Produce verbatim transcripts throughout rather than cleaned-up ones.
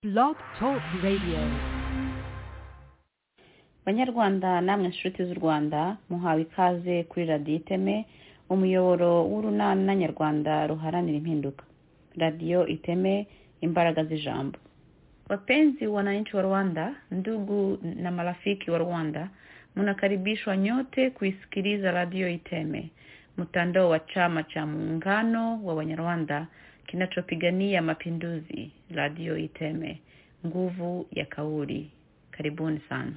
Blog Talk Radio. Banyarwanda namwe nshuti z'u Rwanda muhawe ikaze kuri Radio Iteme, umuyoboro w'urunana nyarwanda ruharanira impinduka. Radio Iteme, imbaraga z'ijambo. Wapenzi wananchi wa Rwanda, ndugu na marafiki wa Rwanda, mnakaribishwa nyote kuisikiliza Radio Iteme, mtandao wa chama cha muungano wa Wanyarwanda kinachopigania mapinduzi. Radio Iteme, nguvu ya kauli. Karibuni sana.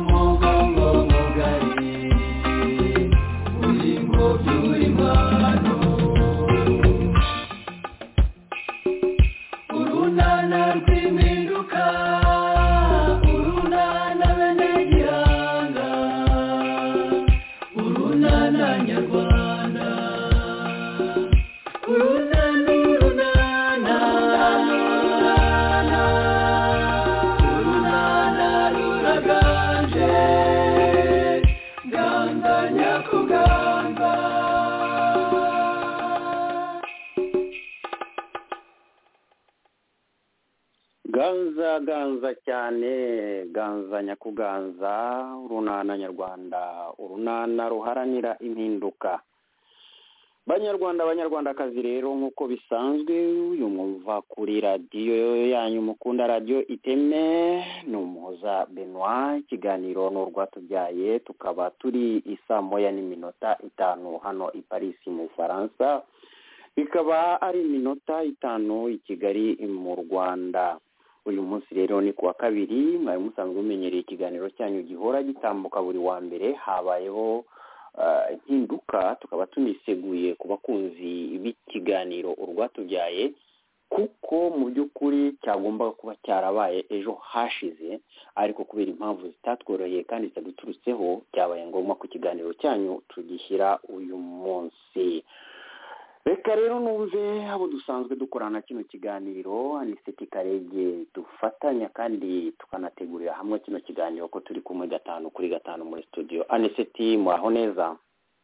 Uri ganza ganza cyane ganza nyakuganza urunana nyarwanda urunana ruharanira impinduka. Banyarwanda banyarwandakazi rero nk'uko bisanzwe uyu mwumva kuri radiyo yanyu mukunda radiyo Iteme ni Umuhoza Benoit, ikiganiro n'urwatubyaye, tukaba turi isaa moya n'iminota itanu hano i Paris mu Faransa, bikaba ari iminota itanu i Kigali mu Rwanda. Uyu munsi rero ni kuwa kabiri, mwari musanzwe mumenyereye ikiganiro cyanyu gihora gitambuka buri wa mbere. Habayeho impinduka, tukaba tuniseguye ku bakunzi b'ikiganiro urwatubyaye, kuko mu by'ukuri cyagombaga kuba cyarabaye ejo hashize, ariko kubera impamvu zitatworoheye kandi zitaduturutseho byabaye ngombwa ku kiganiro cyanyu tugishyira uyu munsi. Reka rero numve abo dusanzwe dukorana kino kiganiro, Aniseti Karege, dufatanya kandi tukanategurira hamwe kino kiganiro ko turi kumwe gatanu kuri gatanu muri studio. Aniseti, muraho neza?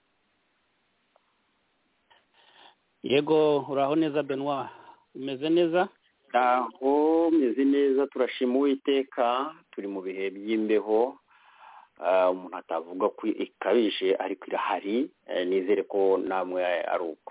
Yego, uraho neza Benoit, umeze neza? Aho meze neza, turashima Uwiteka, turi mu bihe by'imbeho. Umuntu atavuga ko ikabije ariko irahari, nizere ko namwe ari uko.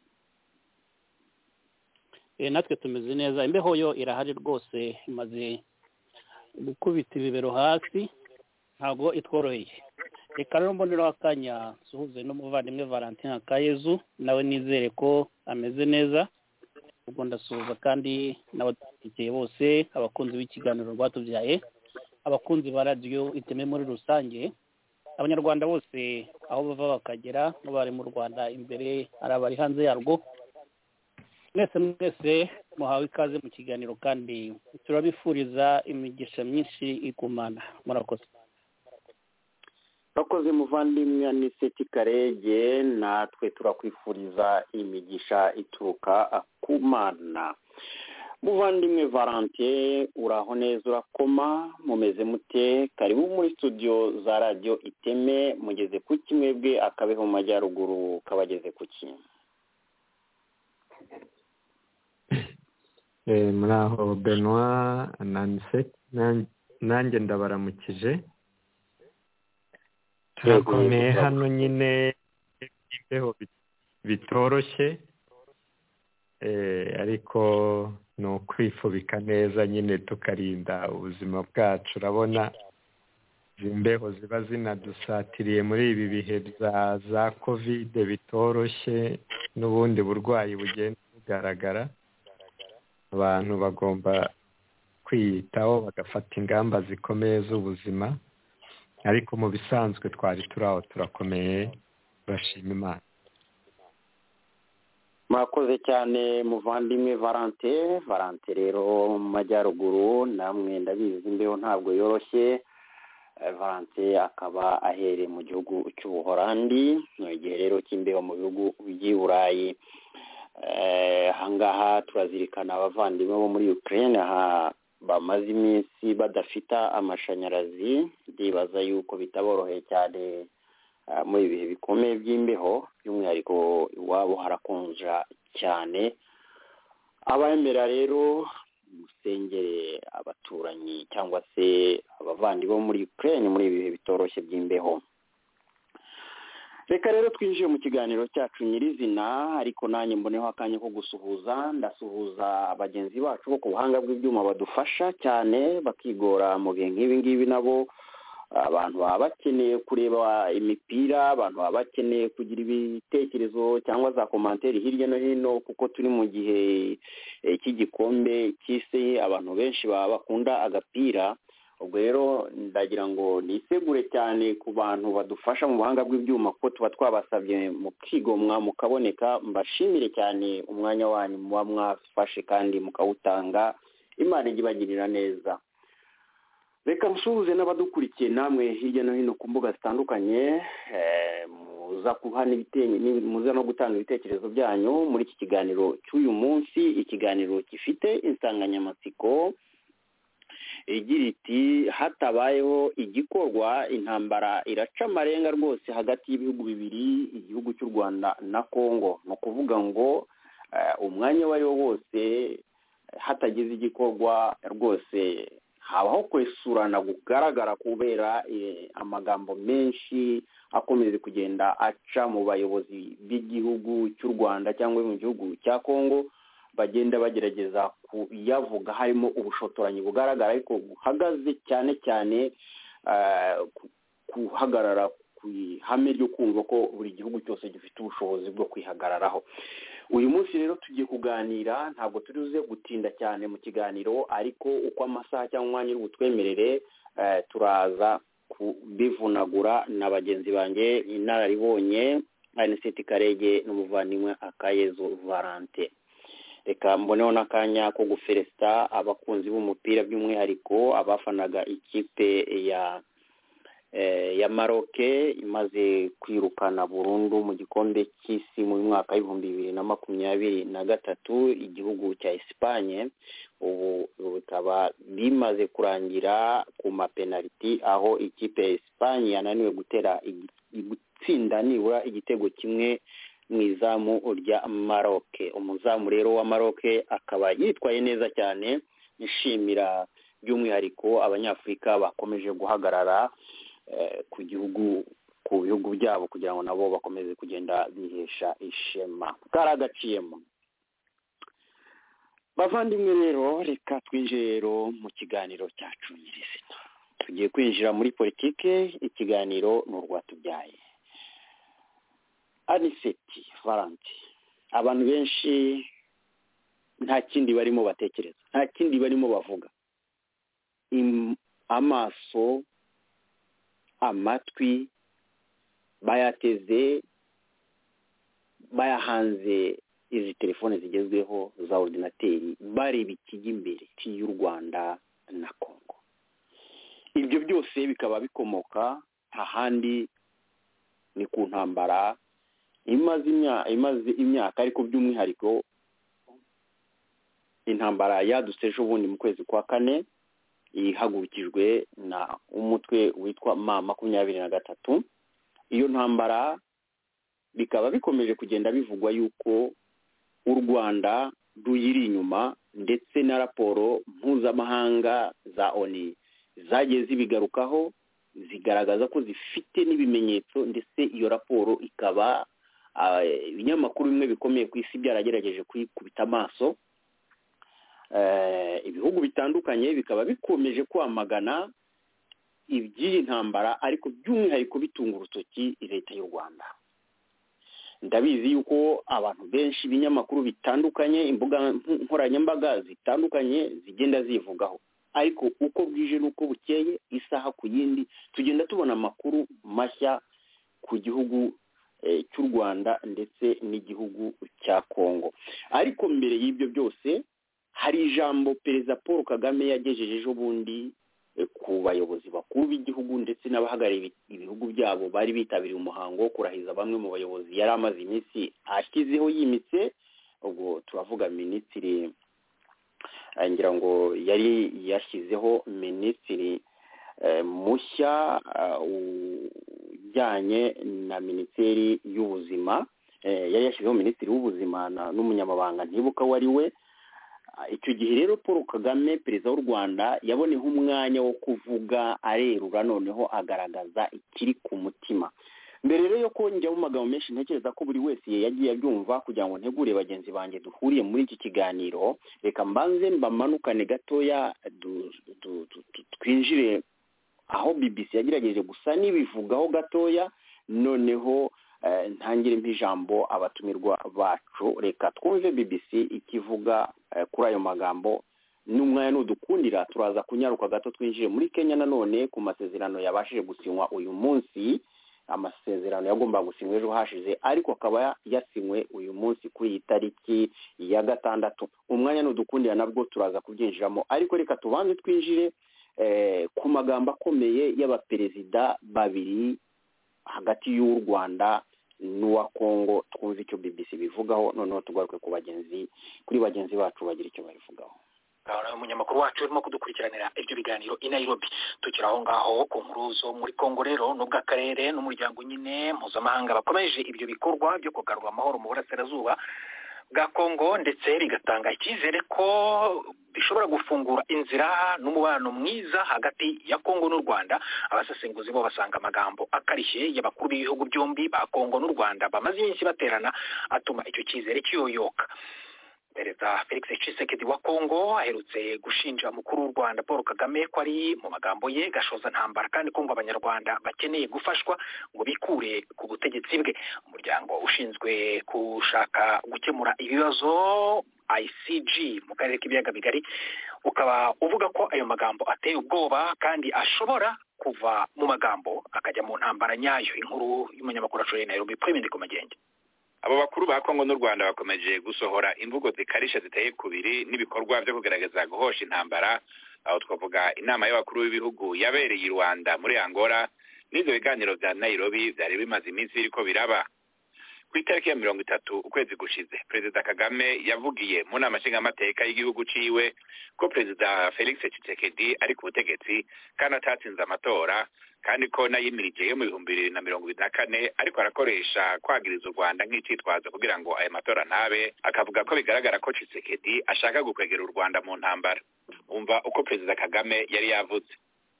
E, natwe tumeze neza, imbeho yo irahari rwose, imaze gukubita ibibero hasi, ntabwo itworoheye. Reka rero mboneraho akanya suhuze n'umuvandimwe Valentin Akayezu, nawe nizere ko ameze neza. Ubwo ndasuhuza kandi n'abadukurikiye bose, abakunzi b'ikiganiro rwatubyaye, abakunzi ba radiyo Iteme muri rusange, abanyarwanda bose aho bava bakagera, n'abari mu Rwanda imbere ari abari hanze yarwo. Mwese mwese muhawe ikaze mu kiganiro kandi turabifuriza imigisha myinshi ikumana. Murakoze. Bakoze muvandimwe Aniseti Karege, natwe turakwifuriza imigisha ituruka akumana. Muvandimwe Valentin, uraho neza, urakoma, mumeze mute? Karibu muri studio za radio Iteme, mugeze ku kimwebwe akabeho mu majyaruguru kabageze ku kintu. Eh, muraho Benoit Aniseti, nanjye ndabaramukije. Turakomeye hano nyine, imbeho bitoroshye, eh, ariko ni ukwifubika neza nyine tukarinda ubuzima bwacu. Urabona imbeho ziba zinadusatiriye muri ibi bihe za za covid bitoroshye, n'ubundi burwayi bugenda bugaragara. Abantu bagomba kwiyitaho bagafata ingamba zikomeye z'ubuzima, ariko mu bisanzwe twari turaho turakomeye, turashima Imana. Murakoze cyane muvandimwe Valentin. Valentin rero mu majyaruguru, namwe ndabizi imbeho ntabwo yoroshye. Valentin akaba ahereye mu gihugu cy'Ubuholandi, no igihe rero cy'imbeho mu bihugu by'i Burayi. Ahangaha turazirikana abavandimwe bo muri Ukraine aha bamaze iminsi badafite amashanyarazi. Ndibaza yuko bitaboroheye cyane muri ibihe bikomeye by'imbeho, by'umwihariko iwabo harakonja cyane. Abemera rero musengere abaturanyi cyangwa se abavandimwe bo muri Ukraine muri ibi bihe bitoroshye by'imbeho. Reka rero twinjiye mu kiganiro cyacu nyirizina, ariko nanjye mboneho akanya ko gusuhuza. Ndasuhuza bagenzi bacu bo ku buhanga bw'ibyuma badufasha cyane, bakigora mu bihe nk'ibi ngibi. Nabo abantu baba bakeneye kureba imipira, abantu baba bakeneye kugira ibitekerezo cyangwa za komantere hirya no hino, kuko turi mu gihe cy'igikombe cy'isi, abantu benshi baba bakunda agapira. Ubwo rero ndagira ngo nisegure cyane ku bantu badufasha mu buhanga bw'ibyuma, ko tuba twabasabye mukigomwa mukaboneka. Mbashimire cyane umwanya wanyu muba mwafashe kandi mukawutanga. Imana igibagirira neza. Reka nsuhuze n'abadukurikiye namwe hirya no hino ku mbuga zitandukanye, muza kuhana ibitenye, muza no gutanga ibitekerezo byanyu muri iki kiganiro cy'uyu munsi, ikiganiro gifite insanganyamatsiko igira iti hatabayeho igikorwa intambara iraca amarenga rwose hagati y'ibihugu bibiri, igihugu cy'u Rwanda na Kongo. No kuvuga ngo umwanya wari wo wose hatagize igikorwa rwose habaho kwesurana kugaragara kubera amagambo menshi akomeze kugenda aca mu bayobozi b'igihugu cy'u Rwanda cyangwa mu gihugu cya Kongo, bagenda bagerageza kuyavuga harimo ubushotoranyi bugaragara ariko buhagaze cyane cyane kuhagarara ku ihame ryo kumva ko buri gihugu cyose gifite ubushobozi bwo kwihagararaho. Uyu munsi rero tugiye kuganira, ntabwo turize gutinda cyane mu kiganiro, ariko uko amasaha cyangwa umwanya uri butwemerere turaza kubivunagura na bagenzi banjye inararibonye Aniseti Karege n'umuvandimwe Akayezu Valente. Reka mboneho n'akanya ko guferesta abakunzi b'umupira by'umwihariko abafanaga ikipe ya ya Maroc imaze kwirukana burundu mu gikombe cy'isi mu mwaka w'ibihumbi bibiri na makumyabiri na gatatu igihugu cya Espagne. Ubu bikaba bimaze kurangira ku mapenaliti aho ikipe ya Espagne yananiwe gutera gutsinda nibura igitego kimwe mu izamu rya Maroc. Umuzamu rero wa Maroc akaba yitwaye neza cyane, nishimira by'umwihariko abanyafurika bakomeje guhagarara ku gihugu ku bihugu byabo kugira ngo nabo bakomeze kugenda bihesha ishema karagaciyemo. Bavandimwe rero reka twinjire rero mu kiganiro cyacu nyirizina. Tugiye kwinjira muri politike, ikiganiro n'urwatubyaye. Aniseti Valente, abantu benshi nta kindi barimo batekereza, nta kindi barimo bavuga, amaso amatwi bayateze bayahanze izi telefone zigezweho za ordinateri, bareba ikijya imbere y'u Rwanda na Kongo. Ibyo byose bikaba bikomoka ahandi ni ku ntambara imaze imyaka imaze imyaka ariko by'umwihariko intambara yadutse ejo bundi mu kwezi kwa kane ihagurukijwe na umutwe witwa ma makumyabiri na gatatu. Iyo ntambara bikaba bikomeje kugenda bivugwa yuko u Rwanda ruyiri inyuma, ndetse na raporo mpuzamahanga za O N U zagiye zibigarukaho zigaragaza ko zifite n'ibimenyetso, ndetse iyo raporo ikaba ibinyamakuru bimwe bikomeye ku isi byaragerageje kuyikubita amaso. Ibihugu bitandukanye bikaba bikomeje kwamagana iby'iyi ntambara, ariko by'umwihariko bitunga urutoki leta y'u Rwanda. Ndabizi yuko abantu benshi ibinyamakuru bitandukanye, imbuga nkoranyambaga zitandukanye zigenda zivugaho, ariko uko bwije n'uko bukeye isaha ku yindi tugenda tubona amakuru mashya ku gihugu cy'u Rwanda ndetse n'igihugu cya Kongo. Ariko mbere y'ibyo byose hari ijambo Perezida Paul Kagame yagejeje ejo bundi ku bayobozi bakuru b'igihugu ndetse n'abahagarariye ibihugu byabo bari bitabiriye umuhango wo kurahiza bamwe mu bayobozi yari amaze iminsi ashyizeho yimitse. Ubwo turavuga minisitiri, ngira ngo yari yashyizeho minisitiri mushya ujyanye na minisiteri y'ubuzima, yari yashyizeho minisitiri w'ubuzima n'umunyamabanga ntibuka wari we. Icyo gihe rero Paul Kagame perezida w'u Rwanda yaboneho umwanya wo kuvuga arerura, noneho agaragaza ikiri ku mutima. Mbere rero yo kongera mu magambo menshi, ntekereza ko buri wese yagiye abyumva kugira ngo ntegure bagenzi banjye duhuriye muri iki kiganiro, reka mbanze mbamanukane gatoya twinjire aho B B C yagerageje gusa n'ibivugaho gatoya, noneho ntangire mpijambo abatumirwa bacu. Reka twumve B B C ikivuga kuri ayo magambo, n'umwanya n'udukundira turaza kunyaruka gato twinjire muri Kenya nanone ku masezerano yabashije gusinywa uyu munsi. Amasezerano yagomba gusinywa ejo hashize, ariko akaba yasinywe uyu munsi kuri iyi tariki ya gatandatu. Umwanya n'udukundira nabwo turaza kubyinjiramo, ariko reka tubanze twinjire ku magambo akomeye y'abaperezida babiri hagati y'u Rwanda n'uwa Kongo. Twumve icyo B B C bivugaho, noneho tugaruke ku bagenzi kuri bagenzi bacu bagira icyo barivugaho. Umunyamakuru wacu urimo kudukurikiranira ibyo biganiro i Nairobi. Tukira aho ngaho ku nkuru zo muri Kongo rero n'ubw'akarere n'umuryango nyine mpuzamahanga bakomeje ibyo bikorwa byo kugarura amahoro mu burasirazuba bwa Kongo ndetse bigatanga icyizere ko bishobora gufungura inzira n'umubano mwiza hagati ya Kongo n'u Rwanda. Abasesenguzi bo basanga amagambo akarishye y'abakuru b'ibihugu byombi ba Kongo n'u Rwanda bamaze iminsi baterana atuma icyo cyizere kiyoyoka. Perezida Felix Tshisekedi wa Kongo aherutse gushinja umukuru w'u Rwanda Paul Kagame ko ari mu magambo ye gashoza ntambara kandi ko ngo abanyarwanda bakeneye gufashwa ngo bikure ku butegetsi bwe. Umuryango ushinzwe gushaka gukemura ibibazo I C G mu karere k'ibiyaga bigari ukaba uvuga ko ayo magambo ateye ubwoba kandi ashobora kuva mu magambo akajya mu ntambara nyayo. Inkuru y'umunyamakuru acuye Nairobi Premier ku Magenge. Abo bakuru ba Kongo n'u Rwanda bakomeje gusohora imvugo zikarisha ziteye kubiri n'ibikorwa byo kugaragaza guhosha intambara, aho twavuga inama y'abakuru b'ibihugu yabereye i Rwanda muri Angola n'ibyo biganiro bya Nairobi byari bimaze iminsi biriko biraba. Ku itariki ya mirongo itatu ukwezi gushize Perezida Kagame yavugiye mu nama nshingamateka y'igihugu ciwe ko Perezida Felix Tshisekedi ari ku butegetsi kandi atatsinze amatora, kandi ko nayimirije yo mu bihumbi bibiri na mirongo ibiri na kane ariko arakoresha kwagiriza u Rwanda nk'icitwazo kugira ngo aya matora ntabe, akavuga ko bigaragara ko Tshisekedi ashaka gukwegera u Rwanda mu ntambara. Umva uko Perezida Kagame yari yavuze.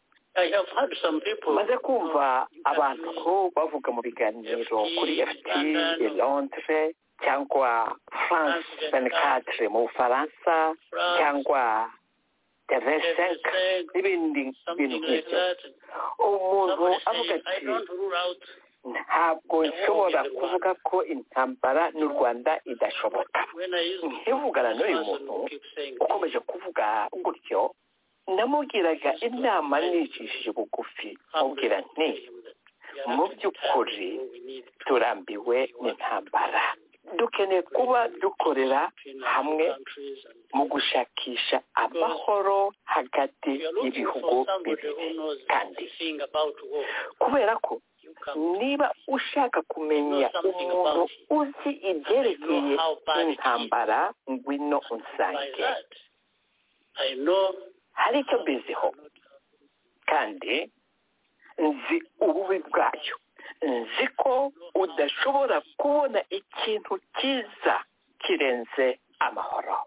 maze kumva abantu bavuga mu biganiro kuri F T i Londres cyangwa France vingt-quatre mu Bufaransa cyangwa T V cinq n'ibindi bintu nk'ibyo, umuntu avuga ati ntabwo nshobora kuvuga ko intambara n'u Rwanda idashoboka. Nkivugana n'uyu muntu ukomeje kuvuga gutyo, namubwiraga inama nicishije bugufi mubwira nti mu by'ukuri turambiwe n'intambara, dukeneye kuba dukorera hamwe mu gushakisha amahoro hagati y'ibihugu bibiri. Kandi kubera ko niba ushaka kumenya umuntu uzi ibyerekeye intambara ngwino unsange, hari icyo mbiziho kandi nzi ububi bwayo, nzi ko udashobora kubona ikintu cyiza kirenze amahoro.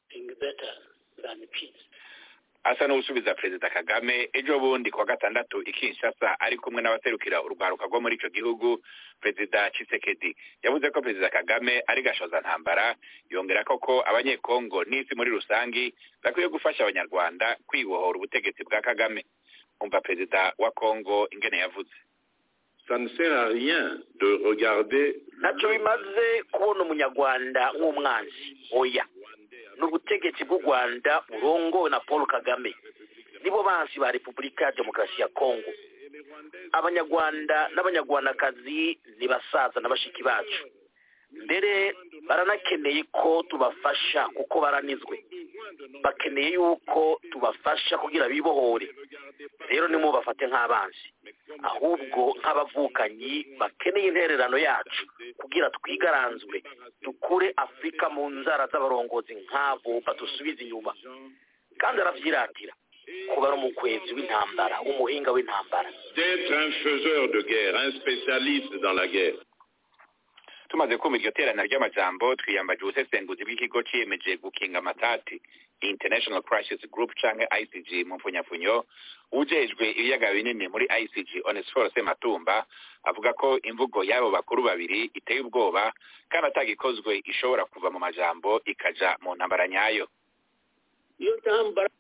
Asa n'usubiza Perezida Kagame ejo bundi kwa gatandatu i Kinshasa ari kumwe n'abaserukira urwaruka rwo muri ico gihugu. Perezida Tshisekedi yavuze ko Perezida Kagame ari gashoza ntambara, yongera ko ko abanyekongo n'isi muri rusangi bakwiye gufasha abanyarwanda kwibohora ubutegetsi bwa Kagame. Umva Perezida wa Kongo ingene yavuze. Ça ne sert à rien de regarder ntacyo bimaze kubona umunyarwanda nk'umwanzi. Oya, n'ubutegetsi bw'u Rwanda burongowe na Paul Kagame nibo bansi ba Repubulika ya Demokarasi ya Kongo. Abanyarwanda n'abanyarwandakazi ni basaza n'abashiki bacu, mbere baranakeneye ko tubafasha kuko baranizwe, bakeneye yuko tubafasha kugira bibohore. Rero nimo bafate nk'abanzi, ahubwo nk'abavukanyi bakeneye intererano yacu kugira twigaranzwe dukure Afrika mu nzara z'abarongozi nk'abo badusubiza inyuma. Kandi aravyiratira kuba ari umukwezi w'intambara, umuhinga w'intambara, d'être un faiseur de guerre, un spécialiste dans la guerre. Tumaze kumva iryo terana ry'amajambo twiyambaje ubusesenguzi bw'ikigo ciyemeje gukinga amatati International Crisis Group canke I C G mu mfunyafunyo, ujejwe ibiyaga binini muri I C G Onesphore Sematumba avuga ko imvugo y'abo bakuru babiri iteye ubwoba kandi atagikozwe ishobora kuva mu majambo ikaja mu ntambara nyayo. Iyo ntambara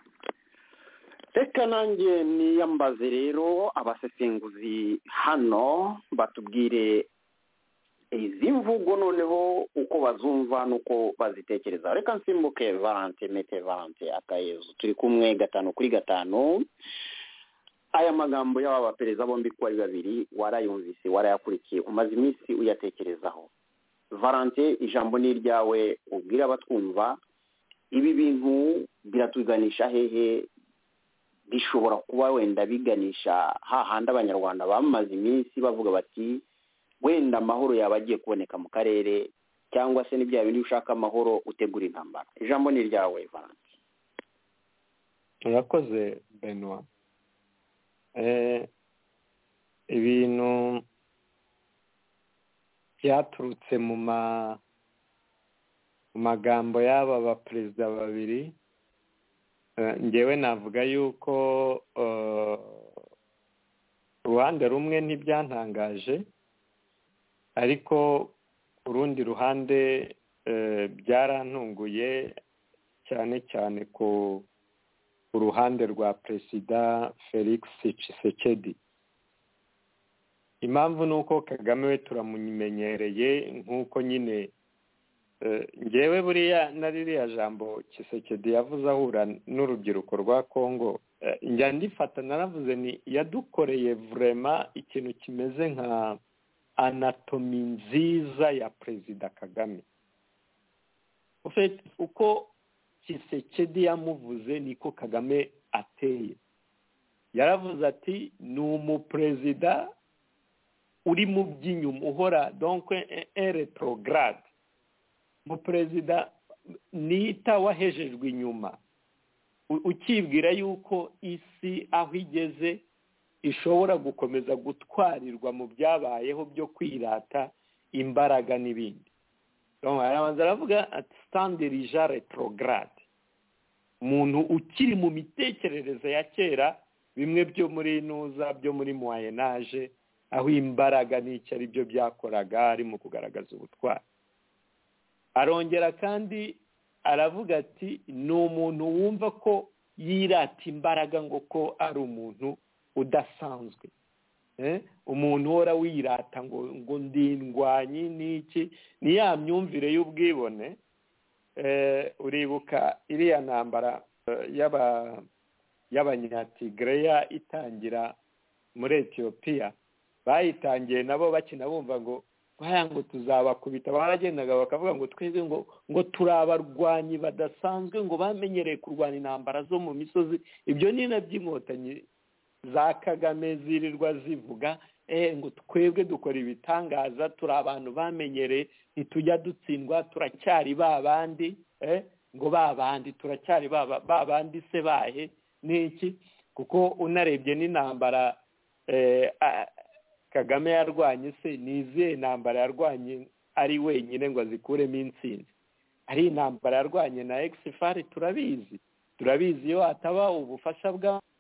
reka nanjye niyambaze rero abasesenguzi hano batubwire izi mvugo noneho uko bazumva nuko bazitekereza. Reka nsimbuke Valente Mete Valente Akayezu, turi kumwe gatanu kuri gatanu. Aya magambo y'aba bapereza bombi ko ari babiri warayumvise, warayakurikiye, umaze iminsi uyatekerezaho. Valente, ijambo ni ryawe, ubwira abatwumva ibi bintu biratuganisha hehe, bishobora kuba wenda biganisha hahandi abanyarwanda bamaze iminsi bavuga bati wenda amahoro yaba agiye kuboneka mu karere, cyangwa se n'ibya bindi ushaka amahoro utegura intambara. Ijambo ni ryawe Valente. Urakoze Benoit. Eh, ibintu byaturutse mu ma mu magambo y'aba baperezida babiri ngewe navuga yuko uruhande rumwe ntibyantangaje ariko urundi ruhande byarantunguye cyane cyane ku ruhande rwa perezida Felix Tshisekedi. Impamvu ni uko Kagame we turamumenyereye nk'uko nyine ngewe buriya na ririya jambo Tshisekedi yavuze ahura n'urubyiruko rwa Congo njya ndifata naravuze ni yadukoreye vraiment ikintu kimeze nka anatomi nziza ya perezida Kagame. Ufite uko Tshisekedi yamuvuze niko Kagame ateye. Yaravuze ati ni umuperezida uri mu by'inyuma uhora donc un retrograde. Mu perezida nita wahejejwe inyuma. Ukibwira yuko isi aho igeze ishobora gukomeza gutwarirwa mu byabayeho byo kwirata imbaraga n'ibindi. Donc arabanza aravuga ati standerija retrograde. Umuntu ukiri mu mitekerereze ya kera bimwe byo muri nuza byo muri moyen age aho imbaraga n'icyo ari byo byakoraga ari mu kugaragaza ubutwari. Arongera kandi aravuga ati ni umuntu wumva ko yirata imbaraga ngo ko ari umuntu udasanzwe. Eh? Umuntu uhora wirata ngo ngo ndindwanyi n'iki ni ya myumvire y'ubwibone. Eh, uribuka iriya ntambara uh, yaba y'abanyatigreya itangira muri Ethiopia bayitangiye nabo bakina bumva ngo baya ngo tuzabakubita baragendaga bakavuga ngo twebwe ngo ngo turabarwanyi badasanzwe ngo bamenyereye kurwana intambara zo mu misozi. Ibyo ni naby'inkotanyi za Kagame zirirwa zivuga eh ngo twebwe dukora ibitangaza turi abantu bamenyereye ntitujya dutsindwa turacyari babandi eh ngo babandi turacyari babandi se bahe niki kuko unarebye n'intambara eh Kagame yarwanye se niziye intambara yarwanye ari wenyine ngo azikuremo intsinzi. Ari intambara yarwanye na Exfar turabizi turabizi yo ataba ubufasha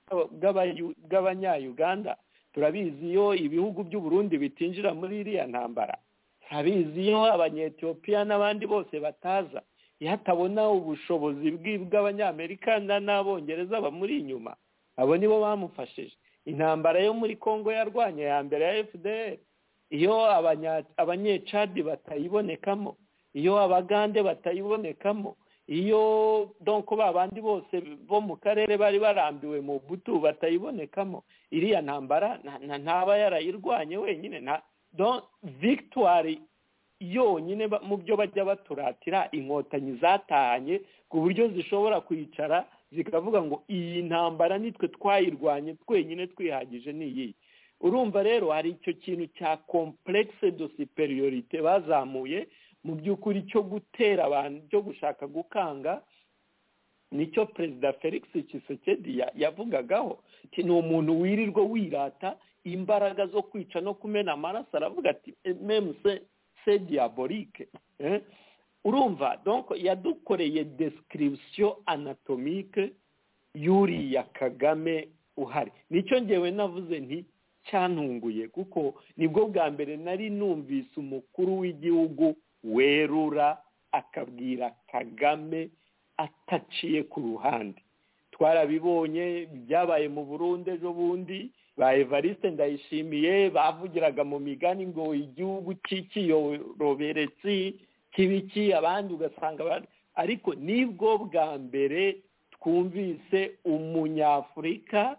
bw'abanya-Uganda turabizi yo ibihugu by'u Burundi bitinjira muri iriya ntambara turabizi yo abanya-Ethiopia n'abandi bose bataza yatabona ubushobozi bw'Abanyamerika n'Abongereza bamuri inyuma abo nibo bamufashije. Intambara yo muri Congo yarwanye ya mbere ya F D L iyo abanya abanyecadi batayibonekamo iyo abagande batayibonekamo iyo donc babandi bose bo mu karere bari barambiwe mu butu batayibonekamo iriya ntambara ntaba yarayirwanye wenyine na donc victoire yonyine mu byo bajya baturatira inkotanyi zatahanye ku buryo zishobora kwicara zikavuga ngo iyi ntambara nitwe twayirwanye twenyine twihagije niyi. Urumva rero hari icyo kintu cya complexe de superiorité bazamuye mu by'ukuri cyo gutera abantu cyo gushaka gukanga nicyo perezida Felix Tshisekedi yavugagaho. Ni umuntu wirirwa wirata imbaraga zo kwica no kumena amaraso aravuga ati même c'est diabolique. Eh? Urumva donc yadukoreye description anatomique yuriya Kagame uhari. Nicyo ngewe navuze nti cyantunguye kuko nibwo bwa mbere nari numvise umukuru w'igihugu werura akabwira Kagame ataciye ku ruhande. Twarabibonye byabaye mu Burundi ejo bundi ba Evariste Ndayishimiye bavugiraga mu migani ngo igihugu cy'ikiyoroberetsi kibiki abandi ugasanga ariko nibwo bwa mbere twumvise umunyafurika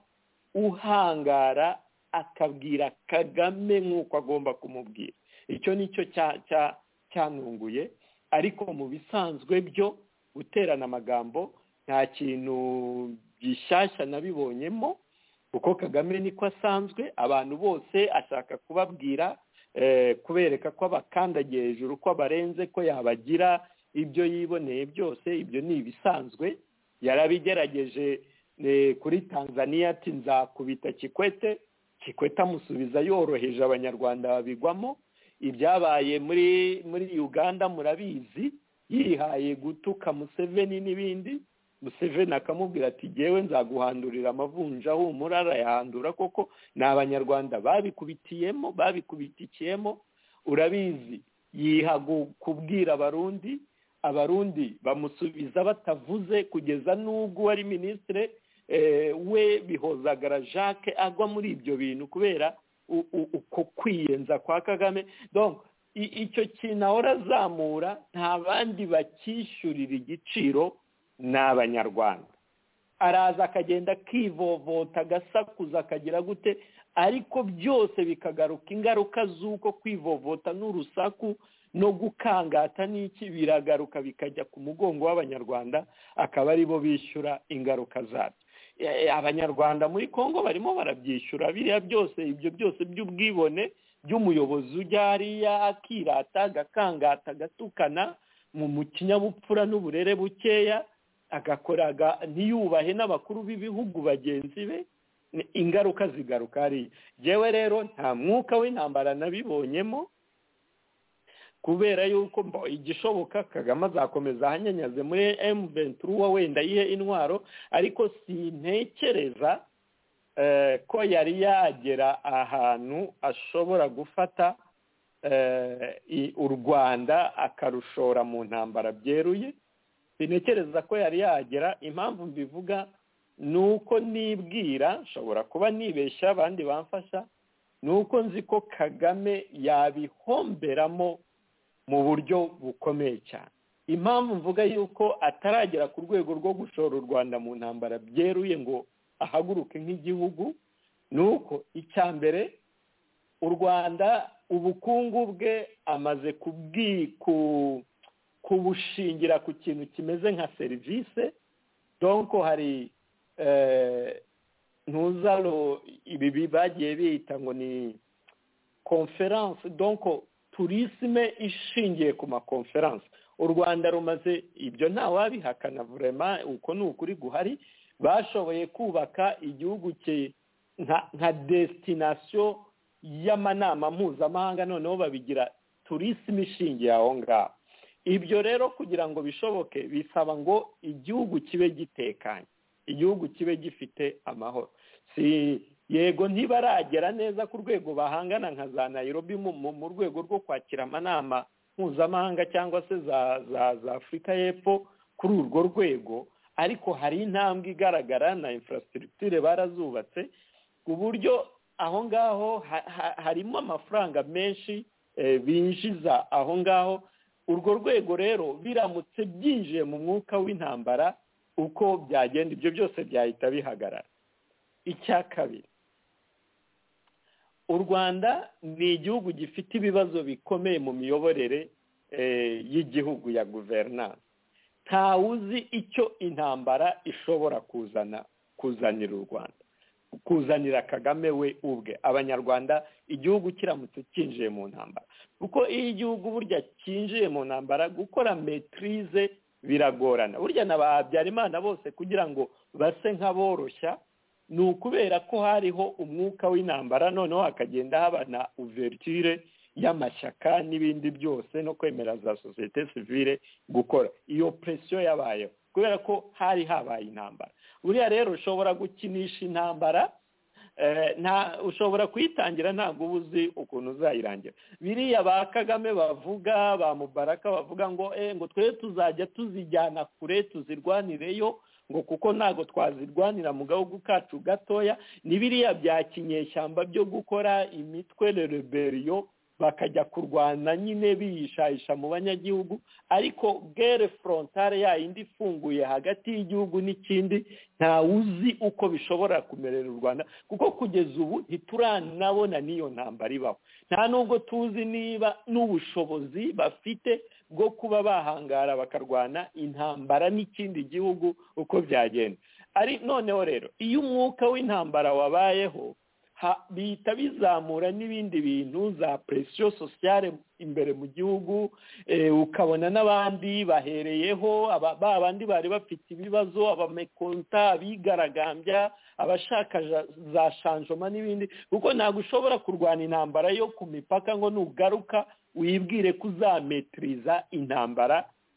uhangara akabwira Kagame nk'uko agomba kumubwira. Icyo nicyo cyanunguye ariko mu bisanzwe byo guterana amagambo nta kintu gishyashya nabibonyemo kuko Kagame niko asanzwe abantu bose ashaka kubabwira kubereka ko abakandagiye hejuru ko abarenze ko yabagira ibyo yiboneye byose. Ibyo ni ibisanzwe yarabigerageje kuri Tanzania ati nzakubita Kikwete Kikwete amusubiza yoroheje abanyarwanda babigwamo. Ibyabaye muri muri Uganda murabizi yihaye gutuka Museveni n'ibindi. Museveni akamubwira ati jyewe nzaguhandurira amavunja humura, arayahandura koko. Ni abanyarwanda babikubitiyemo babikubitikiyemo. Urabizi yiha kubwira abarundi, abarundi bamusubiza batavuze kugeza n'ubwo wari ministre eh, we Bihozagara Jacques agwa muri ibyo bintu kubera uko kwiyenza kwa Kagame. Donc icyo kintu ahora azamura nta bandi bakishyurira igiciro n'abanyarwanda. Araza akagenda akivovota agasakuza akagira gute, ariko byose bikagaruka ingaruka z'uko kwivovota n'urusaku no gukangata n'iki biragaruka bikajya ku mugongo w'abanyarwanda, akaba ari bo bishyura ingaruka zabyo. Abanyarwanda muri Kongo barimo barabyishyura biriya byose, ibyo byose by'ubwibone by'umuyobozi ujya hariya akirata agakangata agatukana mu kinyabupfura n'uburere bukeya, agakoraga ntiyubahe n'abakuru b'ibihugu bagenzi be, ingaruka zigaruka hariya. Jewe rero nta mwuka w'intambara nabibonyemo, kubera yuko mbo igishoboka Kagame azakomeza ahanyanyaze muri M ventura wenda yihe intwaro, ariko sintekereza eh, ko yari yagera ahantu ashobora gufata eh, u Rwanda akarushora mu ntambara byeruye. Sintekereza ko yari yagera. Impamvu mbivuga nuko nibwira, nshobora kuba nibeshya abandi bamfasha, nuko nzi ko Kagame yabihomberamo mu buryo bukomeye cyane. Impamvu mvuga yuko ataragera ku rwego rwo gushora u Rwanda mu ntambara byeruye ngo ahaguruke nk'igihugu, nuko icya mbere u Rwanda ubukungu bwe amaze kubwiku kubushingira ku kintu kimeze nka serivisi. Donc hari eh, ntuzaro ibi bagiye bita ngo ni conference, donc tourisme ishingiye ku ma conference. U Rwanda rumaze ibyo nta wabihakana, vraiment uko ni ukuri guhari. Bashoboye kubaka igihugu cye nka, nka destination y'amanama mpuzamahanga, noneho babigira tourisme ishingiye aho ngaho. Ibyo rero kugira ngo bishoboke bisaba ngo igihugu kibe gitekanye, igihugu kibe gifite amahoro. Si yego ntibaragera neza ku rwego bahangana nka za Nairobi mu rwego rwo kwakira amanama mpuzamahanga cyangwa se za za za Afurika y'Epfo kuri urwo rwego, ariko hari intambwe igaragara na infrastructure barazubatse ku buryo aho ngaho ha, ha, harimo amafaranga menshi eh, binjiza aho ngaho. Urwo rwego rero biramutse byinjiye mu mwuka w'intambara uko byagenda, ibyo byose byahita bihagarara. Icya kabiri, u Rwanda ni igihugu gifite ibibazo bikomeye mu miyoborere eh, y'igihugu ya guverinance. Nta uzi icyo intambara ishobora kuzana kuzanira u Rwanda, kuzanira Kagame we ubwe, abanyarwanda, igihugu kiramutse kinjiye mu ntambara. Kuko iyo igihugu burya kinjiye mu ntambara gukora maîtrise biragorana. Burya na Habyarimana bose kugira ngo base nk'aboroshya ni ukubera ko hariho umwuka w'intambara, noneho hakagenda haba na ouverture y'amashyaka n'ibindi byose no kwemera za société civile gukora. Iyo pression yabayeho kubera ko hari habaye intambara. Buriya rero ushobora gukinisha intambara, eh, nta ushobora kuyitangira ntabwo ubuzi ukuntu uzayirangira. Biriya ba Kagame bavuga, ba Mubaraka bavuga ngo eh ngo twe tuzajya tuzijyana kure tuzirwanireyo, ngo kuko ntago twazirwanira mu gahugu kacu gatoya. Ni biriya bya kinyeshyamba byo gukora imitwe rebellion bakajya kurwana nyine biyishayisha mu banyagihugu, ariko guerre frontale ya indi ifunguye hagati y'igihugu n'ikindi nta uzi uko bishobora kumerera u Rwanda, kuko kugeza ubu ntituranabona n'iyo ntambara ibaho. Nta nubwo tuzi niba n'ubushobozi bafite bwo kuba bahangara bakarwana intambara n'ikindi gihugu uko byagenda. Ari noneho rero iyo umwuka w'intambara wabayeho, bihita bizamura n'ibindi bintu za pression sociale imbere mu gihugu. E, ukabona n'abandi bahereyeho ba bandi bari bafite ibibazo, abamekonta, abigaragambya, abashaka za shanjoma n'ibindi, kuko ntabwo ushobora kurwana intambara yo ku mipaka ngo nugaruka wibwire kuzametriza intambara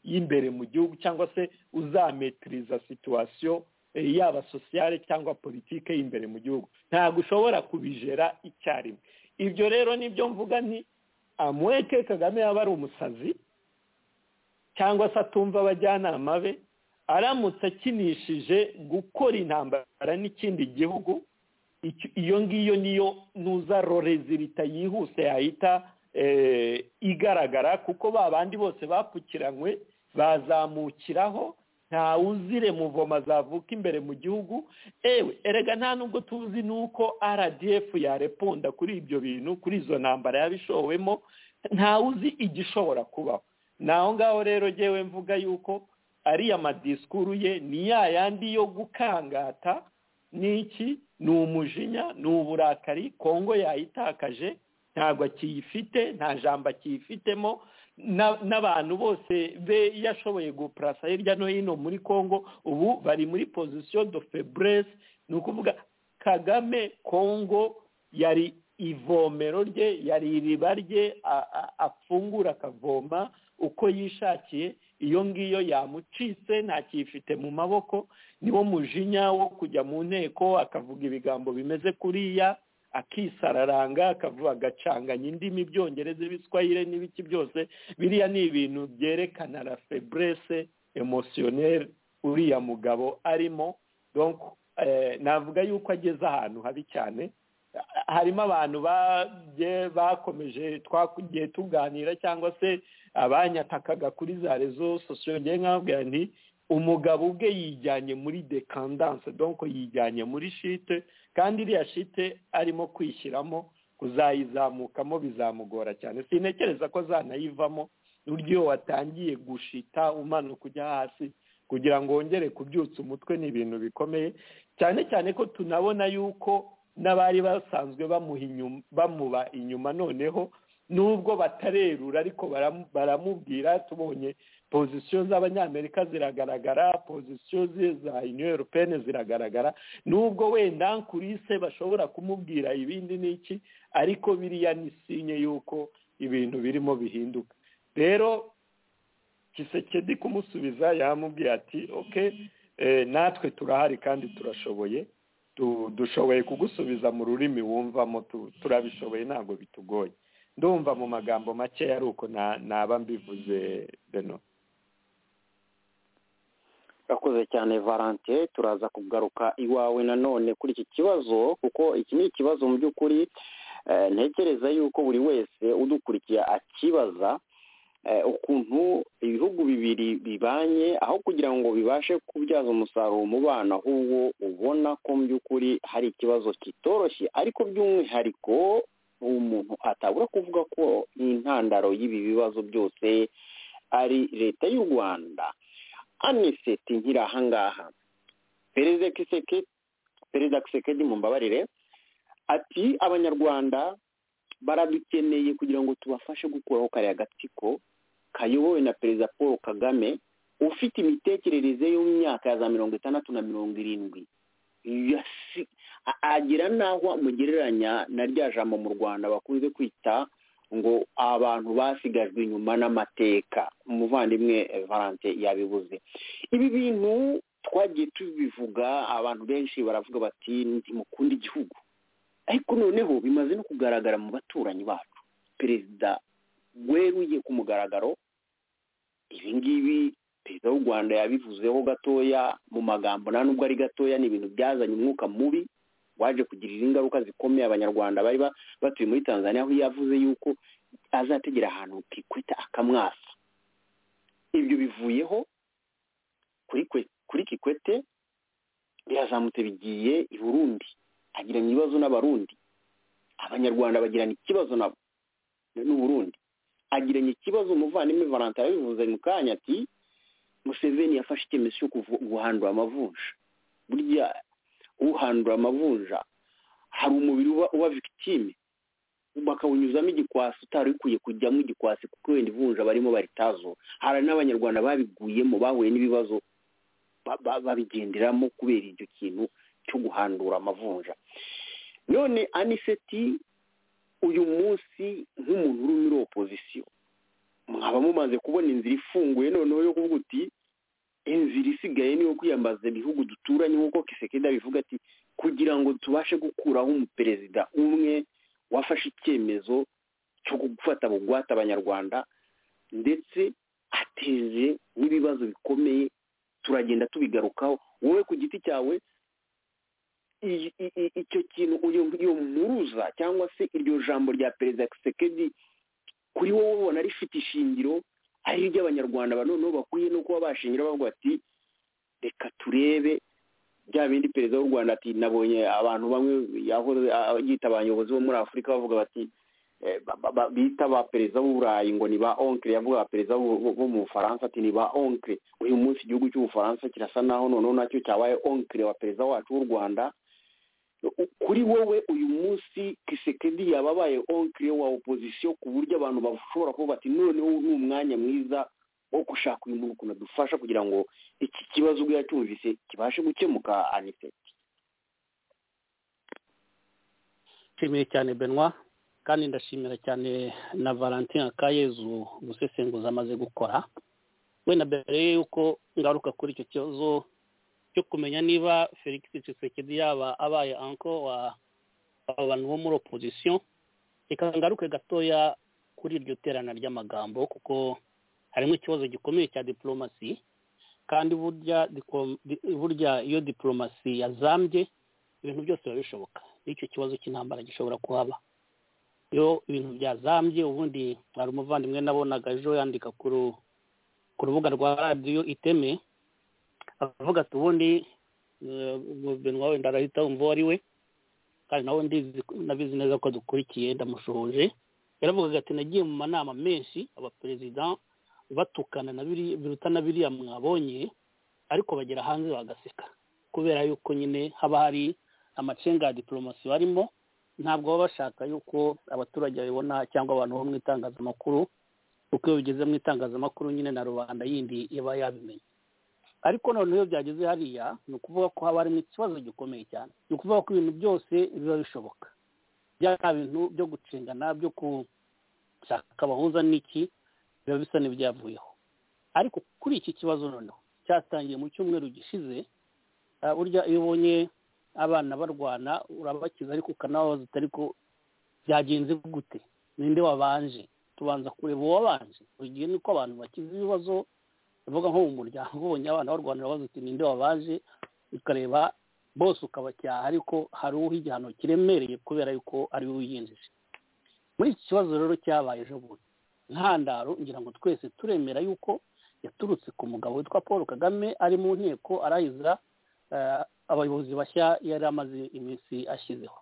y'imbere mu gihugu cyangwa se uzametiriza situwasiyo yaba sosiyale cyangwa politike y'imbere mu gihugu. Ntabwo ushobora kubijera icyarimwe. Ibyo rero nibyo mvuga nti amweke Kagame yaba ari umusazi cyangwa se atumva abajyanama be, aramutse akinishije gukora intambara n'ikindi gihugu, iyo ngiyo niyo nuza rorezirita yihuse yahita igaragara, kuko ba bandi bose bapfukiranywe bazamukiraho, nta uzire muvoma zavuka imbere mu gihugu. Ewe erega nta nubwo tuzi nuko R D F yareponda kuri ibyo bintu, kuri izo ntambara yabishowemo, nta uzi igishobora kubaho. Naho ngaho rero jewe mvuga yuko ari amadiskuru ye ni ya yandi yo gukangata, niki ni umujinya, ni uburakari Kongo yayitakaje, ntabwo akiyifite, nta jambo akiyifitemo, n'abantu bose be yashoboye guprasa hirya no hino muri Kongo ubu bari muri position de faiblesse. Ni ukuvuga Kagame Kongo yari ivomero rye, yari iriba rye afungura akavoma uko yishakiye, iyo ngiyo yamucitse ntakiyifite mu maboko. Niwo mujinya wo kujya mu nteko akavuga ibigambo bimeze kuriya, akisararanga akavuga agacanganya indimi, Ibyongereza, Ibiswahili n'ibiki byose. Biriya ni ibintu byerekana la faiblesse émotionnelle uriya mugabo arimo. Donc eh, navuga yuko ageze ahantu habi cyane. Harimo abantu bakomeje twakugiye tuganira cyangwa se abanyatakaga kuri za rezo sosiyo, ngiye nkabwira nti umugabo ubwe yijyanye muri decadence, donc yijyanye muri shite, kandi iriya shite arimo kwishyiramo kuzayizamukamo bizamugora cyane. Sinekereza ko zanayivamo, uryo watangiye gushita umanuka kujya hasi kugira ngo wongere kubyutsa umutwe, ni ibintu bikomeye cyane cyane ko tunabona yuko n'abari basanzwe bamuba inyuma noneho nubwo batarerura ariko baramubwira. Tubonye position z'abanyamerika ziragaragara, position za Union Européenne ziragaragara, nubwo wenda kurise bashobora kumubwira ibindi n'iki, ariko biriya ni sinye yuko ibintu birimo bihinduka. Rero Kisekedi kumusubiza yamubwiye ati okay, eh, natwe turahari kandi turashoboye, dushoboye kugusubiza mu rurimi wumvamo, turabishoboye, ntabwo bitugoye. Ndumva mu magambo make ari uko naba mbivuze. Beno, urakoze cyane Valentin. Turaza kugaruka iwawe nanone kuri iki kibazo, kuko iki ni ikibazo mu by'ukuri ntekereza yuko buri wese udukurikiye akibaza ukuntu ibihugu bibiri bibanye, aho kugira ngo bibashe kubyaza umusaruro umubano, ahubwo ubona ko mu by'ukuri hari ikibazo kitoroshye. Ariko by'umwihariko umuntu atabura kuvuga ko intandaro y'ibi bibazo byose ari leta y'u Rwanda. Aniseti nkiri aha ngaha, perezida Kisekedi perezida Kisekedi mumbabarire ati abanyarwanda baradukeneye kugira ngo tubafashe gukuraho kariya gatsiko kayobowe na perezida Paul Kagame ufite imitekerereze yo mu myaka ya za mirongo itandatu na mirongo irindwi. Agira naho mugereranya na rya jambo mu Rwanda bakunze kwita ngo abantu basigajwe inyuma n'amateka. Umuvandimwe Valentin yabivuze. Ibi bintu twagiye tubivuga, abantu benshi baravuga bati ntimukunda igihugu, ariko noneho bimaze no kugaragara mu baturanyi bacu. Perezida weruye ku mugaragaro ibi ngibi, perezida w'u Rwanda yabivuzeho gatoya mu magambo, nta nubwo ari gatoya, ni ibintu byazanye umwuka mubi waje kugirira ingaruka zikomeye abanyarwanda bari batuye muri Tanzania, aho yavuze yuko azategera ahantu Kikwete akamwasa. Ibyo bivuyeho kuri kuri Kikwete birazamutse bigiye i Burundi, agiranye ibibazo n'abarundi. Abanyarwanda bagirana ikibazo nabo n'u Burundi, agiranye ikibazo. Umuvandimwe Valentin yabivuze mu kanya ati Museveni yafashe icyemezo cyo guhandura amavunja. Burya uhandura amavunja hari umubiri uba victime, bakawunyuzamo igikwasi utari ukwiye kujyamo igikwasi, kuko wenda ivunja barimo baritazo. Hari n'abanyarwanda babiguyemo, bahuye n'ibibazo babigenderamo kubera icyo kintu cyo guhandura amavunja. None Aniseti uyu munsi nk'umuntu uri muri opposition, mwaba mumaze kubona inzira ifunguye noneho yo igisigaye niyo kwiyambaza ibihugu duturanye nk'uko Kisekedi abivuga ati kugira ngo tubashe gukuraho umuperezida umwe wafashe icyemezo cyo gufata bugwate abanyarwanda ndetse ateje n'ibibazo bikomeye turagenda tubigarukaho wowe ku giti cyawe icyo kintu iyo mpuruza cyangwa se iryo jambo rya perezida Kisekedi kuri wowe ubona rifite ishingiro ari iry'abanyarwanda banoneho bakwiye no kuba bashingira bavuga ati reka turebe bya bindi perezida w'u Rwanda ati nabonye abantu bamwe yahoze yita abayobozi bo muri Afurika bavuga bati bita ba perezida b'Uburayi ngo ni ba oncle yavuga perezida bo mu Faransa ati ni ba oncle uyu munsi igihugu cy'Ubufaransa kirasa naho noneho nacyo cyabaye oncle wa perezida wacu w'u Rwanda kuri wowe uyu munsi Kisekedi yababaye oncle wa opposition ku buryo abantu bashobora kuvuga ati noneho ni umwanya mwiza wo gushaka uyu muntu kuna dufasha kugira ngo iki kibazo ubwo yacyumvise kibashe gukemuka Aniseti. Nshimiye cyane Benoit kandi ndashimira cyane na Valentin Akayezu gusesenguza amaze gukora wenda mbere yuko ngaruka kuri icyo kibazo cyo kumenya niba Felix Tshisekedi yaba abaye anko wa abantu bo muri opposition reka ngaruke gatoya kuri iryo terana ry'amagambo kuko harimo ikibazo gikomeye cya diplomasi kandi burya burya iyo diplomasi yazambye ibintu byose biba bishoboka icyo kibazo cy'intambara gishobora kuhaba iyo ibintu byazambye ubundi hari umuvandimwe nabonaga ejo yandika ku rubuga rwa radiyo Iteme avuga ati ubundi Benoit wenda arahita wumva uwo ari we kandi nawe nabizi neza ko dukurikiye ndamushoje yaravugaga ati nagiye mu manama menshi abaperezida batukana na biri biruta na biriya mwabonye ariko bagera hanze bagaseka kubera yuko nyine haba hari amacenga ya diplomasi barimo ntabwo baba bashaka yuko abaturage babibona cyangwa abantu bo mu itangazamakuru kuko iyo bigeze mu itangazamakuru nyine na rubanda yindi iba yabimenye ariko noneho iyo byageze hariya ni ukuvuga ko haba harimo ikibazo gikomeye cyane ni ukuvuga ko ibintu byose biba bishoboka bya bintu byo gucengana byo gushaka abahuza n'iki biba bisa n'ibyavuyeho ariko kuri iki kibazo noneho cyatangiye mu cyumweru gishize burya iyo ubonye abana barwana urabakiza ariko ukanababaza utari ko byagenze gute ninde wabanje tubanza kureba uwabanje buri gihe niko abantu bakiza ibibazo bavuga nko mu muryango ubonye abana barwanira babaza uti ninde wabaje ukareba bose ukabacyaha ariko hari uwo igihano kiremereye kubera yuko ari we wiyinjije muri iki kibazo rero cyabaye ejo bundi ntandaro ngira ngo twese turemera yuko yaturutse ku mugabo witwa Paul Kagame ari mu nteko arahiza abayobozi bashya yari amaze iminsi ashyizeho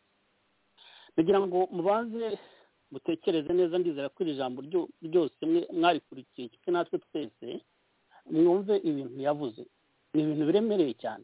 kugira ngo mubanze mutekereze neza ndizera ko iri jambo ryose mwarikurikiye kimwe natwe twese mwumve ibintu yavuze ni ibintu biremereye cyane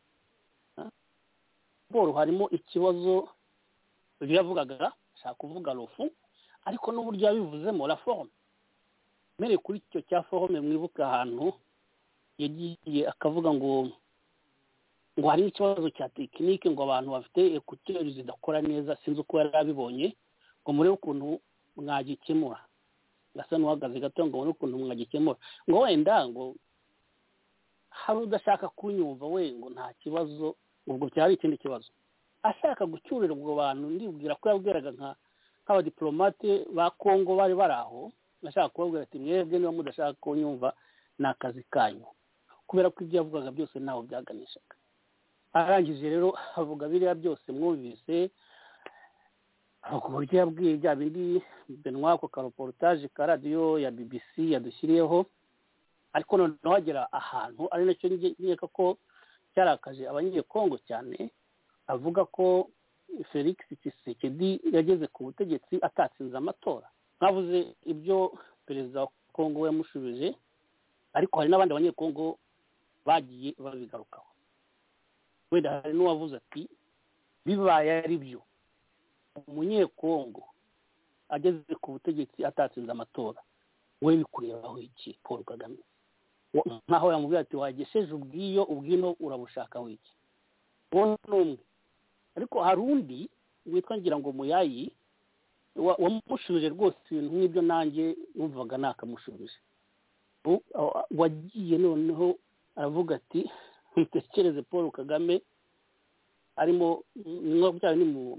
Paul harimo ikibazo byavugaga ashaka kuvuga rufu ariko n'uburyo yabivuzemo la forme mere kuri icyo cya forme mwibuka ahantu yagiye akavuga ngo ngo hari ikibazo cya tekinike ngo abantu bafite ekuteri zidakora neza sinzi uko yari abibonye ngo muri ukuntu mwagikemura gasa n'uhagaze gato ngo muri ukuntu mwagikemura ngo wenda ngo hari udashaka kunyumva we ngo nta kibazo ubwo cyari ikindi kibazo ashaka gucyurira ubwo bantu ndibwira ko yabwiraga nka nk'abadiplomate ba Kongo bari baraho ashaka kubabwira ati mwebwe niba mudashaka kunyumva ni akazi kanyu kubera ko ibyo yavugaga byose ntaho byaganishaga arangije rero avuga biriya byose mwumvise ku buryo yabwiye bya bindi Benoit ko karoportage ka radiyo ya B B C yadushyiriyeho ariko noneho hagera ahantu ari nacyo nkeka ko cyarakaje abanyekongo cyane avuga ko Felix Tshisekedi yageze ku butegetsi atatsinze amatora nkavuze ibyo perezida wa Kongo yamushubije ariko hari n'abandi banyekongo bagiye babigarukaho wenda hari n'uwavuze ati bibaye ari byo umunyekongo ageze ku butegetsi atatsinze amatora we bikurebaho iki Paul Kagame nkaho yamubwira ati wagesheje ubwiyo ubwino urabushakaho iki wowe n'umwe ariko hari undi witwa ngira ngo Muyayi wamushubije rwose ibintu nk'ibyo nanjye numvaga nakamushubije wagiye noneho aravuga ati mutekereze Paul Kagame arimo nko byari ni mu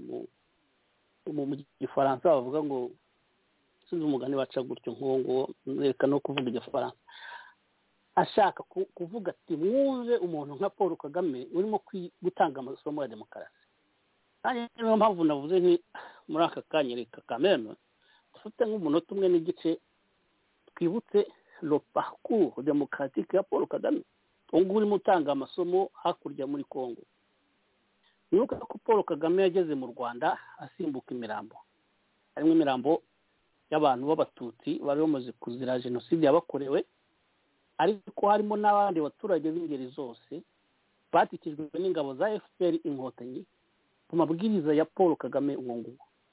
mu gifaransa bavuga ngo sinzi umugani baca gutyo nkongo reka no kuvuga igifaransa ashaka kuvuga ati mwumve umuntu nka Paul Kagame urimo gutanga amasomo ya demokarasi. Kandi niyo mpamvu navuze nti muri aka kanya reka kameme dufite nk'umunota umwe n'igice twibutse le parcours démocratique ya Paul Kagame ngo urimo utanga amasomo hakurya muri Kongo. Nuko ko Paul Kagame yageze mu Rwanda asimbuka imirambo, harimo imirambo y'abantu b'abatutsi bari bamaze kuzira jenoside yabakorewe, ariko harimo n'abandi baturage b'ingeri zose batikijwe n'ingabo za F P R inkotanyi ku mabwiriza ya Paul Kagame ngo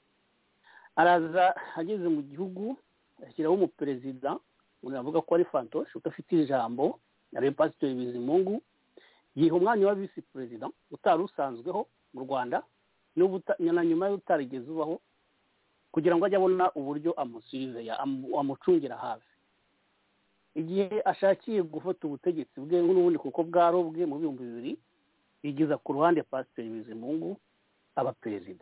araza ageze mu gihugu ashyiraho umuperezida unavuga ko ari fantoche udafite ijambo ari Pastor Bizimungu, yiha umwanya wa vice president utari usanzweho mu Rwanda na nyuma y'utarigeze ubaho kugira ngo ajye abona uburyo amusirize amucungira hafi. Igihe ashakiye gufata ubutegetsi bwe n'ubundi kuko bwarobwe mu bihumbi bibiri yigiza ku ruhande Pastor Bizimungu aba perezida.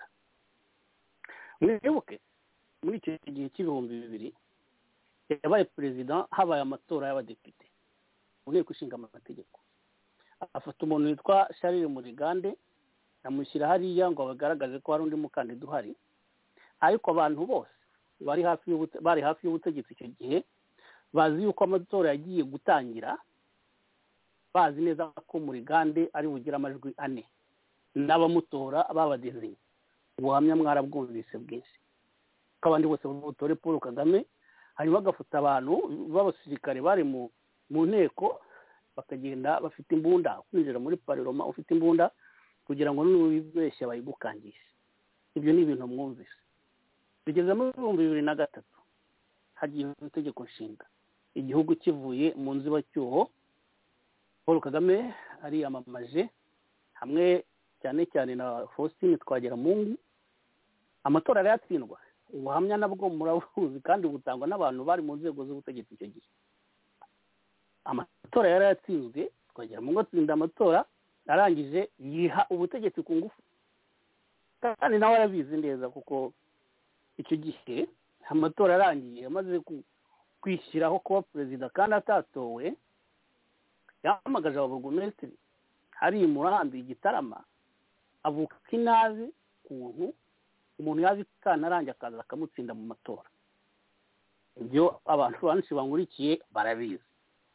Mwibuke muri icyo gihe cy'ibihumbi bibiri yabaye perezida habaye amatora y'abadepite mu nteko ishinga amategeko. Afata umuntu witwa Charles Murigande amushyira hariya ngo bagaragaze ko hari undi mukandida uhari, ariko abantu bose bari hafi bari hafi y'ubutegetsi icyo gihe bazi yuko amatora yagiye gutangira, bazi neza ko Murigande ari bugira amajwi ane n'abamutora babadezanye. Ubuhamya mwarabwumvise bwinshi ko abandi bose butore Paul Kagame, hanyuma bagafata abantu b'abasirikare bari mu mu nteko bakagenda bafite imbunda kwinjira muri parlement ufite imbunda kugira ngo n'ubibeshya bayigukangishe. Ibyo ni ibintu mwumvise. Bigeze mu bihumbi bibiri na gatatu hagiye itegeko nshinga, igihugu kivuye mu nzibacyuho, Paul Kagame ariyamamaje hamwe cyane cyane na Faustin Twagiramungu. Amatora arayatsindwa, ubuhamya nabwo murabuzi kandi butangwa n'abantu bari mu nzego z'ubutegetsi icyo gihe. Amatora yarayatsinzwe, Twagiramungu atsinda amatora, arangije yiha ubutegetsi ku ngufu, kandi nawe arabizi neza kuko icyo gihe amatora arangiye amaze kwishyiraho kuba perezida kandi atatowe, yahamagaje ababurugumesitiri hari Murambi Gitarama avuka inazi kuntu umuntu yazi kana arangiye akaza akamutsinda mu matora. Ibyo abantu benshi bangurikiye barabizi.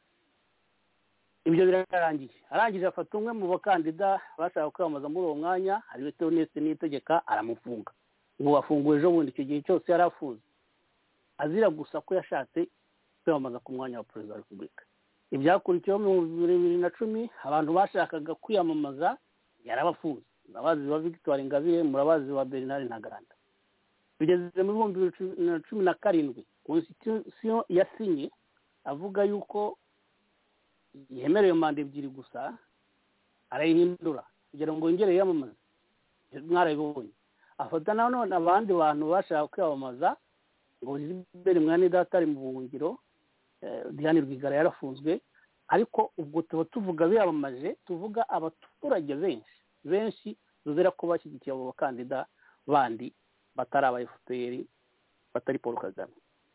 Ibyo birarangiye, arangije afata umwe mu bakandida bashaka kwamamaza muri uwo mwanya ari Theoneste Niyitegeka aramufunga. Ngo wafunguwe ejo bundi icyo gihe cyose yarafuze azira gusa ko yashatse kwamamaza ku mwanya wa perezida wa Repubulika. Ibyakurikiyeho mu bibiri na cumi abantu bashakaga kwiyamamaza yarabafunze. Murabazi wa Victoire Ingabire, murabazi wa Bernard Ntaganda. Bigeze mu bihumbi bibiri na cumi na karindwi constitution yasinye avuga yuko yemerewe manda ebyiri gusa, arayihindura kugira ngo yongere yamamaze. Mwarabibonye afata none abandi bantu bashaka kwiyamamaza ngo Gilbert Mwanidata ari mu buhungiro, Diane Rwigara yarafunzwe, ariko ubwo tuba tuvuga biyamamaje tuvuga abaturage benshi benshi zuzera ko bashyigikiye abo bakandida bandi batari aba F P R batari Paul Kagame.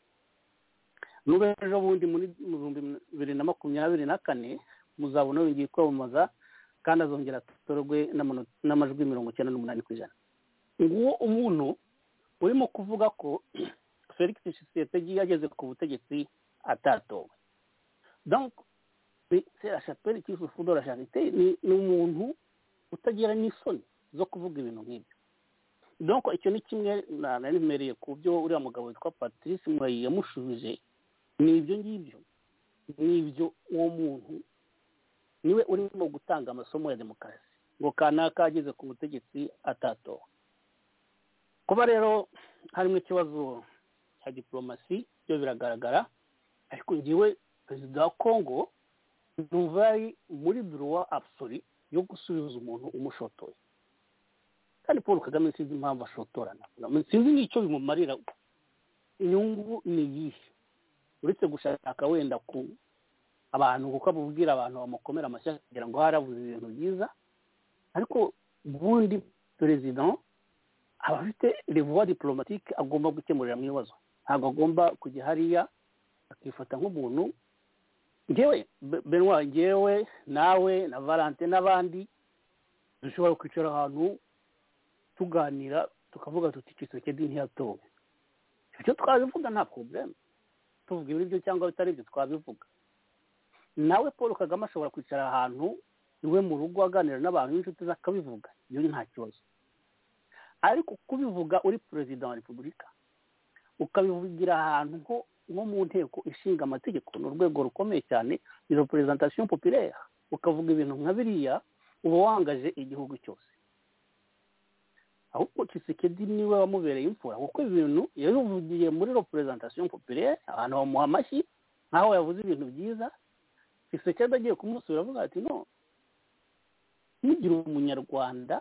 Nube ejo bundi muri bibiri na makumyabiri na kane muzabona yongeye kwamamaza kandi azongera atorwe n'amajwi mirongo icyenda n'umunani ku ijana. Nguwo umuntu urimo kuvuga ko Felix Tshisekedi yageze ku butegetsi atatowe. Donc c'est la chapelle qui se fout de la charité, ni umuntu utagira n'isoni zo kuvuga ibintu nk'ibyo. Donc icyo ni kimwe nanimereye ku byo uriya mugabo witwa Patrice Mwayi yamushubije, ni ibyo ngibyo n'ibyo uwo muntu niwe urimo gutanga amasomo ya demokarasi ngo kanaka ageze ku butegetsi atatowe. Kuba rero harimo ikibazo cya diplomasi byo biragaragara, ariko ngiwe perezida wa Congo nuvari muri droit absolu yo gusubiza umuntu umushotoye. Kandi Paul Kagame sinzi impamvu ashotorana, sinzi n'icyo bimumarira. Inyungu ni yihe uretse gushaka wenda ku abantu kuko abubwira abantu bamukomera amashyi kugira ngo harabuze ibintu byiza ariko ubundi perezida aba afite revuwa diplomatique agomba gukemurira mu bibazo ntabwo agomba kujya hariya akifata nk'umuntu ngewe Benoit ngewe nawe na Valentin n'abandi dushobora kwicara ahantu tuganira tukavuga tuti Tshisekedi ntiyatowe icyo twabivuga nta problème tuvuga ibyo cyangwa bitari ibyo twabivuga nawe Paul Kagame ashobora kwicara ahantu iwe mu rugo aganira n'abantu b'inshuti zakabivuga iyo nta kibazo ariko kubivuga uri perezida wa repubulika ukabivugira ahantu nko nko mu nteko ishinga amategeko ni urwego rukomeye cyane ni representation populaire ukavuga ibintu nka biriya uba wangaje igihugu cyose ahubwo Tshisekedi niwe wamubereye imfura kuko ibintu yabivugiye muri representation populaire abantu bamuha amashyi nkaho yavuze ibintu byiza Tshisekedi agiye kumusura avuga ati no mugira umunyarwanda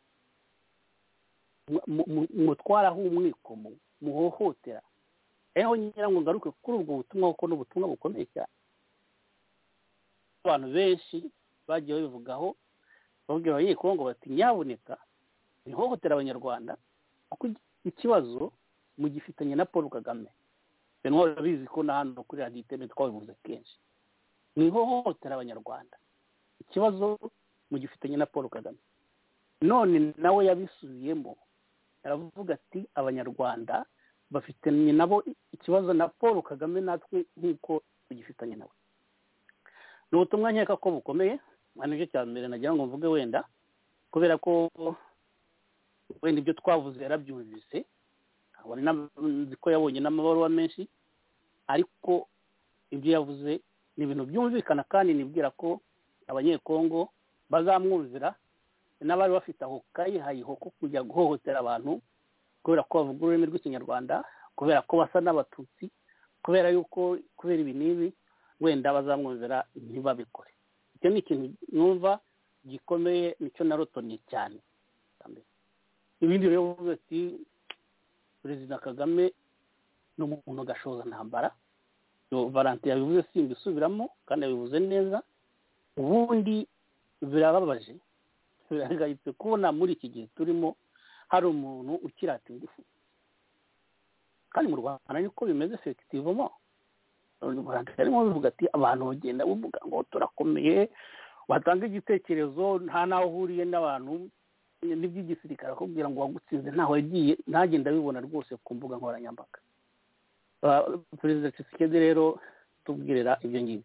mutwaraho umwikomo muhohotera eho ngira ngo ngaruke kuri ubwo butumwa kuko n'ubutumwa bukomeye cyane abantu benshi bagiye babivugaho babwira abanyekongo bati nyaboneka nihohotera abanyarwanda kuko ikibazo mugifitanye na Paul Kagame Benoit urabizi ko na hano kuri radiyo iteme twabivuze kenshi nihohotera abanyarwanda ikibazo mugifitanye na Paul Kagame none nawe yabisubiyemo aravuga ati abanyarwanda bafitanye nabo ikibazo na Paul Kagame natwe nk'uko tugifitanye nawe ni ubutumwa nkeka ko bukomeye nicyo cya mbere nagira ngo mvuge wenda kubera ko wenda ibyo twavuze yarabyumvise nzi ko yabonye n'amabaruwa menshi ariko ibyo yavuze ni ibintu byumvikana kandi nibwira ko abanyekongo bazamwumvira n'abari bafite aho kayihayiho ko kujya guhohotera abantu kubera ko bavuga ururimi rw'ikinyarwanda kubera ko basa n'abatutsi kubera yuko kubera ibi n'ibi wenda bazamwumvira ntibabikore icyo ni ikintu numva gikomeye nicyo narotoniye cyane ibindi rero uvuga ati perezida Kagame ni umuntu gashoza ntambara Valentin yabivuze simbisubiramo kandi yabivuze neza ubundi birababaje biragayitse kubona muri iki gihe turimo hari umuntu ukirata ingufu kandi mu Rwanda niko bimeze effectivement harimo bivuga ati abantu bagenda bavuga ngo turakomeye watanga igitekerezo nta naho uhuriye n'abantu n'iby'igisirikare akubwira ngo wagutsinze ntaho yagiye ntagenda bibona rwose ku mbuga nkoranyambaga perezida Tshisekedi rero tubwirira ibyo ngibyo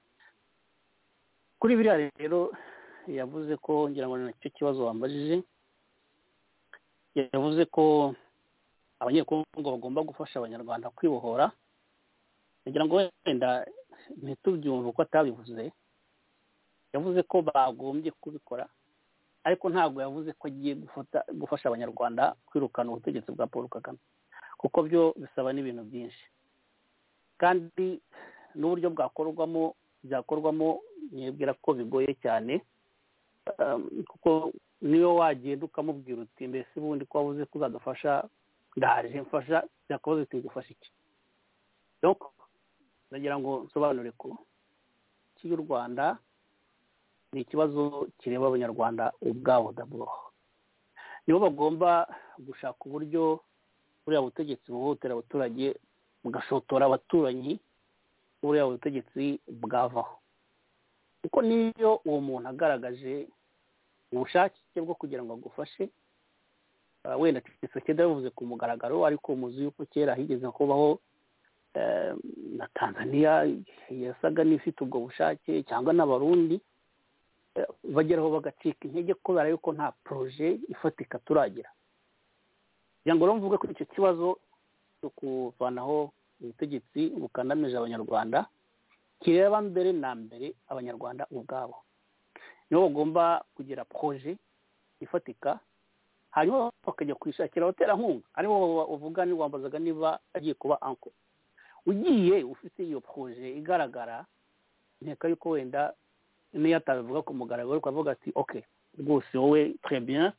kuri biriya rero yavuze ko ngira ngo nicyo kibazo wambajije yavuze ko abanyekongo bagomba gufasha abanyarwanda kwibohora kugira ngo wenda ntitubyumve uko atabivuze yavuze ko bagombye kubikora ariko ntabwo yavuze ko agiye gufata gufasha abanyarwanda kwirukana ubutegetsi bwa Paul Kagame kuko byo bisaba n'ibintu byinshi kandi n'uburyo bwakorwamo byakorwamo nibwira ko bigoye cyane kuko niyo wagenda ukamubwira uti mbese ubundi ko wabuze ko uzadufasha ndaje mfasha byakoze uti gufasha iki donc ndagira ngo nsobanure ko cy'u Rwanda ni ikibazo kireba abanyarwanda ubwabo d'abord nibo bagomba gushaka uburyo buriya butegetsi buhutira abaturage bugashotora abaturanyi buriya butegetsi bwavaho kuko niyo uwo muntu agaragaje ubushake bwo kugira ngo agufashe wenda Tshisekedi yavuze ku mugaragaro ariko muzi yuko kera higeze kubaho na Tanzania yasaga n'ifite ubwo bushake cyangwa n'abarundi bageraho bagacika intege kubera yuko nta projet ifatika turagira kugira ngo mvuge kuri icyo kibazo cyo kuvanaho ubutegetsi bukandamije abanyarwanda kireba mbere na mbere abanyarwanda ubwabo nibo bagomba kugira projet ifatika hanyuma bakajya kwishakira abaterankunga aribo uvuga ni wambazaga niba agiye kuba anko ugiye ufite iyo projet igaragara nteka yuko wenda niyo atabivuga ku mugaragaro ukavuga ati okay rwose wowe très bien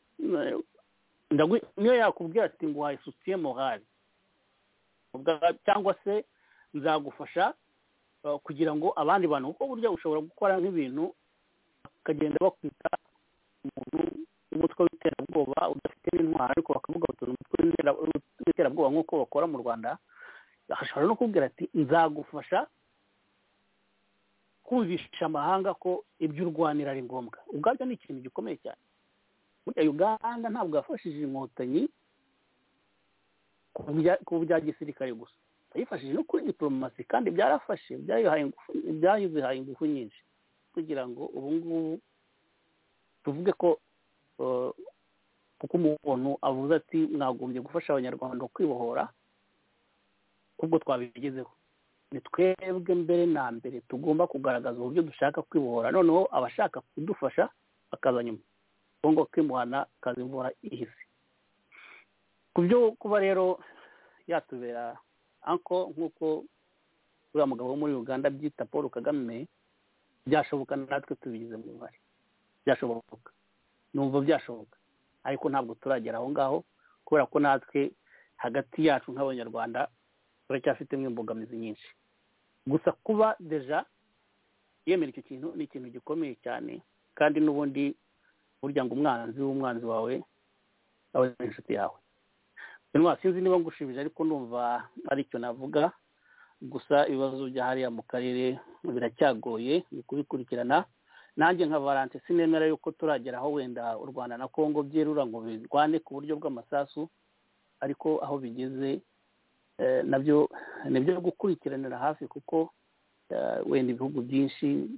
niyo yakubwira ati ngo waye soutien moral cyangwa se nzagufasha kugira ngo abandi bantu kuko burya ushobora gukora nk'ibintu bakagenda bakwita umuntu umutwe w'iterabwoba udafite n'intwaro ariko bakavuga bati umutwe w'iterabwoba nk'uko bakora mu Rwanda ashobora no kubwira ati nzagufasha kumvisha amahanga ko ibyo urwanira ari ngombwa ubwabyo ni ikintu gikomeye cyane. Burya Uganda ntabwo yafashije inkotanyi ku bya gisirikare gusa yifashije no kuri diplomasi kandi byarafashe byayihaye ingufu nyinshi kugira ngo ubu ngubu tuvuge ko kuko umuntu avuze ati mwagombye gufasha abanyarwanda kwibohora ubwo twabigezeho ni twebwe mbere na mbere tugomba kugaragaza uburyo dushaka kwibohora noneho abashaka kudufasha bakaza nyuma ngo kwimuhana kazimvura ihise ku byo kuba rero yatubera anko nk'uko uriya mugabo wo muri Uganda byita Paul Kagame byashoboka natwe tubigize mu ruhare byashoboka numva byashoboka ariko ntabwo turagera aho ngaho kubera ko natwe hagati yacu nk'abanyarwanda turacyafitemo imbogamizi nyinshi gusa kuba deja yemera icyo kintu ni ikintu gikomeye cyane kandi n'ubundi burya ngo umwanzi w'umwanzi wawe abe inshuti yawe. Sinzi niba ngushibije ariko numva ari icyo navuga gusa ibibazo bya hariya mu karere biracyagoye ni kubikurikirana nanjye nka Valence sinemera yuko turagera aho wenda u Rwanda na Congo byerura ngo birwane ku buryo bw'amasasu ariko aho bigeze nabyo nibyo gukurikiranira hafi kuko wenda ibihugu byinshi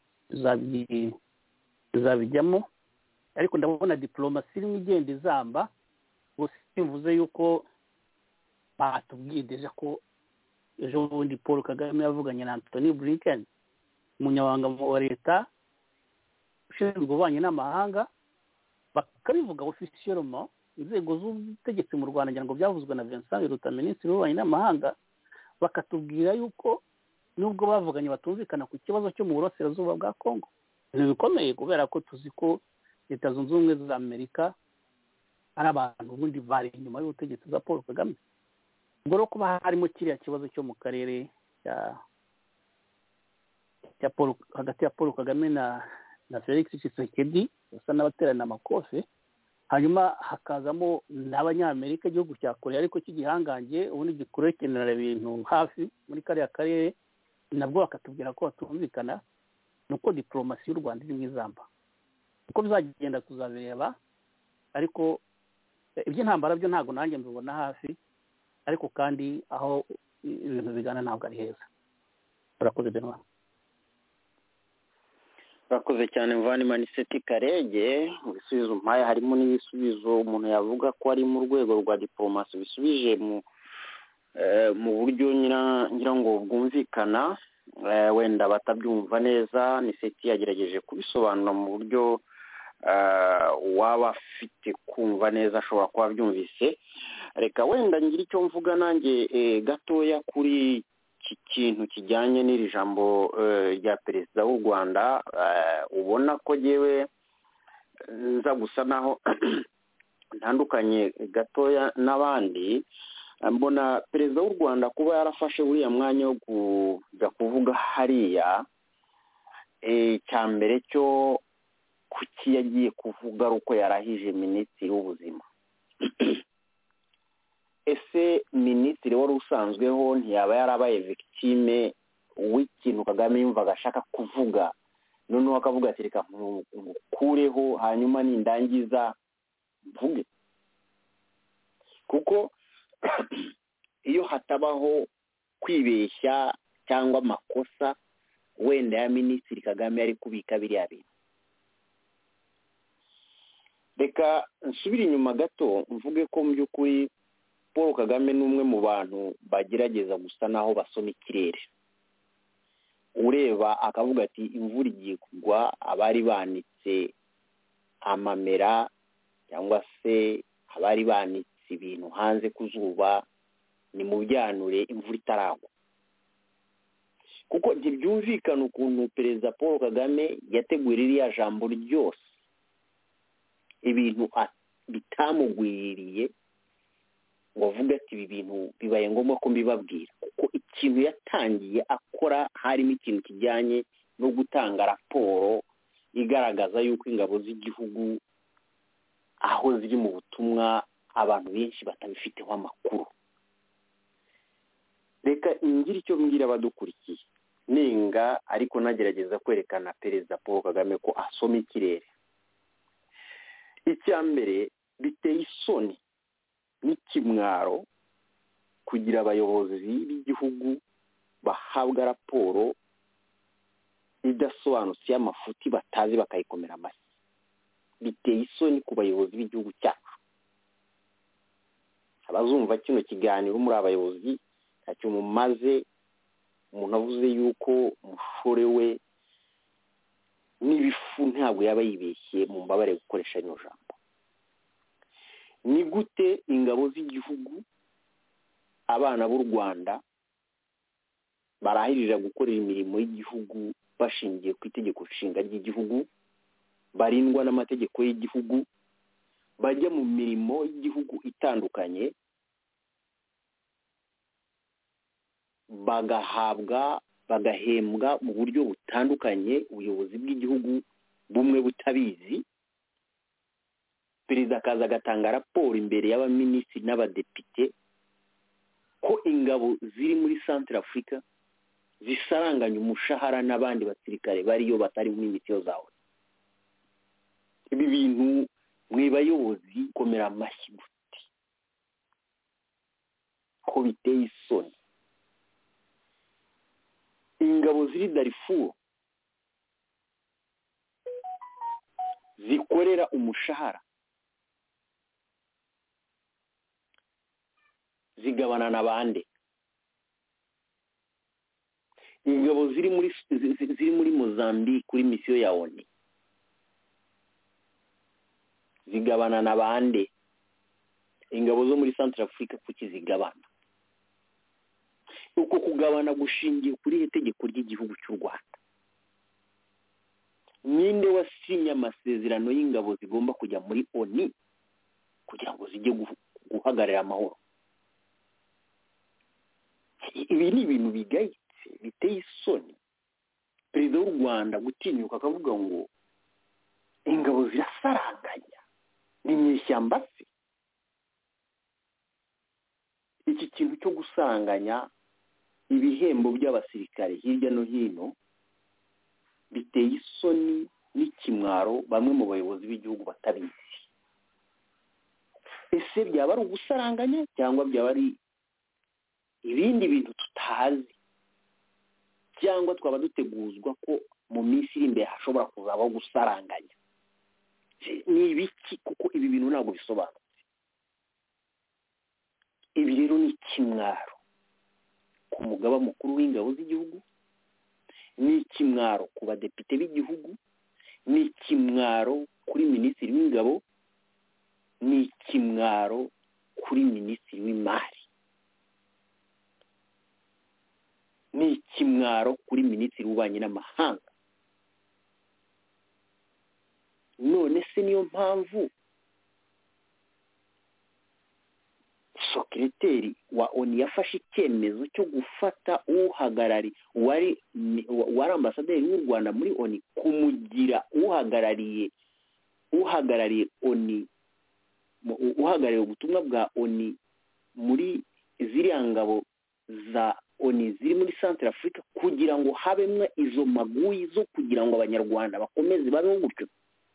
bizabijyamo ariko ndabona diplomasi irimo igenda izamba gusa bivuze yuko batubwiye deja ko ejo bundi Paul Kagame yavuganye na Anthony Blinken umunyamabanga wa leta ushinzwe ububanyi n'amahanga bakabivuga officiellement inzego z'ubutegetsi mu Rwanda ngira ngo byavuzwe na Vincent Biruta minisitiri w'ububanyi n'amahanga bakatubwira yuko nubwo bavuganye batumvikana ku kibazo cyo mu burasirazuba bwa Congo ni bikomeye kubera ko tuzi ko leta zunze ubumwe za Amerika ari abantu ubundi bari inyuma y'ubutegetsi bwa Paul Kagame ubwo rero kuba harimo kiriya kibazo cyo mu karere cya cya Paul hagati ya Paul Kagame na na Felix Tshisekedi basa n'abaterana amakofe hanyuma hakazamo n'abanyamerika igihugu cya Korea ariko cy'igihangange ubundi gikurekenera ibintu hafi muri kariya karere nabwo bakatubwira ko batumvikana nuko diplomasi y'u Rwanda iri mu izamba uko bizagenda tuzabireba ariko iby'intambara byo ntabwo nanjye mbibona hafi ariko kandi aho ibintu bigana ntabwo ari heza. Urakoze Benoit. Urakoze cyane Mvani Maniseti Karege ibisubizo mpaye harimo n'ibisubizo umuntu yavuga ko ari mu rwego rwa diplomasi bisubije mu mu buryo ngira ngo bwumvikana wenda batabyumva neza Niseti yagerageje kubisobanura mu buryo waba afite kumva neza ashobora kuba byumvise. Reka wenda ngira icyo mvuga nanjye gatoya kuri iki kintu kijyanye n'iri jambo rya perezida w'u Rwanda ubona ko yewe nza gusa naho ntandukanye gatoya n'abandi mbona perezida w'u Rwanda kuba yarafashe buriya mwanya wo kujya kuvuga hariya cya mbere cyo kuki yagiye kuvuga ari uko yarahije minisitiri w'ubuzima. Ese minisitiri wari usanzweho ntiyaba yarabaye victime w'ikintu Kagame yumvaga ashaka kuvuga noneho akavuga ati reka nkukureho hanyuma nindangiza mvuge kuko iyo hatabaho kwibeshya cyangwa amakosa wenda ya minisitiri Kagame ari kubika biriya bintu. Reka nsubire inyuma gato mvuge ko mu by'ukuri Paul Kagame ni umwe mu bantu bagerageza gusa naho basoma ikirere ureba akavuga ati imvura igiye kugwa abari banitse amamera cyangwa se abari banitse ibintu hanze ku zuba ni mu byanure imvura itaragwa kuko ntibyumvikana ukuntu perezida Paul Kagame yateguye iriya jambo ryose ibintu bitamugwiririye ngo avuga ati ibi bintu bibaye ngombwa ko mbibabwira kuko ikintu yatangiye akora harimo ikintu kijyanye no gutanga raporo igaragaza yuko ingabo z'igihugu aho ziri mu butumwa abantu benshi batabifiteho amakuru. Reka ingire icyo mbwira abadukurikiye nenga ariko nagerageza kwerekana Perezida Paul Kagame ko asoma ikirere. Icya mbere biteye isoni n'ikimwaro kugira abayobozi b'igihugu bahabwa raporo idasobanutse y'amafuti batazi bakayikomera amashyi. Biteye isoni ku bayobozi b'igihugu cyacu. Abazumva kino kiganiro muri abayobozi ntacyo mumaze, umuntu avuze yuko umushore we n'ibifu ntabwo yaba yibeshye, mu mbabare gukoresha rino jambo. Ni gute ingabo z'igihugu, abana b'u Rwanda barahirira gukorera imirimo y'igihugu bashingiye ku itegeko nshinga ry'igihugu, barindwa n'amategeko y'igihugu, bajya mu mirimo y'igihugu itandukanye, bagahabwa bagahembwa mu buryo butandukanye, ubuyobozi bw'igihugu bumwe butabizi, perezida akaza agatanga raporo imbere y'abaminisitiri n'abadepite ko ingabo ziri muri Central Africa zisaranganya umushahara n'abandi basirikare bariyo batari muri misiyo zawe. Ibi bintu mwe bayobozi komera amashyi gute ko biteye isoni. Ingabo ziri Darfur zikorera umushahara zigabana n'abandi. Ingabo ziri muri ziri muri Mozambique kuri misiyo ya O N U zigabana n'abandi. Ingabo zo muri Central Africa kuki zigabana? Uko kugabana gushingiye kuri itegeko ry'igihugu cy'u Rwanda. Ninde wasinye amasezerano y'ingabo zigomba kujya muri O N U kugira ngo zijye guhagarara amahoro? Ibi ni ibintu bigayitse biteye isoni. Perezida w'u Rwanda gutinyuka akavuga ngo ingabo zirasaranganya, ni nyeshyamba se. Iki kintu cyo gusaranganya ibihembo by'abasirikare hirya no hino biteye isoni n'ikimwaro bamwe mu bayobozi b'igihugu batabizi. Ese byaba ari ugusaranganya cyangwa byaba ari ibindi bintu tutazi, cyangwa twaba duteguzwa ko mu minsi iri imbere hashobora kuzabaho gusaranganya? Ni ibiki? Kuko ibi bintu ntabwo bisobanutse. Ibi rero ni ikimwaro ku mugaba mukuru w'ingabo z'igihugu, ni ikimwaro ku badepite b'igihugu, ni ikimwaro kuri minisitiri w'ingabo, ni ikimwaro kuri minisitiri w'imari, ni ikimwaro kuri minisitiri w'ububanyi n'amahanga. None se niyo mpamvu sekreteri wa O N U yafashe icyemezo cyo gufata uhagarari wari wari ambasaderi w'u Rwanda muri O N U kumugira uhagarariye uhagarariye O N U uhagarariye ubutumwa bwa O N U muri ziriya ngabo za O N U ziri muri Central Africa, kugira ngo habemwe izo maguyi zo kugira ngo abanyarwanda bakomeze babeho gutyo.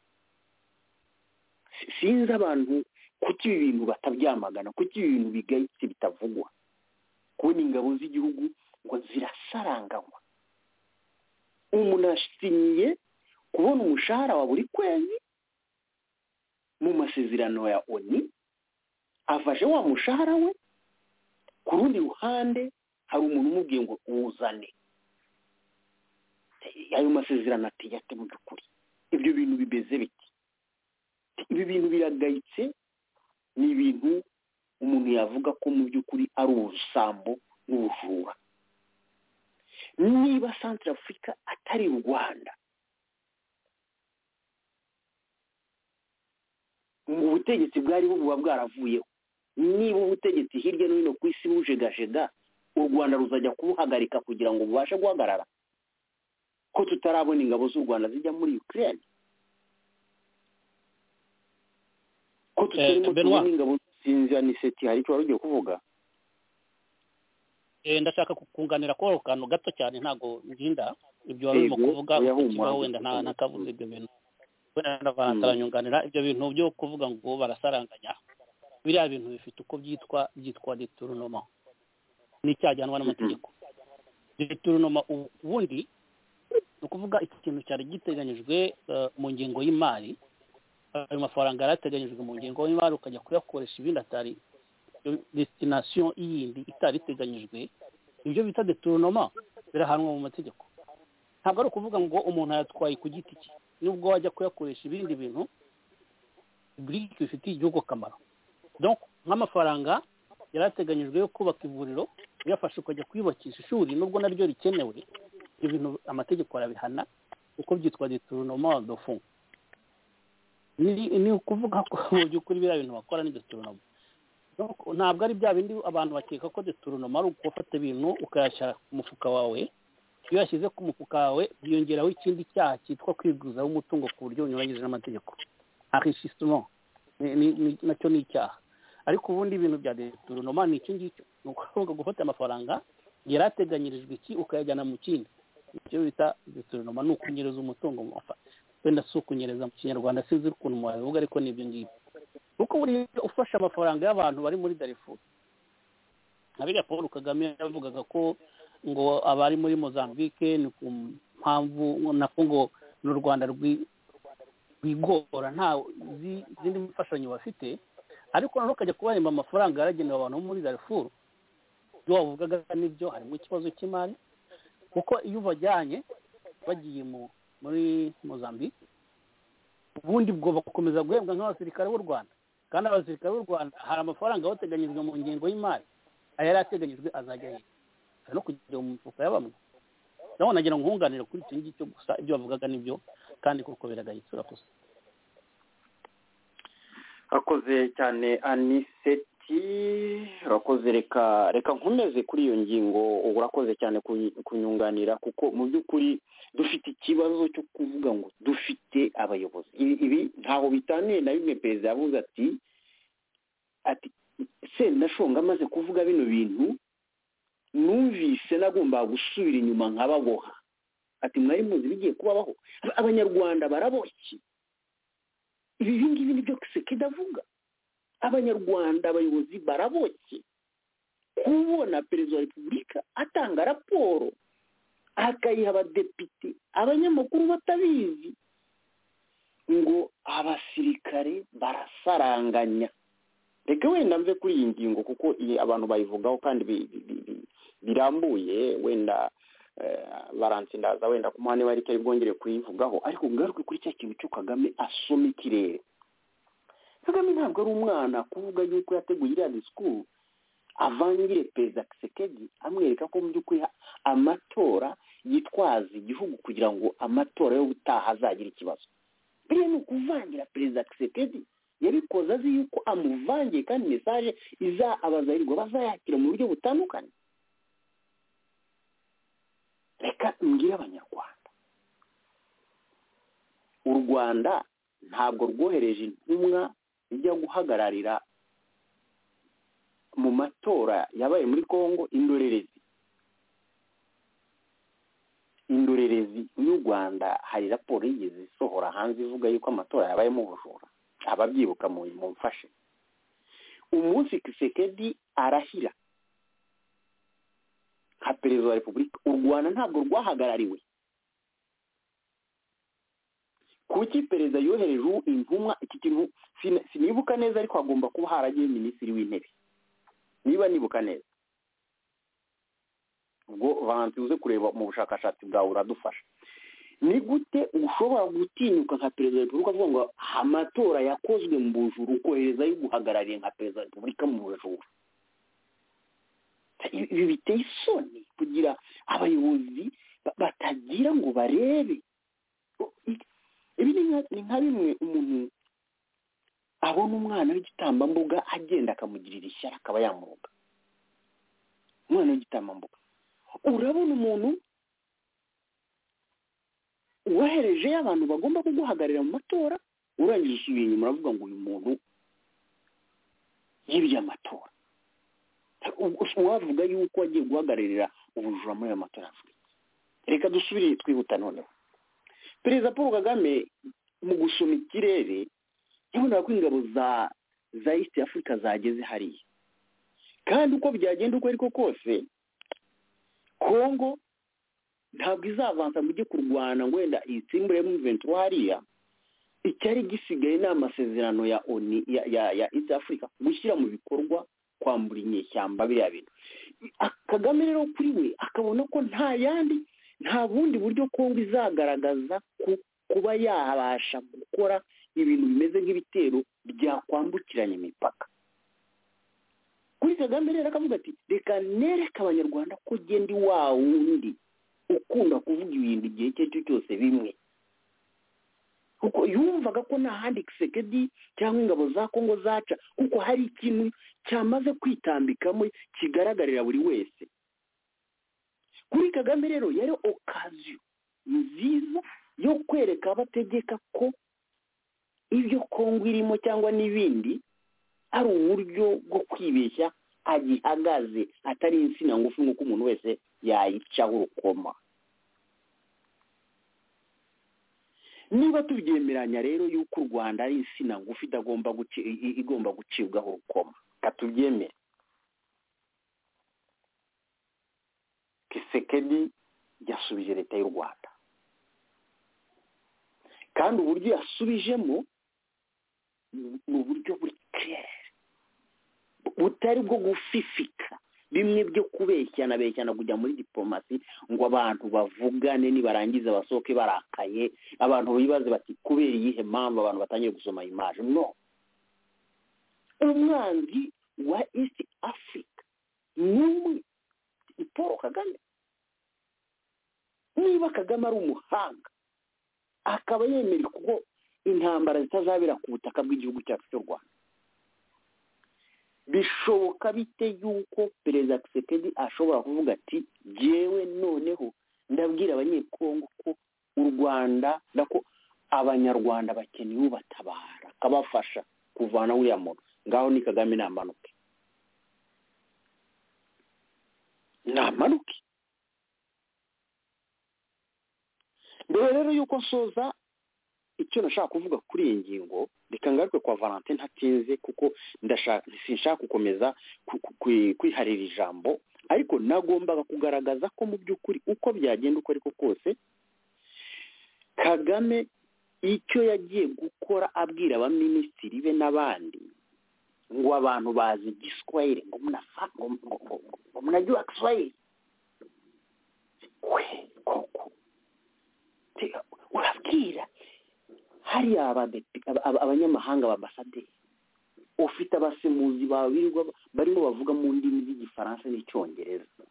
Sinzi abantu kuki ibi bintu batabyamagana, kuki ibi bintu bigayitse bitavugwa. Kubona ingabo z'igihugu ngo zirasaranganywa, umuntu asinyiye kubona umushahara wa buri kwezi mu masezerano ya O N U, afashe wa mushahara we, ku rundi ruhande hari umuntu umubwiye ngo uzane ayo masezerano atiyate mu by'ukuri. Ibyo bintu bibeze biti? Ibi bintu biragayitse, ni ibintu umuntu yavuga ko mu by'ukuri ari ubusambo n'ubujura. Niba Central Africa atari u Rwanda, ubutegetsi bwari buba bwaravuyeho, niba ubutegetsi hirya no hino ku isi bujegajega, u Rwanda ruzajya kubuhagarika kugira ngo bubashe guhagarara ko tutarabona ingabo z'u Rwanda zijya muri Ukraine ko tutarimo tubona ingabo sinzi aniseti hari icyo warugiye kuvuga. Eh ndashaka kukunganira ko kantu gato cyane ntago ndinda ibyo warimo kuvuga kibaho wenda nta nakavuze ibyo bintu wenda ndavantaranyunganira ibyo bintu byo kuvuga ngo barasaranganya biriya bintu bifite uko byitwa byitwa détournement ni cyajyanwa n'amategeko. Détournement ubundi no kuvuga iki kintu cyari giteganyijwe mu ngingo y'imari, ayo mafaranga yarateganyijwe mu ngingo y'imari ukajya kuyakoresha ibindi atari destination yindi itari iteganyijwe, ibyo bita détournement birahanwa mu mategeko. Ntabwo ari ukuvuga ngo umuntu yatwaye ku giti cye, nubwo wajya kuyakoresha ibindi bintu public bifitiye igihugu akamaro. Donc nk'amafaranga yarateganyijwe yo kubaka ivuriro yafashe ukajya kwibakisha ishuri nubwo naryo rikenewe, ibyo bintu amategeko arabihana uko byitwa détournement de fonds. Ni ni ukuvuga ko mu by'ukuri biriya bintu bakora ni détournement. Donc ntabwo ari bya bindi abantu bakeka ko détournement ari ugufata ibintu ukayashyira ku mufuka wawe, iyo yashyize ku mufuka wawe byongeraho ikindi cyaha cyitwa kwiguzaho umutungo ku buryo bunyuranyije n'amategeko, enrichissement nacyo ni icyaha. Ariko ubundi ibintu bya détournement ni iki ngicyo, ni ukuvuga gufata amafaranga yarateganyirijwe iki ukayajyana mu kindi, icyo bita détournement ni ukunyereza umutungo mu mafa wenda si ukunyereza mu kinyarwanda sinzi ukuntu mubivuga ariko ni ibyo ngibyo. Kuko buri ufasha amafaranga y'abantu bari muri Darfur, nabiriya Paul Kagame yavugaga ko ngo abari muri Mozambique ni ku mpamvu nako ngo n'u Rwanda rwigora nta zindi mfashanyo bafite, ariko nano kajya kubahemba amafaranga yaragenewe abantu muri Darfur. Ibyo wavugaga nibyo, harimo ikibazo cy'imari kuko iyo ubajyanye bagiye mu muri Mozambique ubundi bwo bakomeza guhembwa nk'abasirikare b'u Rwanda, kandi abasirikare b'u Rwanda hari amafaranga bateganyijwe mu ngingo y'imari, ayari ateganyijwe azajya he no kugira mu mufuka y'abamwe. Naho nagira ngo nkunganire kuri iki ngicyo gusa ibyo bavugaga nibyo kandi kuko biragayitse. Urakoze. Akoze cyane Aniseti, urakoze. Reka reka nkomeze kuri iyo ngingo, urakoze cyane kunyunganira kuko mu by'ukuri dufite ikibazo cyo kuvuga ngo dufite abayobozi ibi ntaho bitaniye na bimwe perezida yavuze ati ati se nashonga amaze kuvuga bino bintu numvise nagomba gusubira inyuma nkababoha. Ati mwari muzi bigiye kubabaho, abanyarwanda baraboshye. Ibi ngibi nibyo Kisekedi avuga, abanyarwanda abayobozi baraboshye. Kubona perezida wa repubulika atanga raporo akayiha abadepite abanyamakuru batabizi ngo abasirikare barasaranganya. Reka wenda mve kuri iyi ngingo kuko abantu bayivugaho kandi birambuye, wenda barantsindaza wenda ku muhane bari kari bwongere kuyivugaho, ariko ngaruke kuri cya kintu cyo Kagame asoma ikirere. Kagame ntabwo ari umwana kuvuga yuko yateguye iriya disikuru avangire perezida Kisekedi amwereka ko mu by'ukuri amatora yitwaza igihugu kugira ngo amatora yo gutaha azagira ikibazo. Biriya ni ukuvangira perezida Kisekedi, yabikoze azi yuko amuvangiye kandi mesaje iza abazarirwa bazayakira mu buryo butandukanye. Reka mbwira abanyarwanda, u Rwanda ntabwo rwohereje intumwa ijya guhagararira mu matora yabaye muri Kongo indorerezi. Indorerezi y'u Rwanda hari raporo yigeze isohora hanze ivuga yuko amatora yabaye mu bujura, ababyibuka mu mfashe. Umunsi Kisekedi arahira nka perezida wa repubulika, u Rwanda ntabwo rwahagarariwe. Kuki perezida yohereje intumwa? Iki kintu sinibuka neza ariko agomba kuba haragiye minisitiri w'intebe, niba nibuka neza. Ubwo vanti uze kureba mu bushakashatsi bwawe uradufasha. Ni gute ushobora gutinyuka nka perezida wa repubulika avuga ngo amatora yakozwe mu bujuru ukohereza yo guhagarariye nka perezida wa repubulika mu bujuru? Ibi biteye isoni kugira abayobozi batagira ngo barebe. Ibi ni nka bimwe umuntu abona umwana w'igitambambuga agenda akamugirira ishyari akaba yamuroga. umwana w'igitambambuga. Urabona umuntu wohereje abantu bagomba kuguhagararira mu matora, urangije usubiye inyuma uravuga ngo uyu muntu yibye amatora. Wavuga yuko wagiye guhagararira ubujura muri ayo matora Afurika. Reka dusubire twihuta noneho. Perezida Paul Kagame mu gusoma ikirere yabonaga ko ingabo za za East Africa zageze hariya, kandi uko byagenda uko ariko kose Kongo ntabwo izavansa ngo ujye kurwana ngo wenda itsimbure mu ventura hariya. Icyari gisigaye ni amasezerano ya oni ya, ya, ya East Africa gushyira mu bikorwa kwambura inyeshyamba biriya bintu. Kagame rero kuri we akabona ko nta yandi nta bundi buryo Kongo izagaragaza ku, kuba yabasha gukora ibintu bimeze nk'ibitero byakwambukiranya imipaka. Kuri Kagame rero akavuga ati reka nereka abanyarwanda ko genda wa wundi ukunda kuvuga ibintu igihe cyo cyose bimwe, kuko yumvaga ko nta handi Kisekedi cyangwa ingabo za Kongo zaca, kuko hari ikintu cyamaze kwitambikamo kigaragarira buri wese. Kuri Kagame rero yari okaziyo nziza yo kwereka abategeka ko ibyo Kongo irimo cyangwa n'ibindi ari uburyo bwo kwibeshya agihagaze, atari insina ngufi nk'uko umuntu wese yayicaho urukoma. Niba tubyemeranya rero yuko u Rwanda ari insina ngufi idagomba guci igomba gucibwaho urukoma, katubyemere. Kisekedi yasubije leta y'u Rwanda, kandi uburyo yasubijemo mu buryo buri clear, butari bwo gufifika bimwe byo kubeshyana beshyana kujya muri diplomasi ngo abantu bavugane nibarangiza basohoke barakaye, abantu bibaze bati kubera iyihe mpamvu abantu batangiye gusoma image. No, umwanzi wa East Africa ni Paul Kagame. Niba Kagame ari umuhanga akaba yemera ko intambara zitazabera ku butaka bw'igihugu cyacu cy'u Rwanda, bishoboka bite yuko Perezida Kisekedi ashobora kuvuga ati jewe noneho ndabwira abanyekongo ko u Rwanda nako abanyarwanda bakeneye ubatabara kabafasha kuvana uriya muntu, ngaho ni Kagame namanuke namanuke. Mbere rero yuko nsoza icyo nashaka kuvuga kuri iyi ngingo, reka ngaruke kwa Valentin ntatinze kuko ndashaka sinshaka gukomeza kwiharira ijambo, ariko nagombaga kugaragaza ko mu by'ukuri uko byagenda uko ariko kose Kagame icyo yagiye gukora abwira abaminisitiri be n'abandi ngo abantu bazi Giswahili ngo munafa ngo munajua Kiswahili, we koko urabwira hari abanyamahanga b'ambasaderi ufite abasemuzi babirirwa barimo bavuga mu ndimi z'igifaransa n'icyongereza,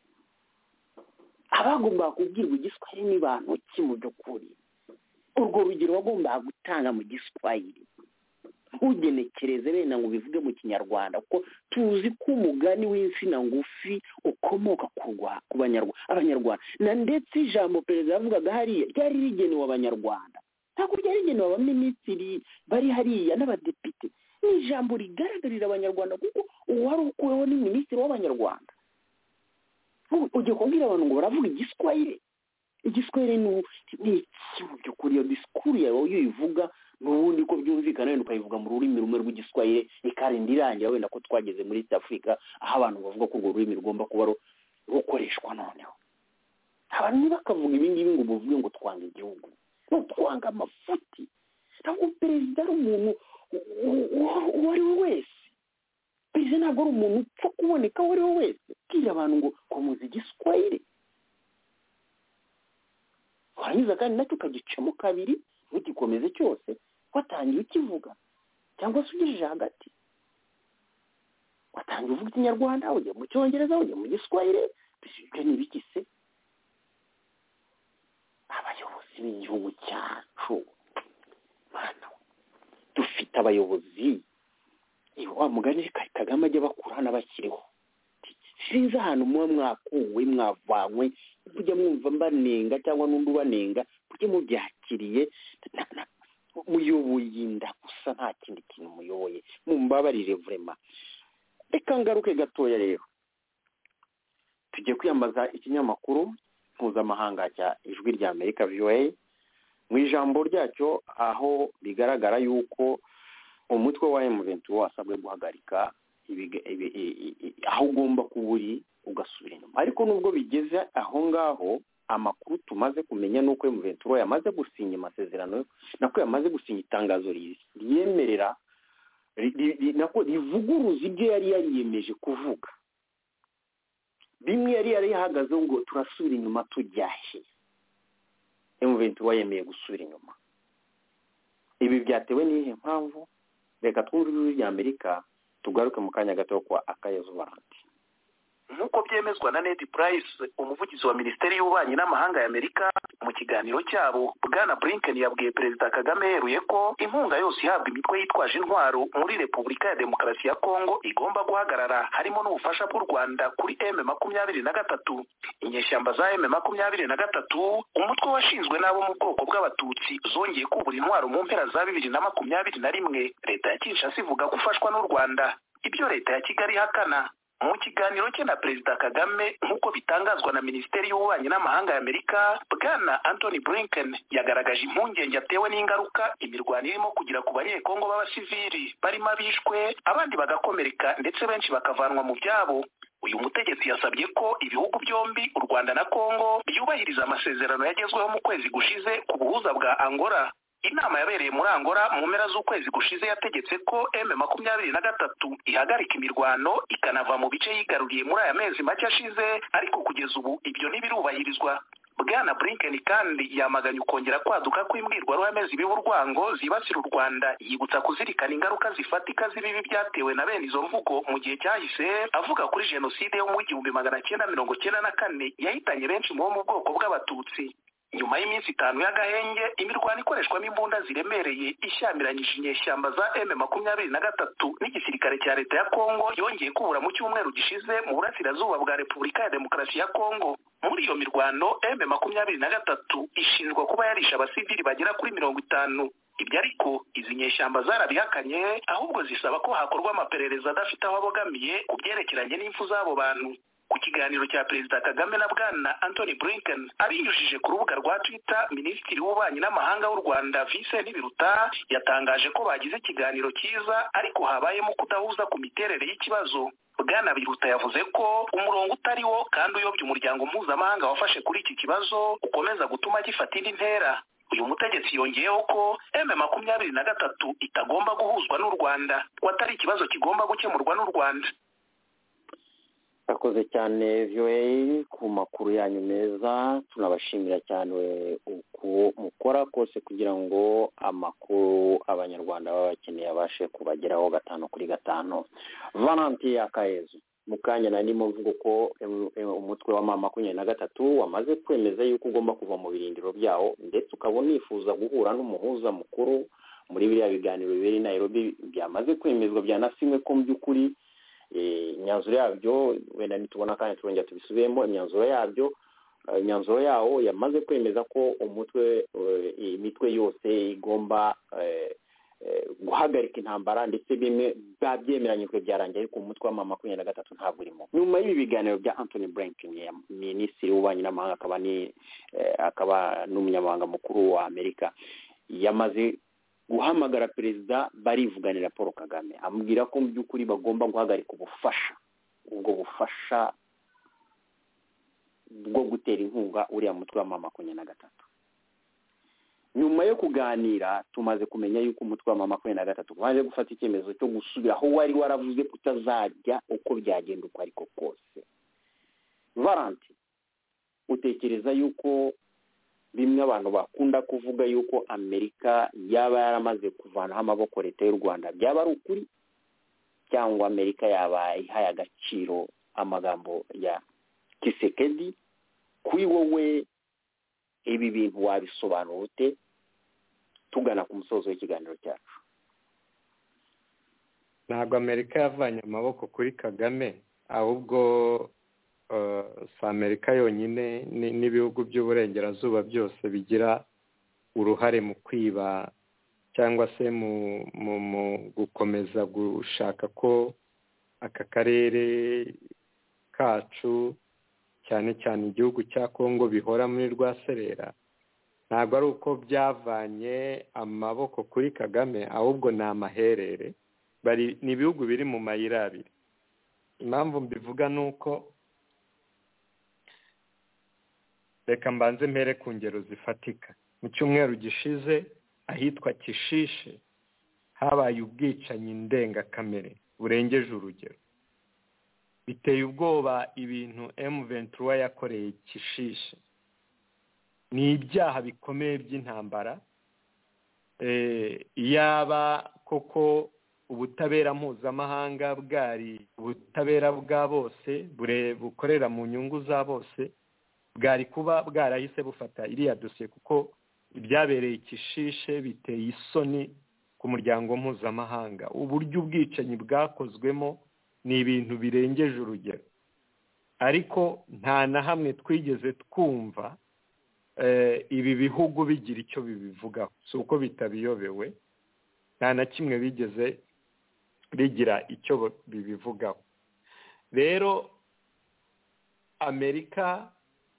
abagomba kubwirwa Igiswahili ni bantu ki mu by'ukuri. Urwo rugero wagomba gutanga mu Giswahili ugenekereze bene ngo bivuge mu Kinyarwanda, kuko tuzi ko umugani w'insina ngufi ukomoka ku banyarwanda abanyarwanda, na ndetse ijambo perezida yavugaga hariya ryari rigenewe abanyarwanda, ntabwo ryari rigenewe abaminisitiri bari hariya n'abadepite. Ni ijambo rigaragarira abanyarwanda kuko uwari ukuweho ni minisitiri w'abanyarwanda. Ugiye kubwira abantu ngo baravuga Igiswahili, Igiswahili ni iki mu by'ukuri? Iyo disikuru yawe iyo uyivuga n'ubundi ko byumvikana wenda ukayivuga mu rurimi rumwe rw'Igiswahili ikarinda irangira wenda ko twageze muri East Africa aho abantu bavuga ko urwo rurimi rugomba kuba rukoreshwa. Noneho abantu ntibakavuga ibi ngibi ngo buvuge ngo twanga igihugu, no twanga amafuti. Ntabwo perezida ari umuntu uwo ari we wese, perezida ntabwo ari umuntu upfa kuboneka uwo ari we wese. Bwira abantu ngo ko muzi Igiswahili, warangiza kandi nacyo ukagicamo kabiri ntugikomeze cyose watangiye ukivuga, cyangwa se ugejeje hagati watangiye uvuga Ikinyarwanda ujya mu Cyongereza ujya mu Giswahili. Ibyo ni ibiki se? Abayobozi b'igihugu cyacu mana, dufite abayobozi wa mugani Kagame ajya bakurana bakiriho, sinzi ahantu muba mwakuwe mwavanywe kujya mwumva mbanenga cyangwa n'undi ubanenga kujya mubyakiriye muyoboye inda gusa nta kindi kintu muyoboye mumbabarire vrema. Reka ngaruke gatoya rero tujye kwiyambaza ikinyamakuru mpuzamahanga cya ijwi rya Amerika V O A mu ijambo ryacyo aho bigaragara yuko umutwe wa M twenty-one wasabwe guhagarika aho ugomba kuburi ugasubira inyuma. Ariko nubwo bigeze aho ngaho amakuru tumaze kumenya nuko M twenty-one yamaze gusinya amasezerano nako yamaze gusinya itangazo riyemerera nako rivuguruza ibyo yari yariyemeje kuvuga. Bimwe yari yarihagaze ngo turasubira inyuma tujyahe. M twenty-one yemeye gusubira inyuma. Ibi byatewe n'ihe mpamvu? Reka twumve ijwi rya Amerika tugaruke mu kanya gato kwa Akayezu Valentin. nk'uko byemezwa na Ned Price umuvugizi wa Minisiteri y'Ububanyi n'Amahanga ya Amerika mu kiganiro cyabo, Bwana Blinken yabwiye Perezida Kagame yeruye ko inkunga yose ihabwa imitwe yitwaje intwaro muri Repubulika ya Demokarasi ya Kongo igomba guhagarara, harimo n'ubufasha bw'u Rwanda kuri M makumyabiri na gatatu. Inyeshyamba za M makumyabiri na gatatu, umutwe washinzwe n'abo mu bwoko bw'abatutsi, zongeye kubura intwaro mu mpera za bibiri na makumyabiri na rimwe. Leta ya Kinshasa ivuga gufashwa n'u Rwanda, ibyo Leta ya Kigali ihakana. Mu kiganiro cye na Perezida Kagame nk'uko bitangazwa na Minisiteri y'Ububanyi n'Amahanga ya Amerika, Bwana Anthony Blinken yagaragaje impungenge atewe n'ingaruka imirwano irimo kugira ku banyekongo b'abasivili barimo abishwe, abandi bagakomereka ndetse benshi bakavanwa mu byabo. Uyu mutegetsi yasabye ko ibihugu byombi, u Rwanda na Kongo, byubahiriza amasezerano yagezweho mu kwezi gushize ku buhuza bwa Angola. Inama yabereye muri Angola mu mpera z'ukwezi gushize yategetse ko M makumyabiri na gatatu ihagarika imirwano ikanava mu bice yigaruriye muri aya mezi make ashize, ariko kugeza ubu ibyo ntibirubahirizwa. Bwana Blinken kandi yamaganye ukongera kwaduka kw'imbwirwaruhame zibiba urwango zibasira u Rwanda, yibutsa kuzirikana ingaruka zifatika z'ibibi byatewe na bene izo mvugo mu gihe cyahise, avuga kuri jenoside yo mu igihumbi magana cyenda mirongo cyenda na kane yahitanye benshi mu mu bwoko bw'abatutsi. Nyuma y'iminsi itanu y'agahenge, imirwano ikoreshwamo imbunda ziremereye ishyamiranyije inyeshyamba za M makumyabiri na gatatu n'igisirikare cya Leta ya Kongo yongeye kubura mu cyumweru gishize mu burasirazuba bwa Repubulika ya Demokarasi ya Kongo. Muri iyo mirwano, M makumyabiri na gatatu ishinjwa kuba yarisha abasivili bagera kuri mirongo itanu. Ibyo ariko izi nyeshyamba zarabihakanye, ahubwo zisaba ko hakorwa amaperereza adafite aho abogamiye ku byerekeranye n'impfu z'abo bantu. Ku kiganiro cya Perezida Kagame na Bwana Anthony Blinken abinyujije ku rubuga rwa Twitter, Minisitiri w'Ububanyi n'Amahanga w'u Rwanda Vincent Biruta yatangaje ko bagize ikiganiro cyiza ariko habayemo kudahuza ku miterere y'ikibazo. Bwana Biruta yavuze ko umurongo utari wo kandi uyobya umuryango mpuzamahanga wafashe kuri iki kibazo ukomeza gutuma gifata indi ntera. Uyu mutegetsi yongeyeho ko M makumyabiri na gatatu itagomba guhuzwa n'u Rwanda, ko atari ikibazo kigomba gukemurwa n'u Rwanda. Akoze cyane V O A ku makuru yanyu meza, tunabashimira cyane uko mukora kose kugira ngo amakuru abanyarwanda babakeneye abashe kubageraho gatano kuri gatano. Valentin Akayezu, mukanya nari muvuga ko umutwe wa mama makumyabiri na gatatu wamaze kwemeza yuko ugomba kuva mu birindiro byawo, ndetse ukabona nifuza guhura n'umuhuza mukuru muri biriya biganiro bibiri Nairobi byamaze kwemezwa byanasimwe ko mu by'ukuri imyanzuro yabyo wenda nitubona kandi turongera tubisubiyemo. Imyanzuro yabyo imyanzuro yawo yamaze kwemeza ko umutwe imitwe yose igomba guhagarika intambara, ndetse bimwe babyemeranyijwe byarangiye ariko umutwe wa mama makumyabiri na gatatu ntabwo urimo. Nyuma y'ibi biganiro bya Anthony Blinken, Minisitiri w'Ububanyi n'Amahanga akaba ni akaba n'umunyamabanga mukuru wa Amerika, yamaze guhamagara Perezida barivuganira Paul Kagame, amubwira ko mu by'ukuri bagomba guhagarika ubufasha, ubwo bufasha bwo gutera inkunga uriya mutwe wa mama makumyabiri na gatatu. Nyuma yo kuganira tumaze kumenya yuko umutwe wa mama makumyabiri na gatatu waje gufata icyemezo cyo gusubira aho wari waravuze kutazajya uko byagenda uko ariko kose. Valentin, utekereza yuko bimwe abantu bakunda kuvuga yuko Amerika yaba yaramaze kuvanaho amaboko Leta y'u Rwanda byaba ari ukuri, cyangwa Amerika yaba ihaye agaciro amagambo ya Tshisekedi? Kuri wowe ibi bintu wabisobanura ute tugana ku musozo w'ikiganiro cyacu? Ntabwo Amerika yavanye amaboko kuri Kagame, ahubwo si amerika yonyine n'ibihugu by'uburengerazuba byose bigira uruhare mu kwiba cyangwa se mu gukomeza gushaka ko aka karere kacu cyane cyane igihugu cya Kongo bihora muri rwaserera. Ntabwo ari uko byavanye amaboko kuri Kagame, ahubwo ni amaherere. Bari ni ibihugu biri mu mayira abiri. Impamvu mbivuga ni uko reka mbanze mpere ku ngero zifatika. Mu cyumweru gishize ahitwa Kishishe habaye ubwicanyi ndengakamere burengeje urugero. Biteye ubwoba ibintu M vingt-trois yakoreye Kishishe. Ni ibyaha bikomeye by'intambara. Eh, yaba koko ubutabera mpuzamahanga bwari ubutabera bwa bose bure bukorera mu nyungu za bose, bwari kuba bwarahise bufata iriya dosiye, kuko ibyabereye Kishishe biteye isoni ku muryango mpuzamahanga. Uburyo ubwicanyi bwakozwemo ni ibintu birengeje urugero, ariko nta na hamwe twigeze twumva eh, ibi bihugu bigira icyo bibivugaho. Si uko bitabiyobewe, nta na kimwe bigeze bigira icyo bibivugaho. Rero Amerika,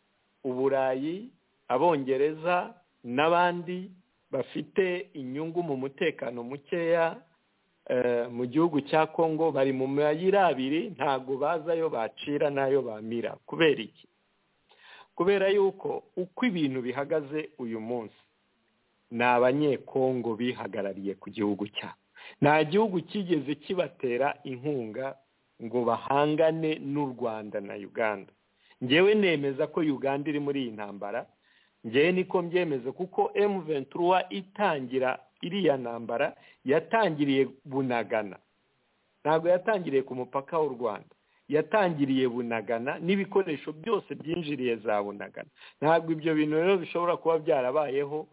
Uburayi, Abongereza n'abandi bafite inyungu mu mutekano mukeya mu gihugu cya Kongo bari mu mayira abiri, ntago bazayo bacira nayo bamira. Kubera iki? Kubera yuko uko ibintu bihagaze uyu munsi, ni abanyekongo bihagarariye ku gihugu cyabo. Nta gihugu kigeze kibatera inkunga ngo bahangane n'u Rwanda na Uganda. Ngewe nemeza ko Uganda iri muri iyi ntambara, ngewe niko mbyemeza, kuko M vingt-trois itangira iriya ntambara yatangiriye Bunagana. Ntabwo yatangiriye ku mupaka w'u Rwanda, yatangiriye Bunagana n'ibikoresho byose byinjiriye za Bunagana. Ntabwo ibyo bintu rero bishobora kuba byarabayeho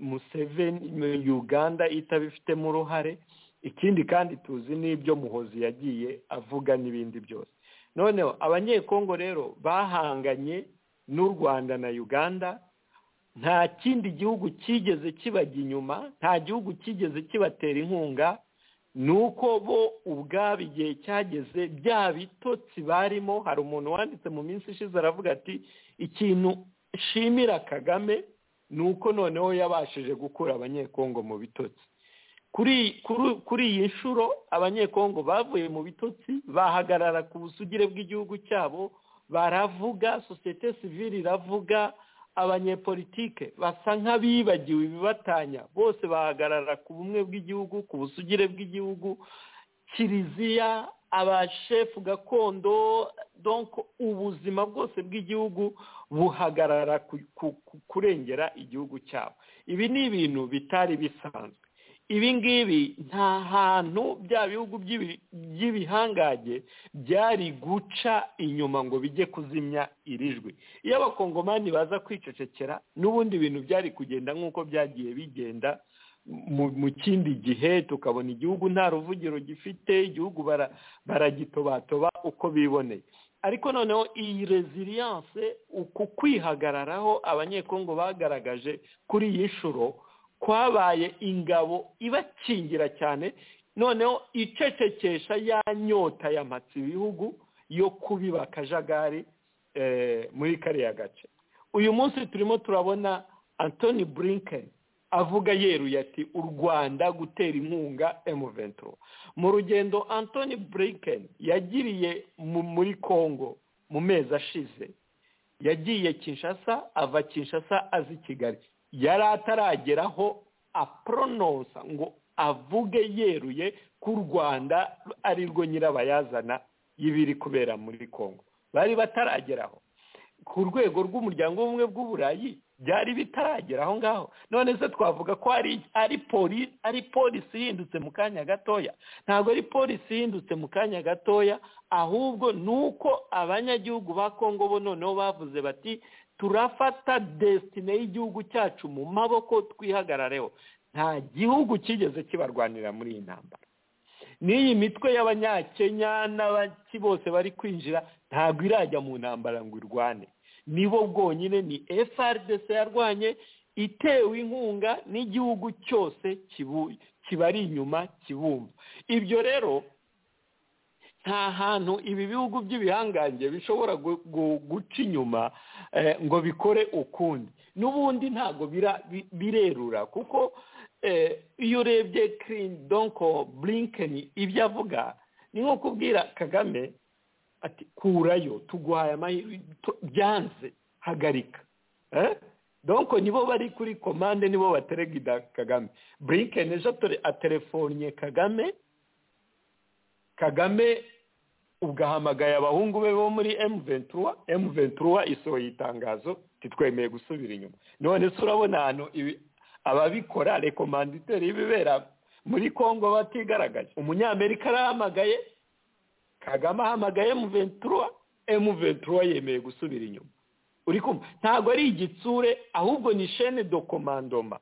Museveni Uganda itabifitemo uruhare. Ikindi kandi tuzi n'ibyo Muhozi yagiye avuga n'ibindi byose. Noneho abanyekongo rero bahanganye n'u Rwanda na Uganda, nta kindi gihugu kigeze kibajya inyuma, nta gihugu kigeze kibatera inkunga. Nuko bo ubwabo igihe cyageze bya bitotsi barimo. Hari umuntu wanditse mu minsi ishize aravuga ati ikintu shimira Kagame nuko noneho yabashije gukura abanyekongo mu bitotsi. Kuri kuri iyi nshuro abanyekongo bavuye mu bitotsi, bahagarara ku busugire bw'igihugu cyabo, baravuga, societe civile iravuga, abanyepolitike basa nk'abibagiwe ibibatanya, bose bahagarara ku bumwe bw'igihugu, ku busugire bw'igihugu, kiliziya, abashefu gakondo, donc ubuzima bwose bw'igihugu buhagarara kurengera igihugu cyabo. Ibi ni ibintu bitari bisanzwe. Ibi ngibi nta hantu bya bihugu by'ibihangage byari guca inyuma ngo bijye kuzimya irijwi. Iyo abakongomani baza kwicecekera, n'ubundi bintu byari kugenda nk'uko byagiye bigenda mu kindi gihe, tukabona igihugu nta ruvugiro gifite, igihugu baragitobatoba uko biboneye. Ariko noneho iyi resilience, uku kwihagararaho abanyekongo bagaragaje kuri iyi nshuro, kwabaye ingabo ibakingira cyane, noneho icecekesha ya nyota yamatse ibihugu yo kubiba akajagari muri kariya gace. Uyu munsi turimo turabona Anthony Blinken avuga yeruye ati u Rwanda gutera inkunga M vingt-trois. Mu rugendo Anthony Blinken yagiriye muri Kongo mu mezi ashize, yagiye Kinshasa, ava Kinshasa azi Kigali. Yari atarageraho aprononsa ngo avuge yeruye ku Rwanda ari rwo nyirabayazana y'ibiri kubera muri Kongo. Bari batarageraho. Ku rwego rw'umuryango w'ubumwe bw'Uburayi byari bitarageraho ngaho. None se twavuga ko ari ari polisi ari polisi yindutse mu kanya gatoya? Ntabwo ari polisi yindutse mu kanya gatoya, ahubwo nuko abanyagihugu ba Kongo bo noneho bavuze bati turafata destiny y'igihugu cyacu mu maboko, twihagarareho. Nta gihugu kigeze kibarwanira muri iyi ntambara. n'iyi mitwe y'abanyakenya n'abaki bose bari kwinjira ntabwo irajya mu ntambara ngo irwane. Nibo bwonyine, ni F R D C yarwanye itewe inkunga n'igihugu cyose kibari inyuma kibumva. Ibyo rero nta hantu ibi bihugu by'ibihangange bishobora guca inyuma ngo bikore ukundi. N'ubundi ntabwo birerura kuko iyo urebye Clinton donko Blinken ibyo avuga ni nko kubwira Kagame ati kurayo tuguhaye amahirwe byanze hagarika. donko nibo bari kuri komande, nibo bateregida Kagame. Blinken ejo atelefonye Kagame Kagame ugahamagaye abahungu be bo muri M vingt-trois M vingt-trois isohoye itangazo titwemeye gusubira inyuma. None se urabona hano ababikora rekomanditeri y'ibibera muri Kongo batigaragaje. Umunyamerika arahamagaye, Kagame ahamagaye M vingt-trois, M vingt-trois yemeye gusubira inyuma. Uri kumva ntabwo ari igitsure, ahubwo ni chaîne de commandement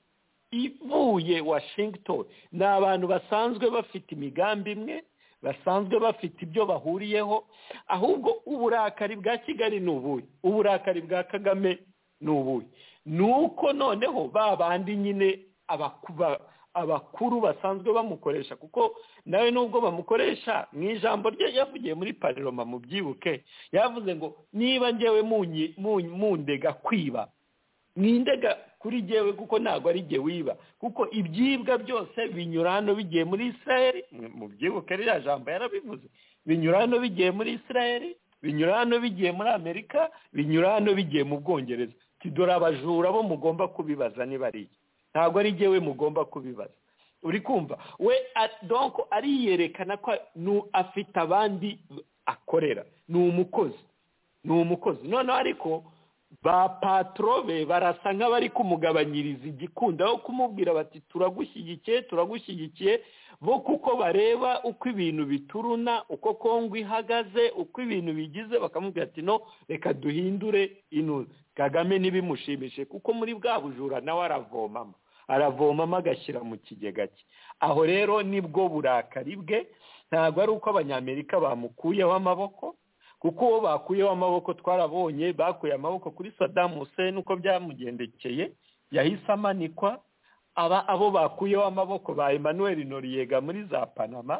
ivuye Washington. Ni abantu basanzwe bafite imigambi imwe, basanzwe bafite ibyo bahuriyeho. Ahubwo uburakari bwa Kigali ni ubuye, uburakari bwa Kagame ni ubuye. Nuko noneho babandi nyine abakuba abakuru basanzwe bamukoresha, kuko nawe nubwo bamukoresha mu ijambo rye yavugiye muri Parlement mu byibuke, yavuze ngo niba ngewe mundega kwiba mwindega kuri jewe kuko ntago ari je wiba, kuko ibyibwa byose binyurano bigiye muri Israel. Mu byibuke rya jambo yarabivuze, binyurano bigiye muri Israel, binyurano bigiye muri Amerika, binyurano bigiye mu Bwongereza. Tidora abajura bo mugomba kubibaza niba ari ntago ari jewe mugomba kubibaza. Uri kumva we donc ari yerekana ko nu afite abandi akorera, ni umukozi ni umukozi none ariko ba patrobe barasa nk'abari kumugabanyiriza igikunda aho kumubwira bati turagushyigikiye turagushyigikiye bo, kuko bareba uko ibintu bituruna, uko Kongo ihagaze, uko ibintu bigize, bakamubwira ati no reka duhindure ino. Kagame nibimushimishe kuko muri bwa bujura nawe aravomamo aravomamo agashyira mu kigega cye. Aho rero nibwo burakari bwe, ntabwo ari uko abanyamerika bamukuyeho amaboko, kuko uwo bakuyeho amaboko twarabonye bakuye amaboko kuri Saddam Hussein uko byamugendekeye, yahise amanikwa. Aba abo bakuyeho amaboko ba Emmanuel Noriega muri za Panama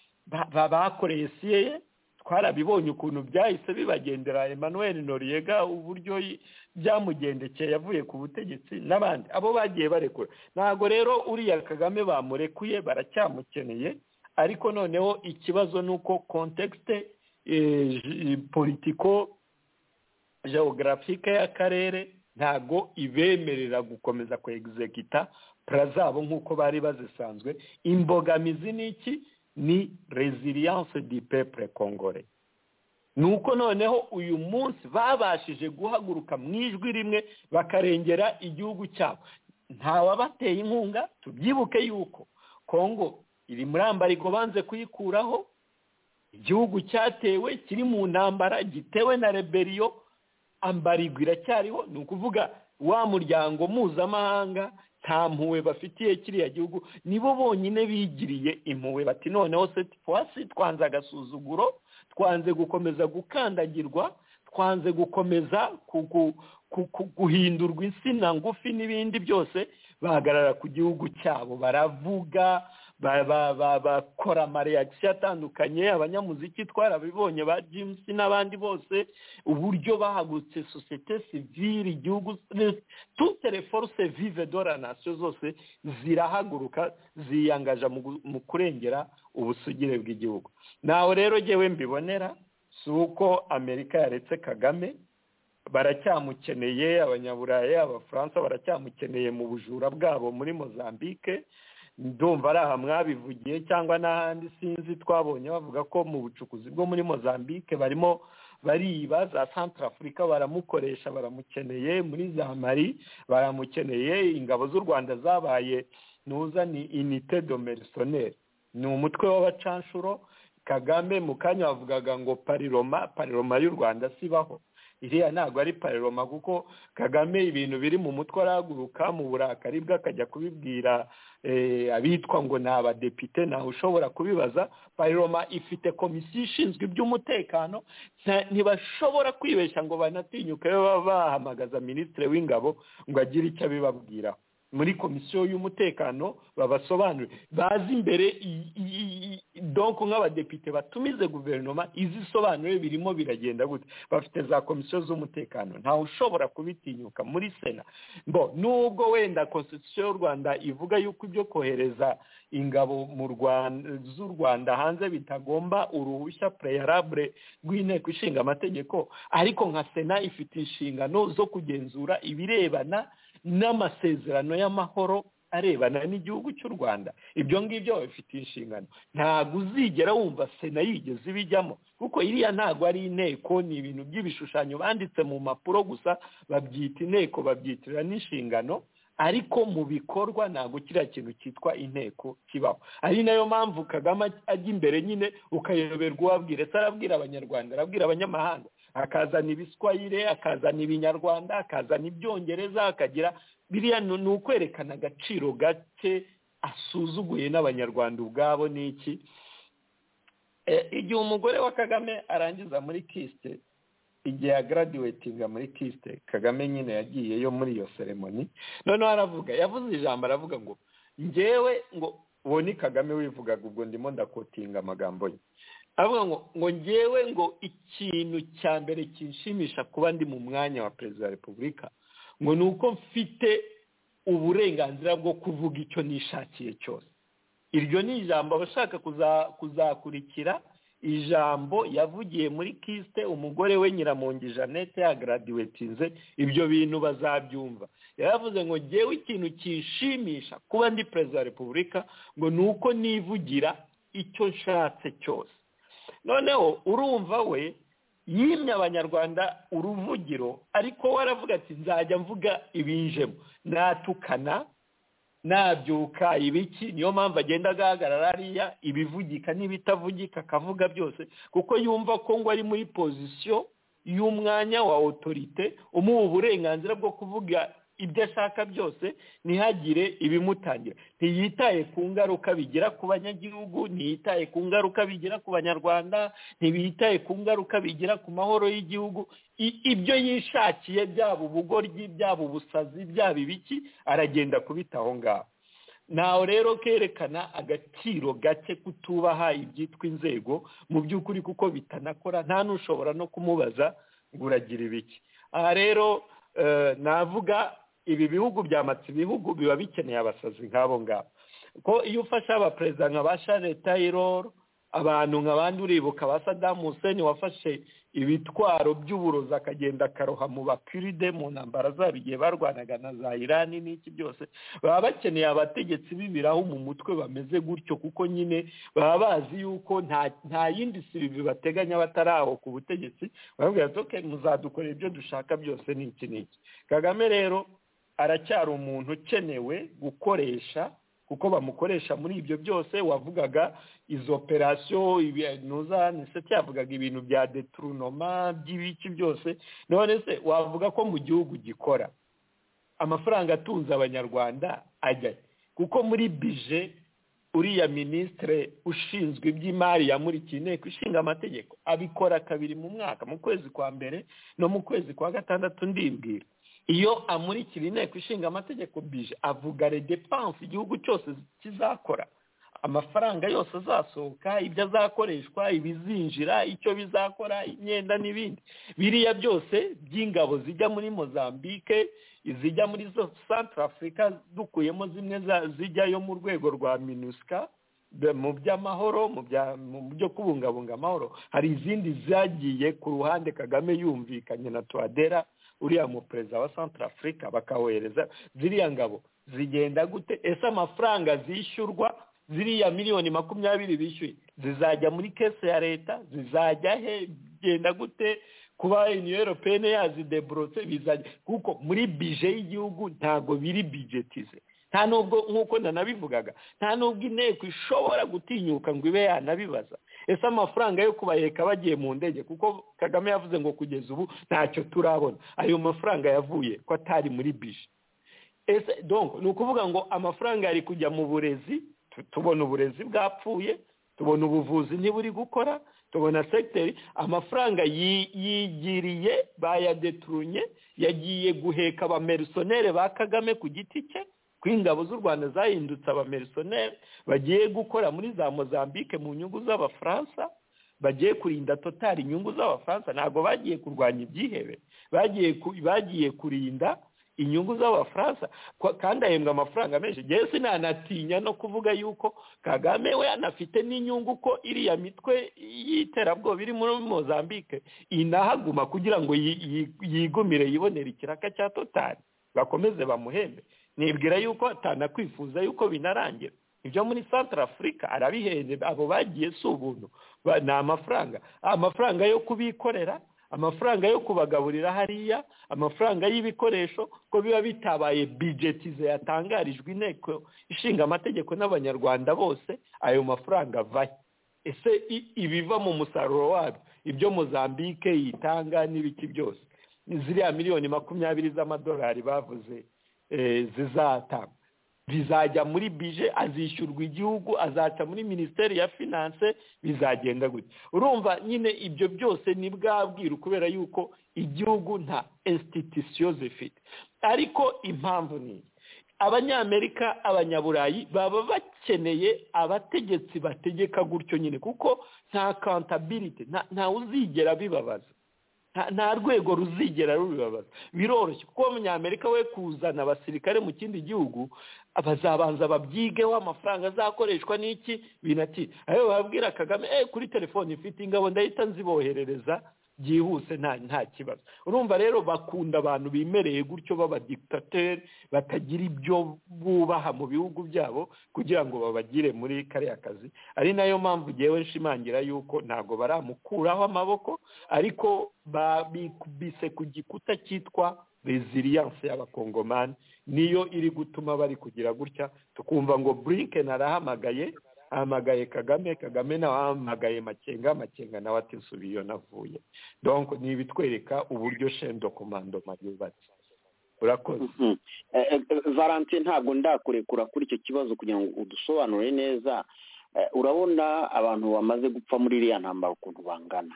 bakoreye C I A, twarabibonye ukuntu byahise bibagendera Emmanuel Noriega uburyo byamugendekeye yavuye ku butegetsi n'abandi abo bagiye barekura. Ntago rero uriya Kagame bamurekuye, baracyamukeneye, ariko noneho ikibazo nuko context eh, politiko geographique y'akarere ntago ibemerera gukomeza ku executa prazabo nkuko bari bazisanzwe. Imbogamizi niki ni resilience du peuple congolais. Nuko noneho uyu munsi babashije guhaguruka mwijwi rimwe bakarengera igihugu cyabo. Nta wabateye inkunga, tubyibuke yuko Kongo iri muri ambarigo banze kuyikuraho, igihugu cyatewe kiri mu ntambara gitewe na rebellion, ambarigo iracyariho. Ni ukuvuga wa muryango mpuzamahanga nta mpuwe bafitiye kiriya gihugu, nibo bonyine bigiriye impuwe bati noneho set twasi twanze agasuzuguro, twanze gukomeza gukandagirwa, twanze gukomeza guhindurwa insina ngufi n'ibindi byose. Bahagarara ku gihugu cyabo, baravuga, bakora amareaction atandukanye. Abanyamuziki twarabibonye ba James n'abandi bose, uburyo bahagutse société civile, igihugu, toutes les forces vives de la nation zose zirahaguruka ziyangaja mu kurengera ubusugire bw'igihugu. Naho rero jewe mbibonera suko Amerika yaretse Kagame, baracyamukeneye, abanyaburayi, abafaransa baracyamukeneye mu bujura bwabo muri Mozambique. Ndumva ari aha mwabivugiye cyangwa n'ahandi sinzi, twabonye bavuga ko mu bucukuzi bwo muri Mozambique barimo bariba, za Centrafrica baramukoresha, baramukeneye, muri za Mali baramukeneye. Ingabo z'u Rwanda zabaye nuza ni unité de mercenaires, ni umutwe w'abacanshuro. Kagame mu kanya bavugaga ngo pariroma pariroma y'u Rwanda sibaho. iriya ntabwo ari paroma, kuko Kagame ibintu biri mu mutwe arahaguruka mu burakari bwe akajya kubibwira abitwa ngo ni abadepite, ntawe ushobora kubibaza. paroma ifite komisiyo ishinzwe iby'umutekano, ntibashobora kwibeshya ngo banatinyuke baba bahamagaza minisitiri w'ingabo ngo agire icyo abibabwiraho. muri komisiyo y'umutekano babasobanurire, bazi imbere donc nk'abadepite batumize guverinoma izisobanure birimo biragenda gute. Bafite za komisiyo z'umutekano, ntawe ushobora kubitinyuka muri sena. Bo nubwo wenda constitution y'u Rwanda ivuga yuko ibyo kohereza ingabo mu Rwanda z'u Rwanda hanze bitagomba uruhushya préalable rw'inteko ishinga amategeko, ariko nka sena ifite inshingano zo kugenzura ibirebana n'amasezerano y'amahoro arebana n'igihugu cy'u Rwanda. Ibyo ngibyo bifite inshingano, ntabwo uzigera wumva sena yigeze ibijyamo, kuko iriya ntabwo ari inteko, ni ibintu by'ibishushanyo banditse mu mpapuro gusa, babyita inteko, babyitirira n'inshingano, ariko mu bikorwa ntabwo kiriya kintu cyitwa inteko kibaho. Ari nayo mpamvu Kagame ajya imbere nyine ukayoberwa uwabwira, se arabwira abanyarwanda, arabwira abanyamahanga, akazana ibiswahili, akazana ibinyarwanda, akazana ibyongereza, akagira biriya ni ukwerekana agaciro gake asuzuguye n'abanyarwanda ubwabo. n'iki igihe umugore wa Kagame arangiza muri kiste, igihe ya graduatinga muri kiste, Kagame nyine yagiyeyo muri iyo ceremony, noneho aravuga, yavuze ijambo aravuga ngo njyewe, ngo uwo ni Kagame wivugaga, ubwo ndimo ndakotinga amagambo ye, avuga ngo ngo njyewe ngo ikintu cya mbere kinshimisha kuba ndi mu mwanya wa perezida wa repubulika ngo ni uko mfite uburenganzira bwo kuvuga icyo nishakiye cyose. Iryo ni ijambo abashaka kuzakurikira ijambo yavugiye muri kiste, umugore we Nyiramongi Jeannette yagraduatinze, ibyo bintu bazabyumva. Yaravuze ngo njyewe ikintu kishimisha kuba ndi perezida wa repubulika ngo ni uko nivugira icyo nshatse cyose. Noneho urumva we yimye abanyarwanda uruvugiro, ariko waravuga ati nzajya mvuga ibinjemo, natukana, nabyuka, ibiki. Niyo mpamvu agenda agahagarara ariya, ibivugika n'ibitavugika akavuga byose, kuko yumva ko ngo ari muri pozisiyo y'umwanya wa autorite umuha uburenganzira bwo kuvuga ibyo ashaka byose, ntihagire ibimutangira. Ntiyitaye ku ngaruka bigira ku banyagihugu, ntiyitaye ku ngaruka bigira ku banyarwanda, ntibitaye ku ngaruka bigira ku mahoro y'igihugu. Ibyo yishakiye, byaba ubugoryi, byaba ubusazi, byaba ibiki, aragenda kubita aho ngaho. Naho rero kerekana agaciro gake kutubaha ibyitwa inzego mu by'ukuri, kuko bitanakora, nta n'ushobora no kumubaza ngo uragira ibiki. Aha rero navuga ibi bihugu byamatse ibihugu biba bikeneye abasazi nk'abo ngabo, ko iyo ufashe abaperezida nka ba Charles Taylor, abantu nk'abandi uribuka ba Saddam Hussein wafashe ibitwaro by'uburozi akagenda akaroha mu bakiride mu ntambara zabo igihe barwanaga na za Iran n'iki byose, baba bakeneye abategetsi b'ibirahu mu mutwe bameze gutyo, kuko nyine baba bazi yuko nta nta yindi sirivi bateganya batari aho ku butegetsi. Baravuga ati okay, muzadukorera ibyo dushaka byose n'iki n'iki. Kagame rero aracyari umuntu ukenewe gukoresha, kuko bamukoresha muri ibyo byose. Wavugaga izo operasiyo, ibintuza nise cyavugaga ibintu bya deturnoma by'ibiki byose. None se wavuga ko mu gihugu gikora amafaranga atunze abanyarwanda ajya, kuko muri bije uriya ministre ushinzwe iby'imari yamurikiye inteko ishinga amategeko abikora kabiri mu mwaka, mu kwezi kwa mbere no mu kwezi kwa gatandatu. Ndibwira iyo amurikira inteko ishinga amategeko bije, avuga les dépenses igihugu cyose kizakora, amafaranga yose azasohoka, ibyo azakoreshwa, ibizinjira, icyo bizakora, imyenda n'ibindi. Biriya byose by'ingabo zijya muri Mozambique, izijya muri Central Africa, dukuyemo zimwe zijyayo mu rwego rwa MINUSCA mu by'amahoro, mu byo kubungabunga amahoro. Hari izindi zagiye ku ruhande Kagame yumvikanye na Touadera, uriya mu perezida wa Central Africa, bakawohereza ziriya ngabo. Zigenda gute? Ese amafaranga zishyurwa, ziriya miliyoni makumyabiri bishyuye, zizajya muri kese ya leta? Zizajya he? Genda gute? Kuba Union Européenne yazidebrose bizajya, kuko muri bije y'igihugu ntago biri budgetize. nta nubwo nk'uko nanabivugaga nta nubwo inteko ishobora gutinyuka ngo ibe yanabibaza ese amafaranga yo kubaheka bagiye mu ndege kuko Kagame yavuze ngo kugeza ubu ntacyo turabona ayo mafaranga yavuye ko atari muri bije ese donc ni ukuvuga ngo amafaranga yari kujya mu burezi tubona uburezi bwapfuye tubona ubuvuzi ntiburi gukora tubona secteur amafaranga yigiriye bayadetrunye yagiye guheka abamerisonere ba Kagame ku giti cye kw'ingabo z'u Rwanda zahindutse abamerisonere bagiye gukora muri za Mozambique mu nyungu z'abafaransa bagiye kurinda Total inyungu z'abafaransa ntabwo bagiye kurwanya ibyihebe bagiye bagiye kurinda inyungu z'abafaransa kandi ahembwa amafaranga menshi yewe sinanatinya no kuvuga yuko Kagame we anafite n'inyungu ko iriya mitwe y'iterabwoba iri muri Mozambique inahaguma kugira ngo yigumire yibonera ikiraka cya Total bakomeze bamuhembe nibwira yuko atanakwifuza yuko binarangira ibyo muri Central Africa arabihenze abo bagiye si ubuntu ni amafaranga amafaranga yo kubikorera amafaranga yo kubagaburira hariya amafaranga y'ibikoresho ko biba bitabaye budgetize yatangarijwe inteko ishinga amategeko n'abanyarwanda bose ayo mafaranga vaye ese ibiva mu musaruro wabyo ibyo Mozambique yitanga n'ibiki byose ziriya miliyoni makumyabiri z'amadolari bavuze zizatanga bizajya muri bije azishyurwa igihugu azaca muri Ministeri ya Finance bizagenda gute urumva nyine ibyo byose ni bwabwiru kubera yuko igihugu nta institution zifite ariko impamvu ni abanyamerika abanyaburayi baba bakeneye abategetsi bategeka gutyo nyine kuko nta accountability nta uzigera bibabaza nta rwego ruzigera rubibabaza biroroshye kuko umunyamerika we kuzana abasirikare mu kindi gihugu abazabanza babyigeho amafaranga azakoreshwa n'iki binati ayo babwira Kagame eh kuri telefone ifite ingabo ndahita nziboherereza byihuse nta nta kibazo urumva rero bakunda abantu bimereye gutyo baba dictateur batagira ibyo bubaha mu bihugu byabo kugira ngo babagire muri kariya kazi ari nayo mpamvu jewe nshimangira yuko ntago baramukuraho amaboko ariko babise ku gikuta cyitwa resilience y'abakongomani niyo iri gutuma bari kugira gutya tukumva ngo Blinken arahamagaye ahamagaye Kagame Kagame nawe ahamagaye Makenga Makenga nawe ati nsubiyo navuye donc ni bitwereka uburyo chaîne de commandement yubatse urakoze Valentin ntabwo ndakurekura kuri icyo kibazo kugira ngo udusobanure neza urabona abantu bamaze gupfa muri iriya ntambara ukuntu bangana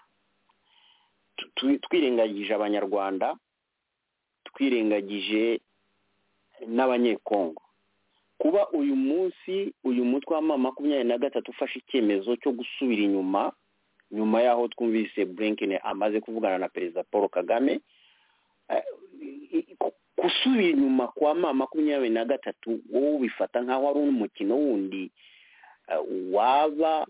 twirengagije abanyarwanda twirengagije n'abanyekongo kuba uyu munsi uyu mutwe wa makumyabiri na gatatu ufashe icyemezo cyo gusubira inyuma nyuma yaho twumvise Blinken amaze kuvugana na Perezida Paul Kagame gusubira inyuma kwa makumyabiri na gatatu wowe bifata nkaho ari umukino wundi waba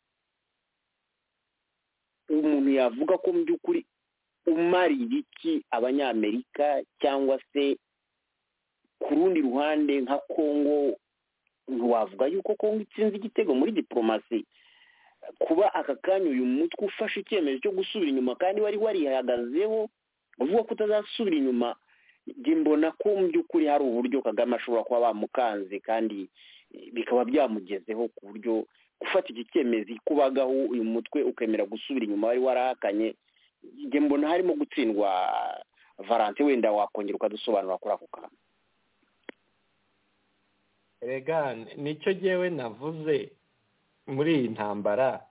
umuntu yavuga ko mu by'ukuri umarira iki abanyamerika cyangwa se ku rundi ruhande nka Kongo ntiwavuga yuko Kongo itsinze igitego muri diplomasi kuba aka kanya uyu mutwe ufashe icyemezo cyo gusubira inyuma kandi wari warihagazeho uvuga ko utazasubira inyuma mbona ko mu by'ukuri hari uburyo Kagame ashobora kuba bamukanze kandi bikaba byamugezeho ku buryo gufata iki cyemezo kubagaho uyu mutwe ukemera gusubira inyuma wari warahakanye mbona harimo gutsindwa Valentin wenda wakongera ukadusobanura kuri ako kantu Rega nicyo jewe navuze muri iyi ntambara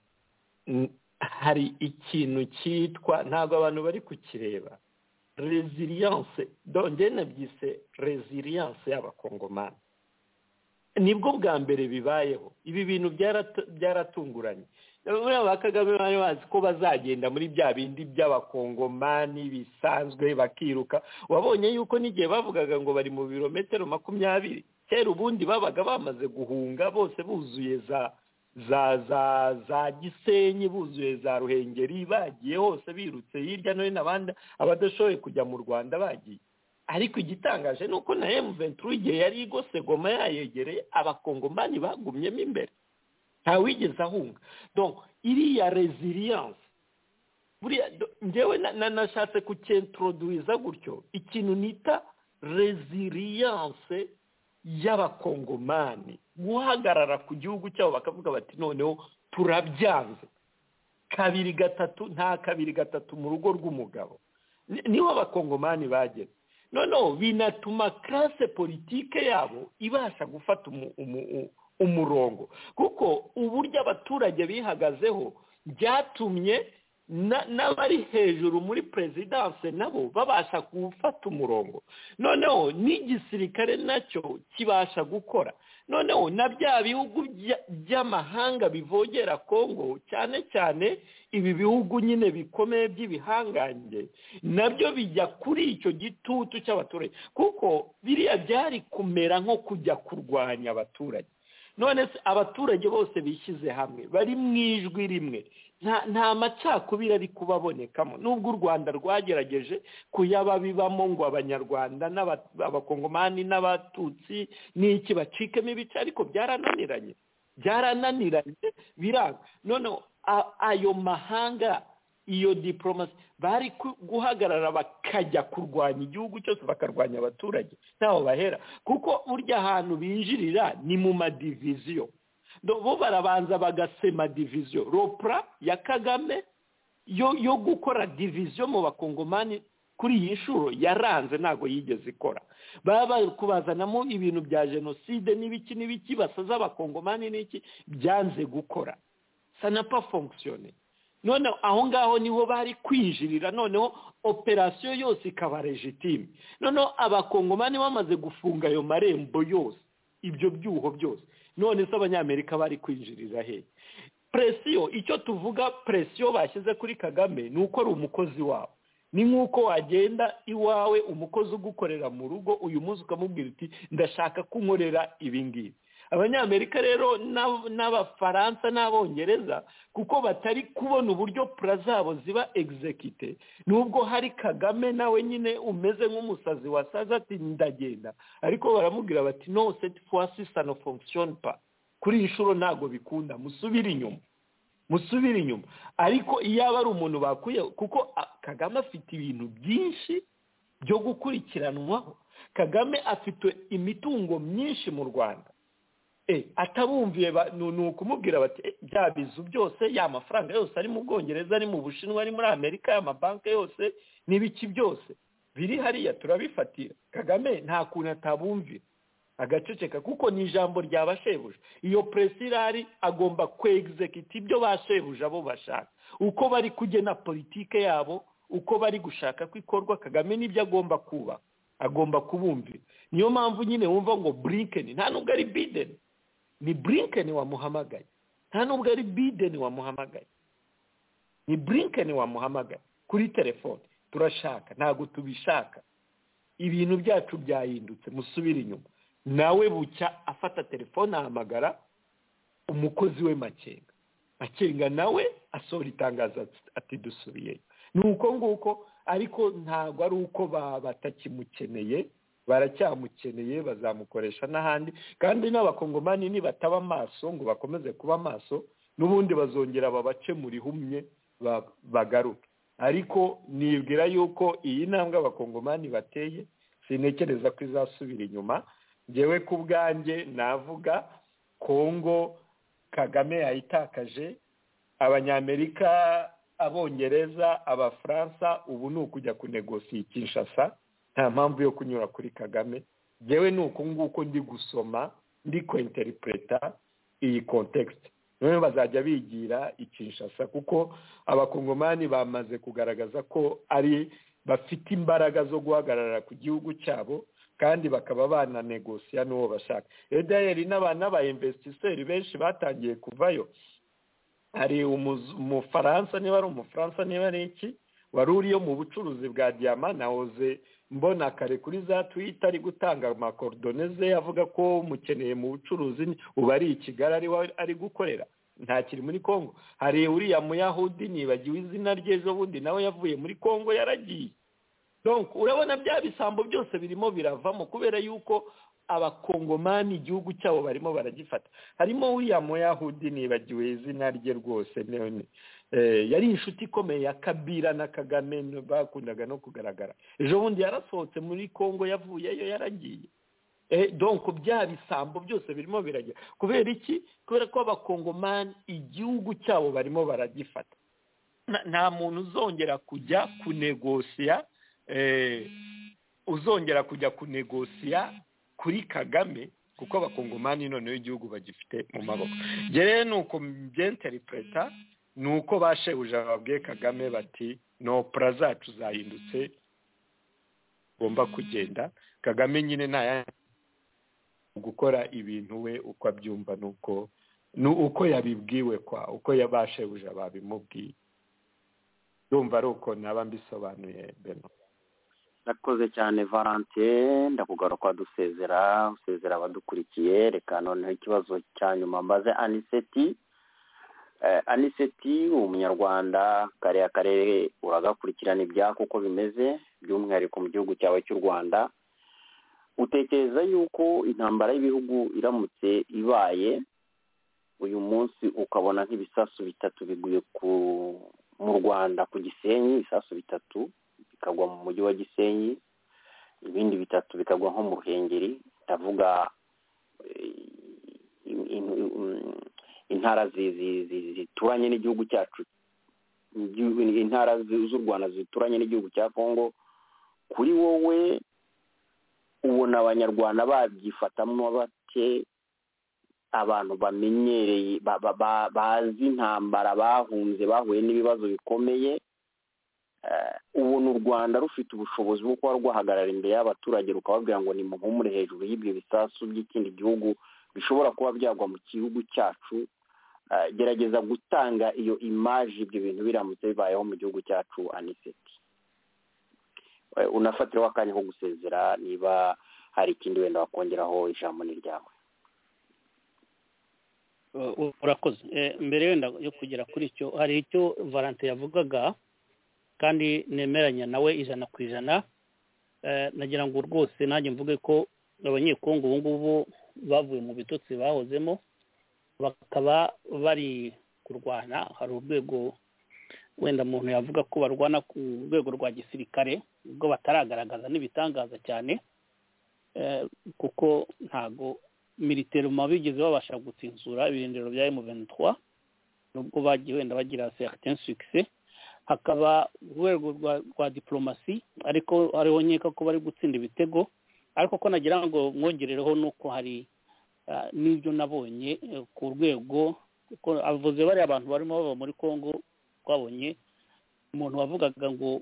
hari ikintu cyitwa ntabwo abantu bari kukireba resilience donde nabyise resilience y'abakongomani nibwo bwa mbere bibayeho ibi bintu byaratunguranye buriya ba Kagame bari bazi ko bazagenda muri bya bindi by'abakongomani bisanzwe bakiruka wabonye yuko n'igihe bavugaga ngo bari mu birometero makumyabiri kera ubundi babaga bamaze guhunga bose buzuye za za za za Gisenyi buzuye za Ruhengeri bagiye hose birutse hirya no hino abandi abadashoboye kujya mu Rwanda bagiye ariko igitangaje nuko na M vingt-trois igihe yari igose Goma yayegereye abakongomani bagumyemo imbere nta wigeze ahunga donc iriya resilience buriya njyewe nashatse kucyintroduiza gutyo ikintu nita resilience y'abakongomani guhagarara ku gihugu cyabo bakavuga bati noneho turabyanze kabiri gatatu nta kabiri gatatu mu rugo rw'umugabo niho abakongomani bageze noneho binatuma classe politike yabo ibasha gufata umu, umu, umurongo kuko uburyo abaturage bihagazeho byatumye n'abari hejuru muri presidence nabo babasha gufata umurongo noneho n'igisirikare nacyo kibasha gukora noneho na bya bihugu by'amahanga bivogera Kongo cyane cyane ibi bihugu nyine bikomeye by'ibihangange nabyo bijya kuri icyo gitutu cy'abaturage kuko biriya byari kumera nko kujya kurwanya abaturage none se abaturage bose bishyize hamwe bari mu ijwi rimwe nta nta macakubiri ari kubabonekamo nubwo u Rwanda rwagerageje kuyababibamo ngo abanyarwanda n'abakongomani n'abatutsi n'iki bacikemo ibice ariko byarananiranye byarananiranye biranga none ayo mahanga iyo diplomasi bari guhagarara bakajya kurwanya igihugu cyose bakarwanya abaturage ntaho bahera kuko burya ahantu binjirira ni mu madiviziyo bo barabanza bagasema diviziyo ropra ya Kagame yo yo gukora diviziyo mu bakongomani kuri iyi nshuro yaranze ntago yigeze ikora baba kubazanamo ibintu bya genocide n'ibiki n'ibiki basaza abakongomani n'iki byanze gukora ça n'a pas fonctionné none aho ngaho niho bari kwinjirira noneho operation yose ikaba legitime noneho abakongomani bamaze gufunga ayo marembo yose ibyo byuho byose none se abanyamerika bari kwinjirira he presiyo icyo tuvuga presiyo bashyize kuri Kagame ni uko ari umukozi wabo ni nk'uko wagenda iwawe umukozi ugukorera mu rugo uyu munsi ukamubwira uti ndashaka kunkorera ibi ngibi abanyamerika rero n'abafaransa n'abongereza kuko batari kubona uburyo pura zabo ziba execute nubwo hari Kagame nawe nyine umeze nk'umusazi wasaza ati ndagenda ariko baramubwira bati no cette fois-ci ça ne fonctionne pas kuri inshuro ntago bikunda musubira inyuma musubira inyuma ariko iyo aba ari umuntu bakuye kuko Kagame afite ibintu byinshi byo gukurikiranwaho Kagame afite imitungo myinshi mu Rwanda eh atabumviye nukumubwira bati bya bizu byose ya mafaranga yose ari mu Bwongereza ari mu Bushinwa ari muri Amerika ya mabanki yose nibiki byose biri hariya turabifatira Kagame nta kuntu atabumvira agaceceka kuko ni ijambo rya bashebuja iyo presirari agomba kwexecute ibyo bashebuja abo bashaka uko bari kugena politike yabo uko bari gushaka kwikorwa Kagame nibyo agomba kuba agomba kubumvira niyo mpamvu nyine wumva ngo Blinken nta nubwo ari Biden ni Blinken wamuhamagaye nta nubwo ari Biden wamuhamagaye ni Blinken wamuhamagaye kuri telefone turashaka ntago tubishaka ibintu byacu byahindutse musubira inyuma nawe bucya afata telefone ahamagara umukozi we Makenga Makenga nawe asora itangaza ati dusubiye nuko nguko ariko ntago ari uko batakimukeneye baracyamukeneye bazamukoresha n'ahandi kandi n'abakongomani ni bataba amaso ngo bakomeze kuba amaso n'ubundi bazongera babace muri humye bagaruke ariko nibwira yuko iyi ntambwe abakongomani bateye sinekereza ko izasubira inyuma ngewe ku bwanjye navuga Kongo Kagame yayitakaje abanyamerika abongereza abafaransa ubu ni ukujya kunegosiya Kinshasa nta mpamvu yo kunyura kuri Kagame ngewe ni uko nguko ndi gusoma ndi kwinterpreta iyi context none bazajya bigira Kinshasa kuko abakongomani bamaze kugaragaza ko ari bafite imbaraga zo guhagarara ku gihugu cyabo kandi bakaba bana negosiya n'uwo bashaka edayeri n'abana ba investisseurs benshi batangiye kuvayo hari umufaransa niba ari umufaransa niba ari iki wari uriyo mu bucuruzi bwa diama nahoze mbona kare kuri za Twitter ari gutanga amakordoneze avuga ko mukeneye mu bucuruzi uba ari i Kigali ari ari gukorera nta kiri muri Kongo hari uriya muyahudi nibagiwe izina rye ejo bundi nawe yavuye muri Kongo yaragiye donc urabona bya bisambo byose birimo biravamo kubera yuko abakongomani igihugu cyabo barimo baragifata harimo uriya muyahudi nibagiwe izina rye rwose none eh yari inshuti ikomeye ya Kabila na Kagame bakundaga no kugaragara ejo bundi yarasohotse muri Kongo yavuyeyo yaragiye donc bya bisambo byose birimo birajya kubera iki kubera ko abakongomani igihugu cyabo barimo baragifata nta muntu uzongera kujya kunegosiya uzongera kujya kunegosiya kuri Kagame kuko abakongomani noneho igihugu bagifite mu maboko rero nuko by'interpreta nuko bashebuja babwiye Kagame bati no pra zacu zahindutse gomba kugenda Kagame nyine nta gukora ibintu we uko abyumva nuko nuko yabibwiwe kwa uko yabashebuja babimubwiye ndumva ari uko naba mbisobanuye Beno. Nakoze cyane Valentin ndakugaruka dusezera usezera abadukurikiye reka noneho ikibazo cya nyuma mbaze Aniseti eh, Aniseti umunyarwanda kare akarere uragakurikirana ibyako uko bimeze by'umwihariko mu gihugu cyawe cy'u Rwanda utekereza yuko intambara y'ibihugu iramutse ibaye uyu munsi ukabona nk'ibisasu bitatu biguye ku mu Rwanda ku Gisenyi ibisasu bitatu bikagwa mu mujyi wa Gisenyi ibindi bitatu bikagwa nko mu Ruhengeri ndavuga intara zituranye n'igihugu cyacu intara z'u Rwanda zituranye n'igihugu cya Kongo kuri wowe ubona abanyarwanda babyifatamo bate abantu bamenyereye bazi intambara bahunze bahuye n'ibibazo bikomeye ubona u Rwanda rufite ubushobozi bwo kuba rwahagarara imbere y'abaturage rukababwira ngo ni muhumure hejuru y'ibyo bisasu by'ikindi gihugu bishobora kuba byagwa mu gihugu cyacu gerageza gutanga iyo image ibyo bintu biramutse bibayeho mu gihugu cyacu Aniseti unafatiraho akanya ko gusezera niba hari ikindi wenda wakongeraho ijambo ni ryawe. Urakoze mbere wenda yo kugera kuri icyo hari icyo Valentin yavugaga kandi nemeranya nawe ijana ku ijana nagira ngo rwose nanjye mvuge ko abanyekongo ubu ngubu bavuye mu bitotsi bahozemo bakaba bari kurwana hari urwego wenda umuntu yavuga ko barwana ku rwego rwa gisirikare ubwo bataragaragaza n'ibitangaza cyane kuko ntago militaire mu bigeze babasha gutsinzura ibirindiro bya M vingt-trois nubwo bagiye wenda bagira certain succès hakaba urwego rwa diplomasi ariko hariho nkeka ko bari gutsinda ibitego ariko ko nagira ngo mwongerereho nuko hari n'ibyo nabonye ku rwego ko avuze bari abantu barimo baba muri Kongo twabonye umuntu wavugaga ngo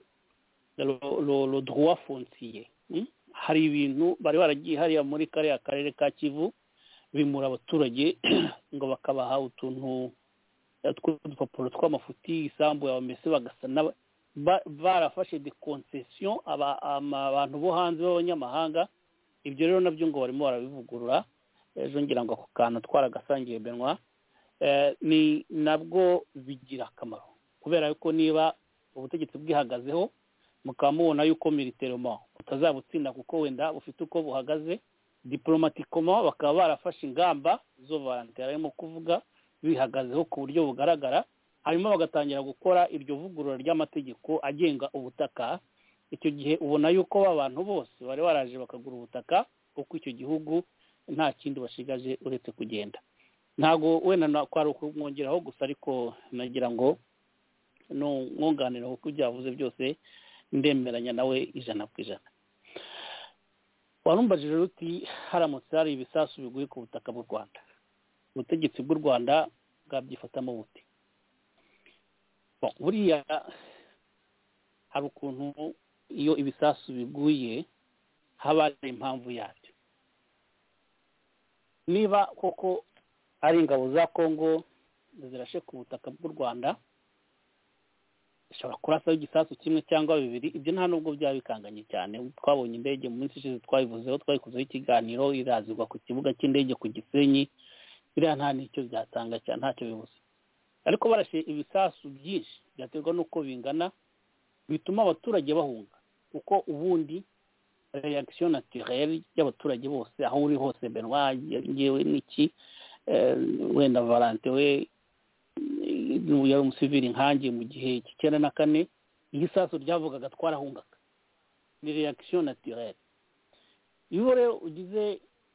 lo droit foncier hari ibintu bari baragiye hariya muri kariya karere ka Kivu bimura abaturage ngo bakabaha utuntu tw'udupapuro tw'amafuti isambu yawe mbese bagasana barafashe de concession abantu bo hanze b'abanyamahanga ibyo rero nabyo ngo barimo barabivugurura ejo ngira ngo ako kantu twaragasangiye Benoit ni nabwo bigira akamaro kubera yuko niba ubutegetsi bwihagazeho mukamubona yuko militairement utazabutsinda kuko wenda ufite uko buhagaze diplomatiquement bakaba barafashe ingamba zo Valentin arimo kuvuga bihagazeho ku buryo bugaragara harimo bagatangira gukora iryo vugurura ry'amategeko agenga ubutaka icyo gihe ubona yuko abantu bose bari baraje bakagura ubutaka kuko icyo gihugu nta kindi bashigaje uretse kugenda ntago wenda kwari kumwongeraho gusa ariko nagira ngo no mwunganira kuko byavuze byose ndemeranya nawe ijana ku ijana warumbajije ruti haramutse hari ibisasu biguye ku butaka bw'u Rwanda ubutegetsi bw'u Rwanda bwabyifatamo bute buriya hari ukuntu iyo ibisasu biguye haba hari impamvu yabyo niba koko ari ingabo za Kongo zirashe ku butaka bw'u Rwanda ishobora kurasa igisasu kimwe cyangwa bibiri ibyo nta nubwo byaba bikanganye cyane twabonye indege mu minsi ishize twayivuzeho twayikozeho ikiganiro irazirwa ku kibuga cy'indege ku Gisenyi biriya nta n'icyo byatanga cyane ntacyo bibuze ariko barashe ibisasu byinshi byaterwa n'uko bingana bituma abaturage bahunga kuko ubundi reaction naturelle y'abaturage bose aho uri hose Benoit ngewe n'iki wenda Valentin we yari umusivili nkanjye mu gihe cy'icyenda na kane igisasu ryavugaga twarahungaga ni reaction naturelle iyo rero ugize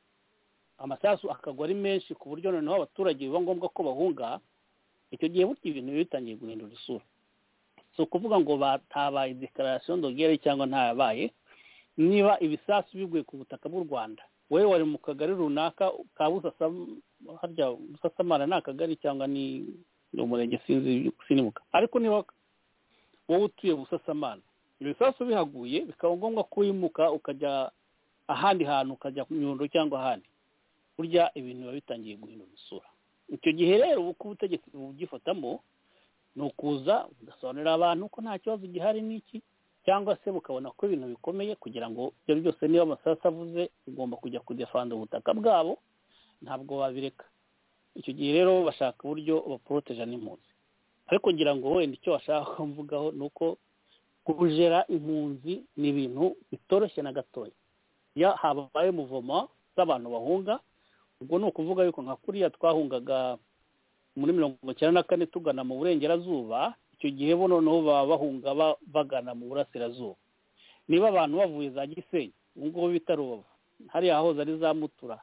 amasasu akagwa ari menshi ku buryo noneho abaturage biba ngombwa ko bahunga, icyo gihe burya ibintu bitangiye guhindura isura. si ukuvuga ngo batabaye dekararasiyo ndogere cyangwa ntayabaye. Niba ibisasu biguye ku butaka bw'u Rwanda, wowe wari mu kagari runaka ka harya Busasamana ni akagari cyangwa ni umurenge sinzi sinibuka, ariko niba wowe utuye Busasamana ibisasu bihaguye bikaba ngombwa ko wimuka ukajya ahandi hantu, ukajya ku Nyundo cyangwa ahandi, burya ibintu biba bitangiye guhindura isura. Icyo gihe rero uko ubutegetsi bugifatamo ni ukuza ugasobanurira abantu ko nta kibazo gihari n'iki, cyangwa se bukabona ko ibintu bikomeye kugira ngo ibyo byose niba amasasu avuze ugomba kujya kudefanda ubutaka bwabo, ntabwo babireka. Icyo gihe rero bashaka uburyo baporoteja n'impunzi, ariko ngira ngo wenda icyo bashaka kumvugaho ni uko kujera impunzi ni ibintu bitoroshye na gatoya. Ya habaye muvoma z'abantu bahunga, ubwo ni ukuvuga yuko nka kuriya twahungaga muri mirongo icyenda na kane tugana mu burengerazuba, icyo gihe bo noneho baba bahunga bagana mu burasirazuba. Niba abantu bavuye za Gisenyi, ubu ngubu bita Rubavu, hariya aho zari za Mutura,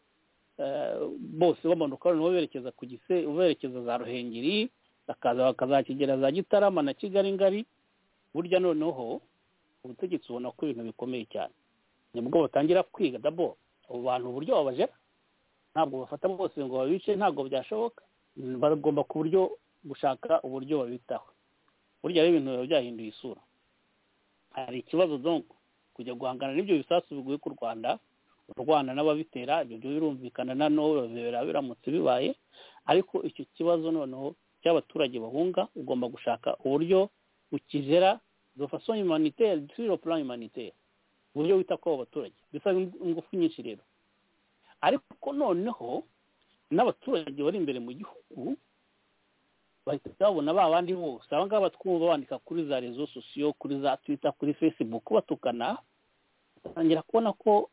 bose bamanuka noneho berekeza ku Gisenyi, berekeza za Ruhengeri, bakaza bakazakigera za Gitarama na Kigali ngari, burya noneho ubutegetsi ubona ko ibintu bikomeye cyane. Nibwo batangira kwiga dabo abo bantu uburyo babajera, ntabwo bafata bose ngo babice, ntabwo byashoboka. Bagomba ku buryo gushaka uburyo babitaho. Burya rero ibintu byahinduye isura. Hari ikibazo donc kujya guhangana n'ibyo bisasu biguye ku Rwanda, u Rwanda n'ababitera, ibyo byo birumvikana na no biramutse bibaye, ariko icyo kibazo noneho cy'abaturage bahunga ugomba gushaka uburyo ukizera de façon humanitaire, sur le plan humanitaire, uburyo wita ko abaturage bisaba ingufu nyinshi rero. Ariko noneho n'abaturage bari imbere mu gihugu bahita babona ba bandi bose aba ngaba twumva bandika kuri za rezo sosiyo, kuri za Twitter, kuri Facebook batukana, batangira kubona ko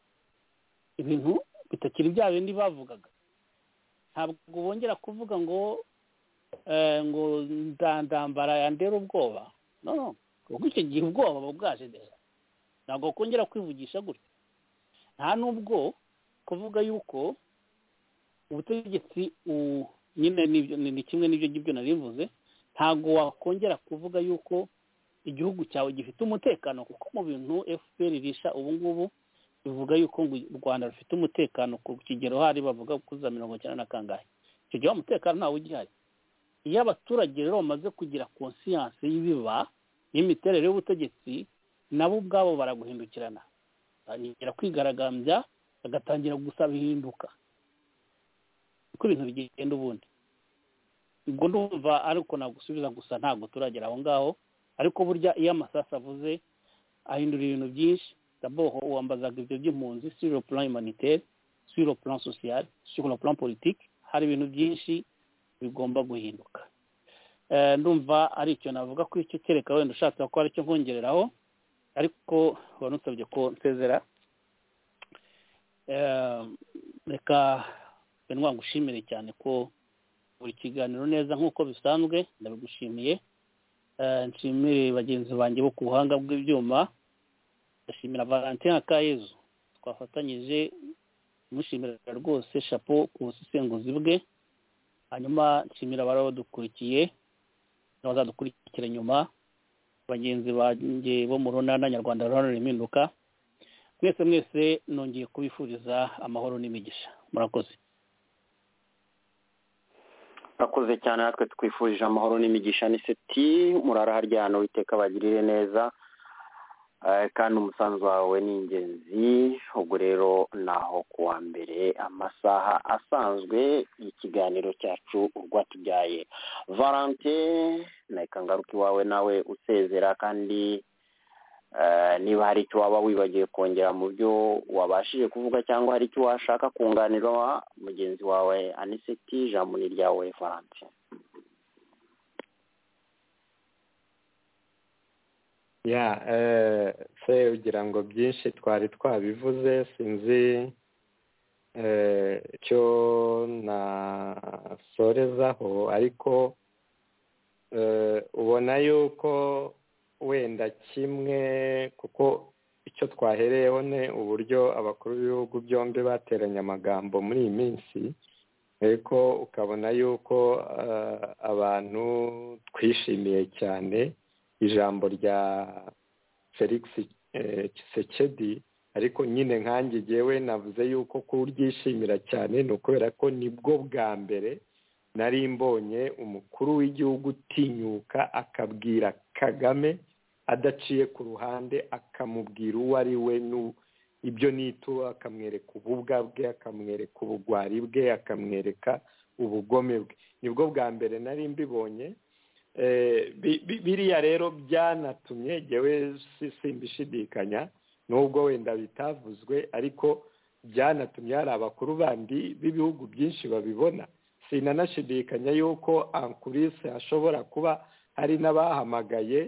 ibintu bitakiri bya bindi bavugaga. Ntabwo bongera kuvuga ngo ngo ndandambara yandera ubwoba, no no, kuko icyo gihe ubwoba bubwaje neza, ntabwo kongera kwivugisha gutya. Nta nubwo kuvuga yuko ubutegetsi nyine ni kimwe n'ibyo ngibyo narivuze, ntabwo wakongera kuvuga yuko igihugu cyawe gifite umutekano, kuko mu bintu F P R risha ubu ngubu bivuga yuko u Rwanda rufite umutekano ku kigero hari bavuga kuza mirongo icyenda na kangahe. Icyo gihe umutekano ntawe ugihari. Iyo abaturage rero bamaze kugira conscience y'ibiba y'imiterere y'ubutegetsi, nabo ubwabo baraguhindukirana, batangira kwigaragambya, bagatangira gusaba ihinduka. Uko ibintu bigenda ubundi ubwo ndumva ariko nagusubiza gusa ntabwo turagera aho ngaho, ariko burya iyo amasasu avuze ahindura ibintu byinshi. D'abord uwambazaga ibyo by'impunzi sur le plan humanitaire, sur le plan social, sur le plan politique, hari ibintu byinshi bigomba guhinduka. Ndumva ari icyo navuga ko icyo kereka wenda ushatse ko ari cyo nkongereraho, ariko wanusabye ko nsezera. Reka benwa ngushimire cyane ko buri kiganiro neza nk'uko bisanzwe, ndabigushimiye. Nshimire bagenzi banjye bo ku buhanga bw'ibyuma, ndashimira Valentin Akayezu twafatanyije, mushimira rwose chapeau ku busesenguzi bwe. Hanyuma nshimira abari badukurikiye n'abazadukurikira nyuma, bagenzi banjye bo mu runana Nyarwanda ruharanira impinduka, mwese mwese nongeye kubifuriza amahoro n'imigisha. Murakoze. Akoze cyane, natwe twifurije amahoro n'imigisha n'iseti, murara harya hano witeka bagirire neza, kandi umusanzu wawe ni ingenzi. Ubwo rero naho kuwa mbere amasaha asanzwe ikiganiro cyacu urwatubyaye. Valentin naika ngaruka iwawe nawe usezera, kandi niba hari icyo waba wibagiye kongera mu byo wabashije kuvuga cyangwa hari icyo washaka kunganira mugenzi wawe Aniseti, ijambo ni ryawe Valentin. ya se ugira ngo byinshi twari twabivuze, sinzi icyo nasorezaho, ariko ubona yuko wenda kimwe, kuko icyo twahereyeho ne uburyo abakuru b'ibihugu byombi bateranye amagambo muri iyi minsi ariko ukabona yuko abantu twishimiye cyane ijambo rya Felix Tshisekedi ariko nyine nkanjye jyewe navuze yuko kuryishimira cyane ni ukubera ko nibwo bwa mbere nari mbonye umukuru w'igihugu utinyuka akabwira Kagame adaciye ku ruhande akamubwira uwo ari we ibyo nito akamwereka ububwa bwe akamwereka ubugwari bwe akamwereka ubugome bwe nibwo bwa mbere nari mbibonye biriya rero byanatumye jyewe simbishidikanya nubwo wenda bitavuzwe ariko byanatumye hari abakuru bandi b'ibihugu byinshi babibona sinanashidikanya yuko Ankurise ashobora kuba hari n'abahamagaye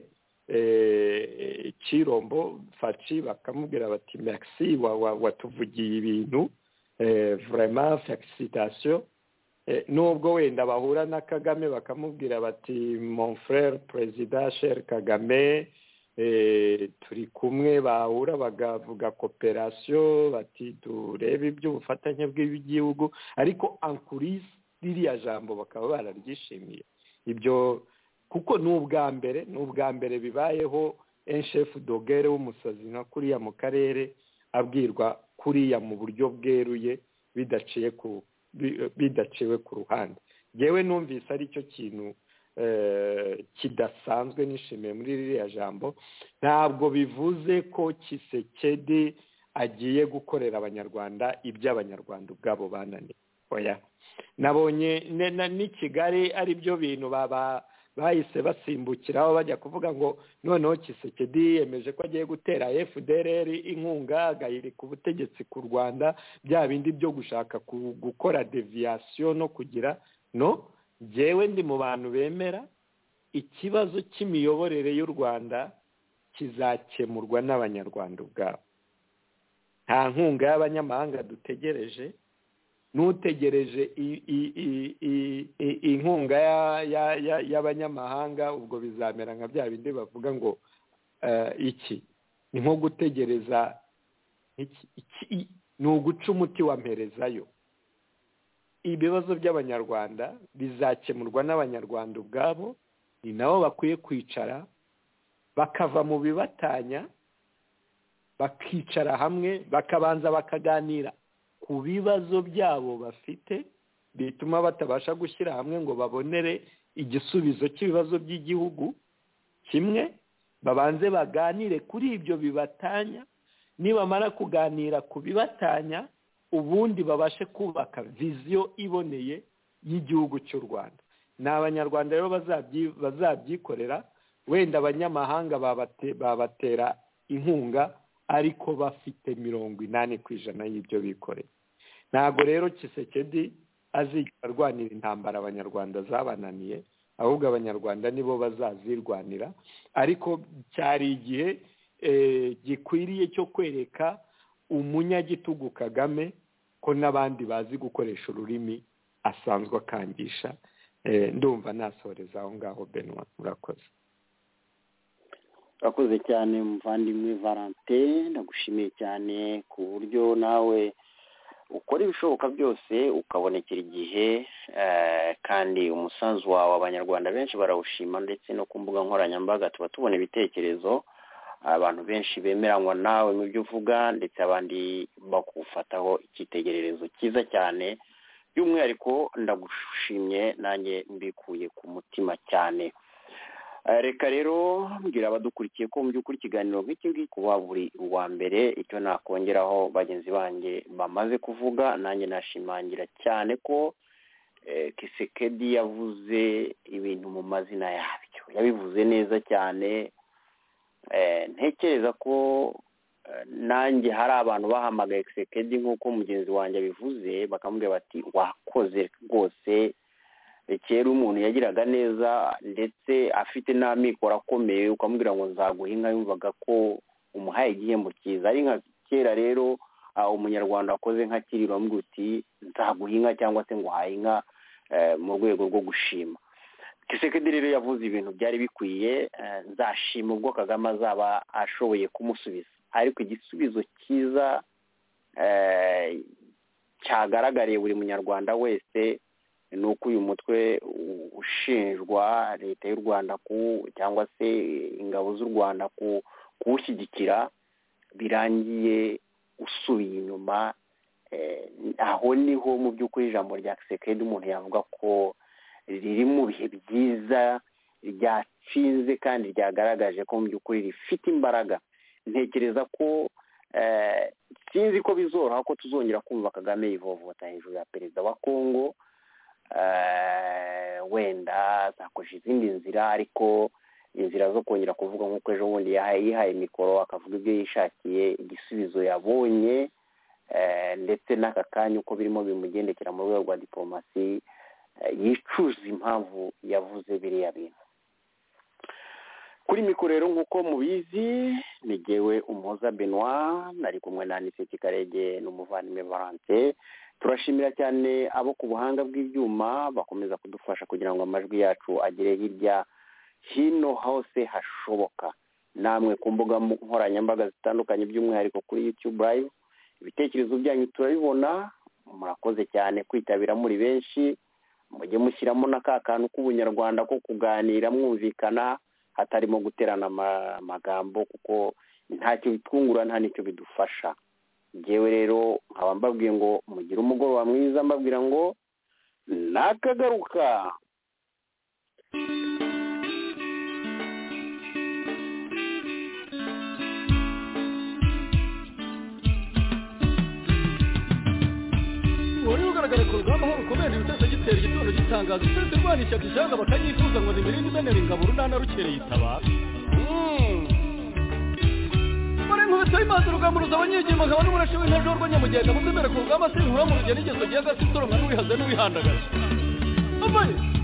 Chirombo Faci bakamubwira bati merci watuvugiye ibintu vraiment felicitation nubwo wenda bahura na Kagame bakamubwira bati mon frère président cher Kagame turi kumwe bahura bagavuga cooperation bati turebe iby'ubufatanye bw'igihugu ariko Ankurise ririya jambo bakaba bararyishimiye ibyo kuko n'ubwa mbere n'ubwa mbere bibayeho un chef d'ogere w'umusazi nka kuriya mu karere abwirwa kuriya mu buryo bweruye bidaciye ku bidaciwe ku ruhande yewe numvise ari cyo kintu kidasanzwe nishimiye muri ririya jambo ntabwo bivuze ko Tshisekedi agiye gukorera abanyarwanda iby'abanyarwanda ubwabo bananiye oya nabonye ni Kigali ari byo bintu baba bahise basimbukiraho bajya kuvuga ngo noneho Tshisekedi yemeje ko agiye gutera F D L R inkunga agayirika ubutegetsi ku Rwanda bya bindi byo gushaka gukora deviation no kugira no jewe ndi mu bantu bemera ikibazo cy'imiyoborere y'u Rwanda kizakemurwa n'abanyarwanda ubwabo nta nkunga y'abanyamahanga dutegereje nutegereje inkunga y'abanyamahanga ubwo bizamera nka bya bindi bavuga ngo iki ni nko gutegereza ni uguca umuti wa mperezayo ibibazo by'abanyarwanda bizakemurwa n'abanyarwanda ubwabo ni nabo bakwiye kwicara bakava mu bibatanya bakicara hamwe bakabanza bakaganira ku bibazo byabo bafite bituma batabasha gushyira hamwe ngo babonere igisubizo cy'ibibazo by'igihugu kimwe babanze baganire kuri ibyo bibatanya nibamara kuganira ku bibatanya ubundi babashe kubaka viziyo iboneye y'igihugu cy'u Rwanda ni abanyarwanda rero bazabyikorera wenda abanyamahanga babatera inkunga ariko bafite mirongo inani ku ijana y'ibyo bikoreye ntabwo rero Tshisekedi azigera arwanira intambara abanyarwanda zabananiye ahubwo abanyarwanda nibo bazazirwanira ariko cyari igihe gikwiriye cyo kwereka umunyagitugu Kagame ko n'abandi bazi gukoresha ururimi asanzwe akangisha ndumva nasoreza aho ngaho Benoit murakoze urakoze cyane muvandimwe Valentin ndagushimiye cyane ku buryo nawe ukora ibishoboka byose ukabonekera igihe kandi umusanzu wawe abanyarwanda benshi barawushima ndetse no ku mbuga nkoranyambaga tuba tubona ibitekerezo abantu benshi bemeranywa nawe mu byo uvuga ndetse abandi bakufataho icyitegererezo cyiza cyane by'umwihariko ndagushimye nanjye mbikuye ku mutima cyane reka rero mbwira abadukurikiye ko mu by'ukuri ikiganiro nk'iki ngiki kuba buri uwa mbere icyo nakongeraho bagenzi banjye bamaze kuvuga nanjye nashimangira cyane ko Tshisekedi yavuze ibintu mu mazina yabyo yabivuze neza cyane ntekereza ko nanjye hari abantu bahamagaye Tshisekedi nk'uko mugenzi wanjye abivuze bakamubwira bati wakoze rwose kera umuntu yagiraga neza ndetse afite n'amikoro akomeye ukamubwira ngo nzaguha inka yumvaga ko umuhaye igihembo cyiza ari nka kera rero umunyarwanda wakoze nka Kiriro amubwira uti nzaguha inka cyangwa se ngo uhaye inka mu rwego rwo gushima Tshisekedi rero yavuze ibintu byari bikwiye nzashima ubwo Kagame azaba ashoboye kumusubiza ariko igisubizo cyiza cyagaragariye buri munyarwanda wese ni uko uyu mutwe ushinjwa leta y'u Rwanda ku cyangwa se ingabo z'u Rwanda kuwushyigikira birangiye usubiye inyuma. Aho niho mu by'ukuri ijambo rya Tshisekedi umuntu yavuga ko riri mu bihe byiza, ryatsinze kandi ryagaragaje ko mu by'ukuri rifite imbaraga. Ntekereza ko sinzi ko bizoroha ko tuzongera kumva Kagame yivovota hejuru ya perezida wa Kongo, wenda zakoresha izindi nzira, ariko inzira zo kongera kuvuga nk'uko ejo bundi yihaye mikoro akavuga ibyo yishakiye, igisubizo yabonye ndetse n'aka kanya uko birimo bimugendekera mu rwego rwa diplomasi, yicuza impamvu yavuze biriya bintu. Kuri mikoro rero nk'uko mubizi ni jyewe Umuhoza Benoit, nari kumwe na Aniseti Karege n'umuvandimwe Valente. Turashimira cyane abo ku buhanga bw'ibyuma bakomeza kudufasha kugira ngo amajwi yacu agere hirya hino hose hashoboka. Namwe ku mbuga nkoranyambaga zitandukanye by'umwihariko kuri YouTube Live, ibitekerezo byanyu turabibona. Murakoze cyane kwitabira muri benshi, mujye mushyiramo n'aka kantu k'ubunyarwanda ko kuganira mwumvikana hatarimo guterana amagambo, kuko ntacyo bitwungura nta nicyo bidufasha. Jewe rero nkaba mbabwiye ngo mugire umugoroba mwiza, mbabwira ngo nakagaruka. wari ugaragara ku rugamba aho rukomeye ibitese gitera igitondo gitangaza itese rwanisha kishanga bakanyifuza ngo nimirinde imenera ingabo runana rukereye itabara. Muri nkubito y'imanza urugamba ruza abanyegima nkaba n'umurashi w'intajoro rw'anyamugenda muzemere ku rugamba se inkura mu rugendo ingeso gihe agasitoromwa n'uwihaze n'uwihandagaje. Amaye